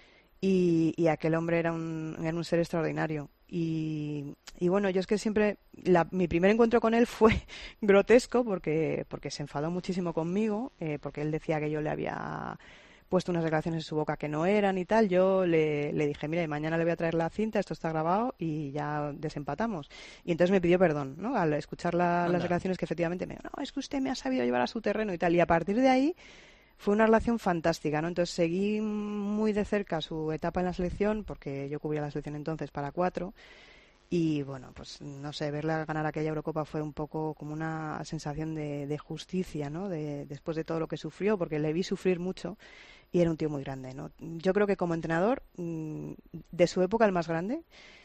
Speaker 19: Y aquel hombre era un ser extraordinario. Y bueno, yo es que siempre mi primer encuentro con él fue grotesco porque se enfadó muchísimo conmigo, porque él decía que yo le había puesto unas declaraciones en su boca que no eran y tal. Yo le dije, mira, mañana le voy a traer la cinta, esto está grabado y ya desempatamos. Y entonces me pidió perdón, ¿no? Al escuchar las declaraciones, que efectivamente me dijo, no, es que usted me ha sabido llevar a su terreno y tal. Y a partir de ahí fue una relación fantástica, ¿no? Entonces seguí muy de cerca su etapa en la selección, porque yo cubría la selección entonces para 4. Y bueno, pues no sé, verla ganar aquella Eurocopa fue un poco como una sensación de justicia, ¿no? Después de todo lo que sufrió, porque le vi sufrir mucho y era un tío muy grande, ¿no? Yo creo que como entrenador, de su época el más grande,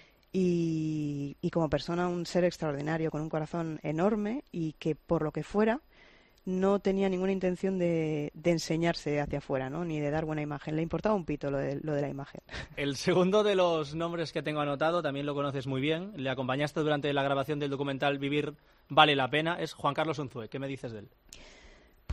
Speaker 19: y como persona un ser extraordinario, con un corazón enorme y que por lo que fuera no tenía ninguna intención de enseñarse hacia afuera, ¿no? Ni de dar buena imagen. Le importaba un pito lo de la imagen.
Speaker 7: El segundo de los nombres que tengo anotado, también lo conoces muy bien, le acompañaste durante la grabación del documental Vivir vale la pena, es Juan Carlos Unzué. ¿Qué me dices de él?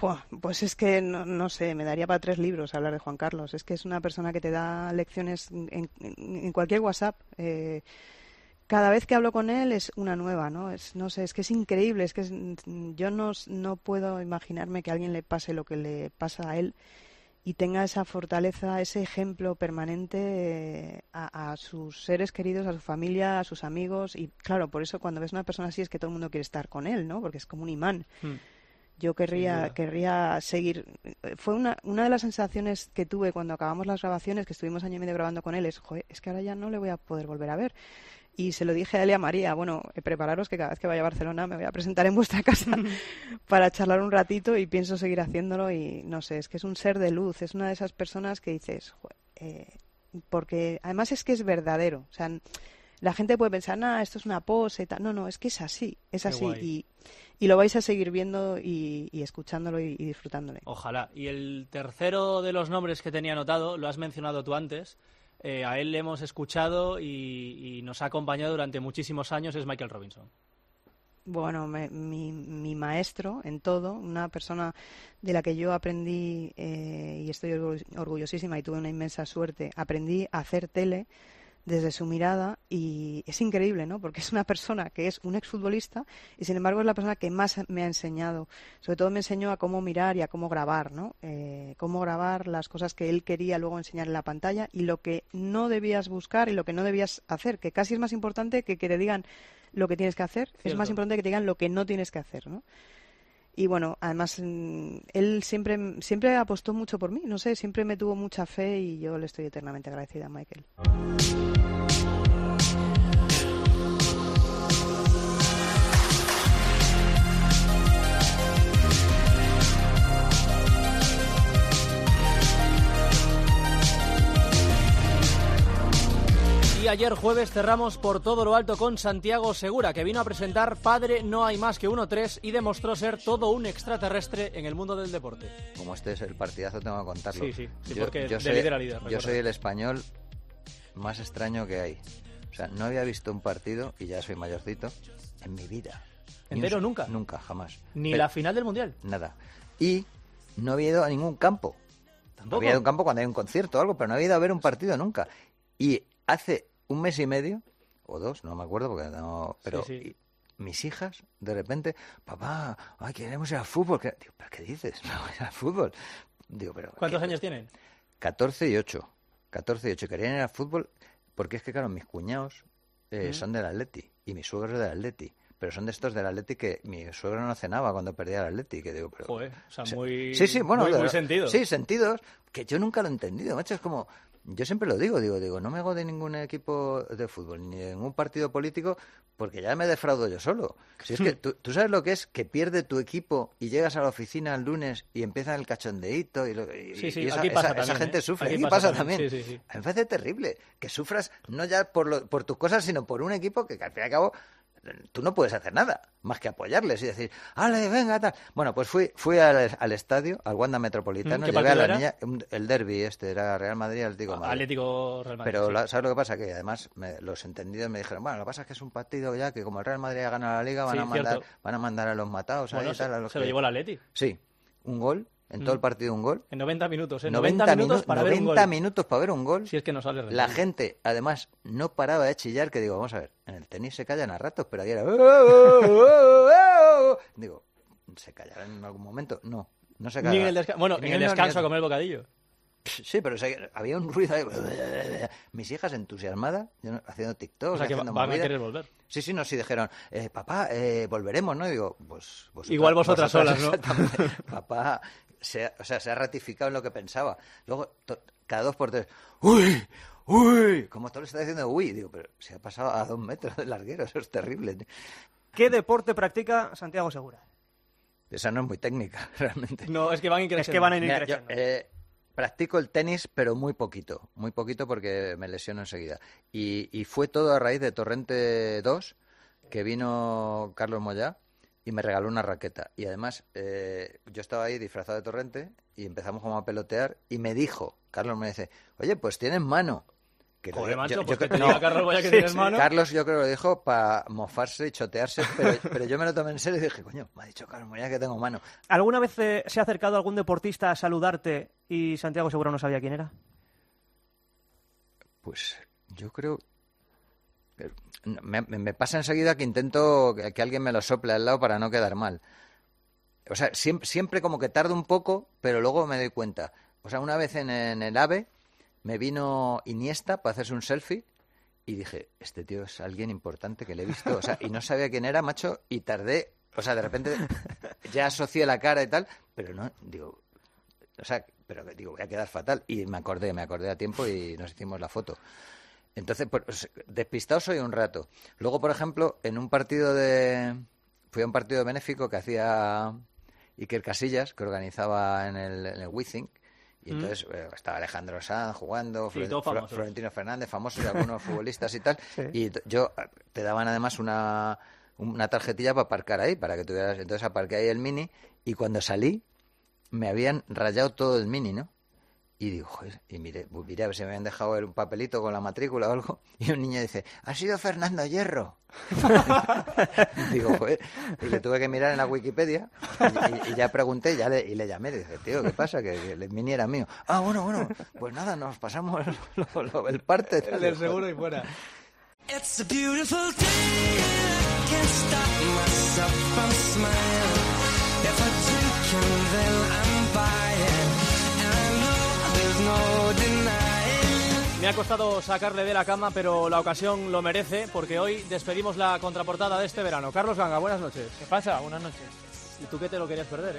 Speaker 19: Pues es que no sé, me daría para 3 libros hablar de Juan Carlos. Es que es una persona que te da lecciones en cualquier WhatsApp. Cada vez que hablo con él es una nueva, ¿no? No sé, es que es increíble. Es que yo no puedo imaginarme que a alguien le pase lo que le pasa a él y tenga esa fortaleza, ese ejemplo permanente a sus seres queridos, a su familia, a sus amigos. Y claro, por eso cuando ves a una persona así es que todo el mundo quiere estar con él, ¿no? Porque es como un imán. Yo querría seguir. Fue una de las sensaciones que tuve cuando acabamos las grabaciones, que estuvimos año y medio grabando con él, es que ahora ya no le voy a poder volver a ver. Y se lo dije a él y a María, bueno, prepararos que cada vez que vaya a Barcelona me voy a presentar en vuestra casa para charlar un ratito, y pienso seguir haciéndolo. Y no sé, es que es un ser de luz, es una de esas personas que dices, porque además es que es verdadero. O sea, la gente puede pensar, esto es una pose y tal. No, es que es así, y lo vais a seguir viendo y escuchándolo y disfrutándole.
Speaker 7: Ojalá. Y el tercero de los nombres que tenía anotado, lo has mencionado tú antes, a él le hemos escuchado y nos ha acompañado durante muchísimos años, es Michael Robinson.
Speaker 19: Bueno, mi maestro en todo, una persona de la que yo aprendí, y estoy orgullosísima y tuve una inmensa suerte, aprendí a hacer tele desde su mirada, y es increíble, ¿no? Porque es una persona que es un exfutbolista y sin embargo es la persona que más me ha enseñado. Sobre todo me enseñó a cómo mirar y a cómo grabar, ¿no? Cómo grabar las cosas que él quería luego enseñar en la pantalla, y lo que no debías buscar y lo que no debías hacer, que casi es más importante que te digan lo que tienes que hacer. Cierto. Es más importante que te digan lo que no tienes que hacer, ¿no? Y bueno, además él siempre apostó mucho por mí, no sé, siempre me tuvo mucha fe, y yo le estoy eternamente agradecida a Michael.
Speaker 7: Y ayer jueves cerramos por todo lo alto con Santiago Segura, que vino a presentar Padre No hay más que uno 3 y demostró ser todo un extraterrestre en el mundo del deporte.
Speaker 20: Como este es el partidazo, tengo que contarlo.
Speaker 7: Sí, porque de líder a líder.
Speaker 20: Yo soy el español más extraño que hay. O sea, no había visto un partido, y ya soy mayorcito, en mi vida.
Speaker 7: ¿Entero nunca?
Speaker 20: Nunca, jamás.
Speaker 7: ¿Ni la final del Mundial?
Speaker 20: Nada. Y no había ido a ningún campo.
Speaker 7: ¿Tampoco?
Speaker 20: Había ido a un campo cuando hay un concierto o algo, pero no había ido a ver un partido nunca. Y hace 1 mes y medio, o 2, no me acuerdo, porque no... Pero sí. Mis hijas, de repente, papá, queremos ir al fútbol. Digo, ¿pero qué dices? No voy al fútbol. Digo, pero...
Speaker 7: ¿Cuántos años tienen?
Speaker 20: 14 y 8. Querían ir al fútbol porque es que, claro, mis cuñados son del Atleti y mi suegro es del Atleti. Pero son de estos del Atleti que mi suegro no cenaba cuando perdía el Atleti. Que digo, pero...
Speaker 7: Joder, o sea, muy...
Speaker 20: Sí, bueno,
Speaker 7: muy sentido.
Speaker 20: Sí, sentidos que yo nunca lo he entendido, macho. Es como... Yo siempre lo digo, no me hago de ningún equipo de fútbol, ni de ningún partido político, porque ya me defraudo yo solo. Si es que tú sabes lo que es que pierde tu equipo y llegas a la oficina el lunes y empieza el cachondeíto y esa gente sufre. Aquí pasa también. Sí. A mí me parece terrible que sufras no ya por tus cosas, sino por un equipo que al fin y al cabo tú no puedes hacer nada más que apoyarles y decir, ¡ale, venga, tal! Bueno, pues fui al estadio, al Wanda Metropolitano, llevé a la niña, el derbi era Real Madrid, Atlético Madrid.
Speaker 7: Atlético Real Madrid.
Speaker 20: Pero ¿sabes lo que pasa? Que además los entendidos me dijeron, bueno, lo que pasa es que es un partido ya que como el Real Madrid ha ganado la Liga, van a mandar a los matados.
Speaker 7: Bueno, se lo llevó el Atleti.
Speaker 20: Sí, un gol. En todo el partido un gol.
Speaker 7: En 90 minutos,
Speaker 20: 90 minutos para ver un gol. 90 minutos para ver un gol.
Speaker 7: Si es que no sale
Speaker 20: la gente, además, no paraba de chillar, que digo, vamos a ver, en el tenis se callan a ratos, pero ayer era... Digo, ¿se callarán en algún momento? No se callarán.
Speaker 7: Ni en el descanso. Bueno, en el descanso a comer el bocadillo.
Speaker 20: Sí, pero había un ruido ahí. Mis hijas entusiasmadas, haciendo TikTok, haciendo
Speaker 7: van a querer volver.
Speaker 20: Sí, dijeron, papá, volveremos, ¿no? Y digo, pues
Speaker 7: igual vosotras solas, ¿no?
Speaker 20: Papá... se ha ratificado en lo que pensaba. Luego, cada 2 por 3, ¡uy! Como todo le está diciendo ¡uy! Digo, pero se ha pasado a 2 metros del larguero, eso es terrible.
Speaker 4: ¿Qué deporte practica Santiago Segura?
Speaker 20: Esa no es muy técnica, realmente.
Speaker 7: No, es que van a ir creciendo.
Speaker 20: Practico el tenis, pero muy poquito porque me lesiono enseguida. Y fue todo a raíz de Torrente 2, que vino Carlos Moyá, y me regaló una raqueta. Y además, yo estaba ahí disfrazado de Torrente y empezamos como a pelotear y me dijo, Carlos me dice, oye, pues tienes mano.
Speaker 7: Joder, macho, pues que te diga Carlos Boya que tienes mano.
Speaker 20: Carlos yo creo que lo dijo para mofarse y chotearse, pero yo me lo tomé en serio y dije, coño, me ha dicho Carlos Boya que tengo mano.
Speaker 4: ¿Alguna vez se ha acercado algún deportista a saludarte y Santiago Segura no sabía quién era?
Speaker 20: Pues yo creo... Me pasa enseguida que intento que alguien me lo sople al lado para no quedar mal. O sea, siempre como que tardo un poco, pero luego me doy cuenta. O sea, una vez en el AVE me vino Iniesta para hacerse un selfie y dije, este tío es alguien importante que le he visto. O sea, y no sabía quién era, macho, y tardé. O sea, de repente ya asocié la cara y tal, pero no, digo... O sea, pero digo, voy a quedar fatal. Y me acordé a tiempo y nos hicimos la foto. Entonces, pues, despistado soy un rato. Luego, por ejemplo, fui a un partido benéfico que hacía Iker Casillas, que organizaba en el WeThink, y entonces estaba Alejandro Sanz jugando, Florentino Fernández, famosos y algunos futbolistas y tal, y te daban además una tarjetilla para aparcar ahí, para que tuvieras. Entonces aparqué ahí el Mini, y cuando salí me habían rayado todo el Mini, ¿no? Y digo, joder, y miré a ver si me habían dejado un papelito con la matrícula o algo. Y un niño dice, ¿ha sido Fernando Hierro? Digo, joder. Y le tuve que mirar en la Wikipedia y ya pregunté y le llamé. Le dije, tío, ¿qué pasa? Que el Mini era mío. Ah, bueno, pues nada, nos pasamos el parte.
Speaker 7: El del seguro y fuera.
Speaker 9: It's a beautiful day, I can't stop myself from smiling. If I drink and then I'm buying.
Speaker 7: Me ha costado sacarle de la cama, pero la ocasión lo merece, porque hoy despedimos la contraportada de este verano. Carlos Ganga, buenas noches.
Speaker 17: ¿Qué pasa? Buenas noches.
Speaker 7: ¿Y tú qué te lo querías perder,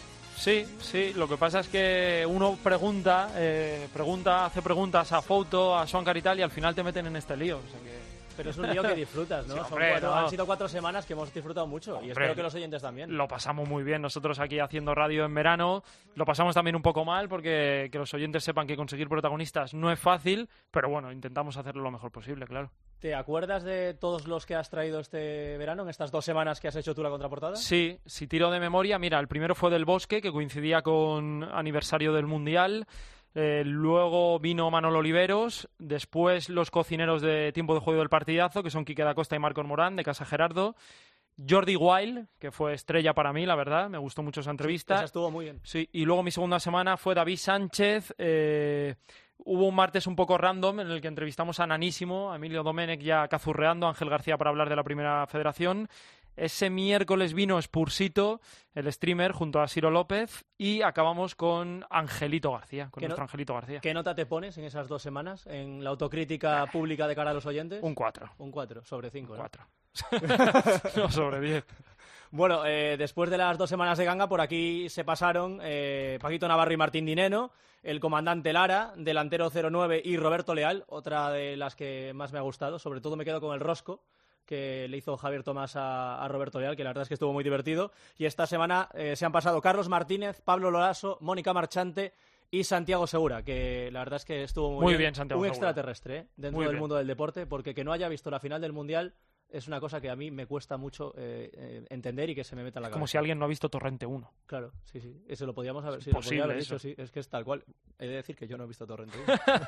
Speaker 17: Sí, lo que pasa es que uno hace preguntas a Fouto, a Joan Carital y al final te meten en este lío. O sea que...
Speaker 7: Pero es un lío que disfrutas, ¿no?
Speaker 17: Sí, hombre,
Speaker 7: Han sido 4 semanas que hemos disfrutado mucho, y espero que los oyentes también.
Speaker 17: Lo pasamos muy bien nosotros aquí haciendo radio en verano. Lo pasamos también un poco mal porque que los oyentes sepan que conseguir protagonistas no es fácil, pero bueno, intentamos hacerlo lo mejor posible, claro.
Speaker 7: ¿Te acuerdas de todos los que has traído este verano, en estas 2 semanas que has hecho tú la contraportada?
Speaker 17: Sí, si tiro de memoria, mira, el primero fue del Bosque, que coincidía con aniversario del Mundial. Luego vino Manolo Oliveros, después los cocineros de Tiempo de Juego del Partidazo, que son Quique da Costa y Marcos Morán, de Casa Gerardo. Jordi Wild, que fue estrella para mí, la verdad, me gustó mucho esa entrevista.
Speaker 7: Esa estuvo muy bien.
Speaker 17: Sí, y luego mi segunda semana fue David Sánchez. Hubo un martes un poco random en el que entrevistamos a Nanísimo, a Emilio Domenech ya cazurreando, a Ángel García para hablar de la Primera Federación. Ese miércoles vino Spursito, el streamer, junto a Ciro López, y acabamos con Angelito García, nuestro Angelito García.
Speaker 7: ¿Qué nota te pones en esas 2 semanas en la autocrítica pública de cara a los oyentes?
Speaker 17: Un 4.
Speaker 7: Un 4, sobre 5.
Speaker 17: Un 4. No, sobre 10.
Speaker 7: Bueno, después de las 2 semanas de ganga, por aquí se pasaron Paquito Navarro y Martín Dineno, el comandante Lara, delantero 09 y Roberto Leal, otra de las que más me ha gustado. Sobre todo me quedo con el rosco que le hizo Javier Tomás a Roberto Leal, que la verdad es que estuvo muy divertido. Y esta semana se han pasado Carlos Martínez, Pablo Loraso, Mónica Marchante y Santiago Segura, que la verdad es que estuvo muy bien.
Speaker 17: Santiago
Speaker 7: Un
Speaker 17: Segura.
Speaker 7: Extraterrestre dentro del mundo del deporte, porque que no haya visto la final del Mundial es una cosa que a mí me cuesta mucho entender y que se me meta en la cabeza.
Speaker 17: Como si alguien no ha visto Torrente 1.
Speaker 7: Claro, sí. Eso lo podíamos haber,
Speaker 17: lo podía haber
Speaker 7: dicho, sí. Es que es tal cual. He de decir que yo no he visto Torrente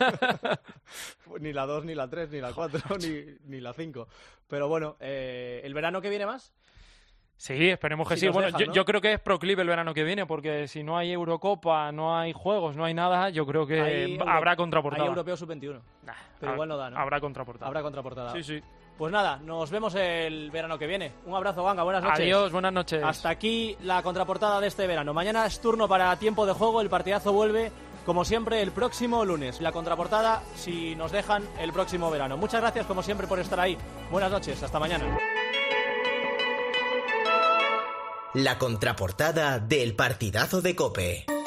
Speaker 7: 1. Ni la 2, ni la 3, ni la 4, ni la 5. Pero bueno, ¿el verano que viene más?
Speaker 17: Sí, esperemos que sí. Bueno,
Speaker 7: dejan, ¿no?
Speaker 17: yo creo que es proclive el verano que viene, porque si no hay Eurocopa, no hay juegos, no hay nada, yo creo que habrá contraportada.
Speaker 7: Hay Europeo Sub-21. Pero igual no da, ¿no?
Speaker 17: Habrá contraportada.
Speaker 7: Habrá contraportada.
Speaker 17: Sí.
Speaker 7: Pues nada, nos vemos el verano que viene. Un abrazo, Ganga, buenas noches.
Speaker 17: Adiós, buenas noches.
Speaker 7: Hasta aquí la contraportada de este verano. Mañana es turno para Tiempo de Juego, el partidazo vuelve, como siempre, el próximo lunes. La contraportada, si nos dejan, el próximo verano. Muchas gracias, como siempre, por estar ahí. Buenas noches, hasta mañana.
Speaker 22: La contraportada del partidazo de COPE.